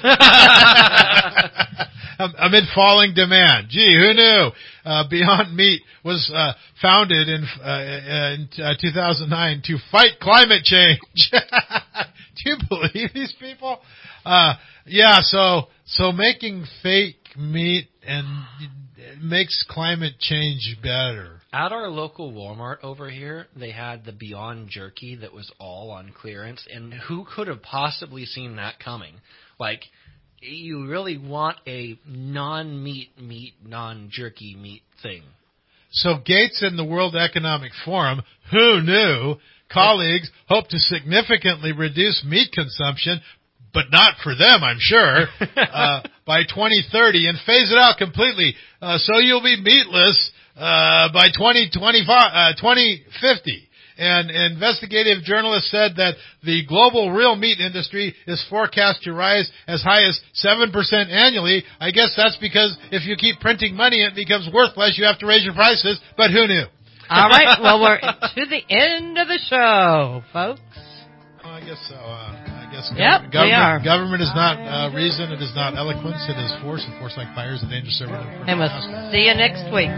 Amid falling demand. Gee, who knew? Uh, Beyond Meat was uh, founded in, uh, in uh, two thousand nine to fight climate change. Do you believe these people? Uh, yeah, so so making fake meat and it makes climate change better. At our local Walmart over here, they had the Beyond Jerky that was all on clearance, and who could have possibly seen that coming? Like, you really want a non-meat meat, non-jerky meat thing. So Gates and the World Economic Forum, who knew, colleagues hope to significantly reduce meat consumption, but not for them, I'm sure, uh, by twenty thirty and phase it out completely. Uh, so you'll be meatless uh, by twenty twenty-five, uh, twenty fifty. And investigative journalists said that the global real meat industry is forecast to rise as high as seven percent annually. I guess that's because if you keep printing money, it becomes worth less. You have to raise your prices, but who knew? All right, well, we're to the end of the show, folks. Oh, I guess so. Uh, I guess yep, government, we are. Government is not uh, reason. It is not eloquence. It is force, and force like fire is a dangerous servant. And we'll see you next week.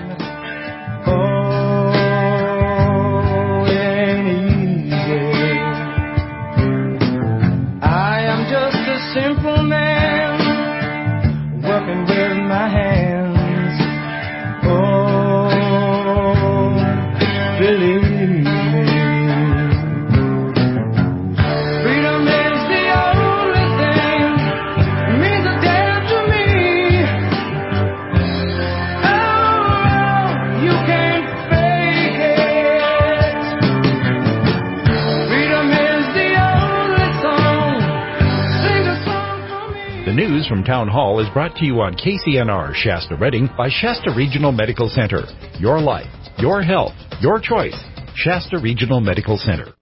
Simple man working with my hands. Oh, believe me, freedom is the only thing that means a damn to me. Oh, you can't fake it. Freedom is the only song. The news from Town Hall is brought to you on K C N R Shasta Redding by Shasta Regional Medical Center. Your life, your health, your choice. Shasta Regional Medical Center.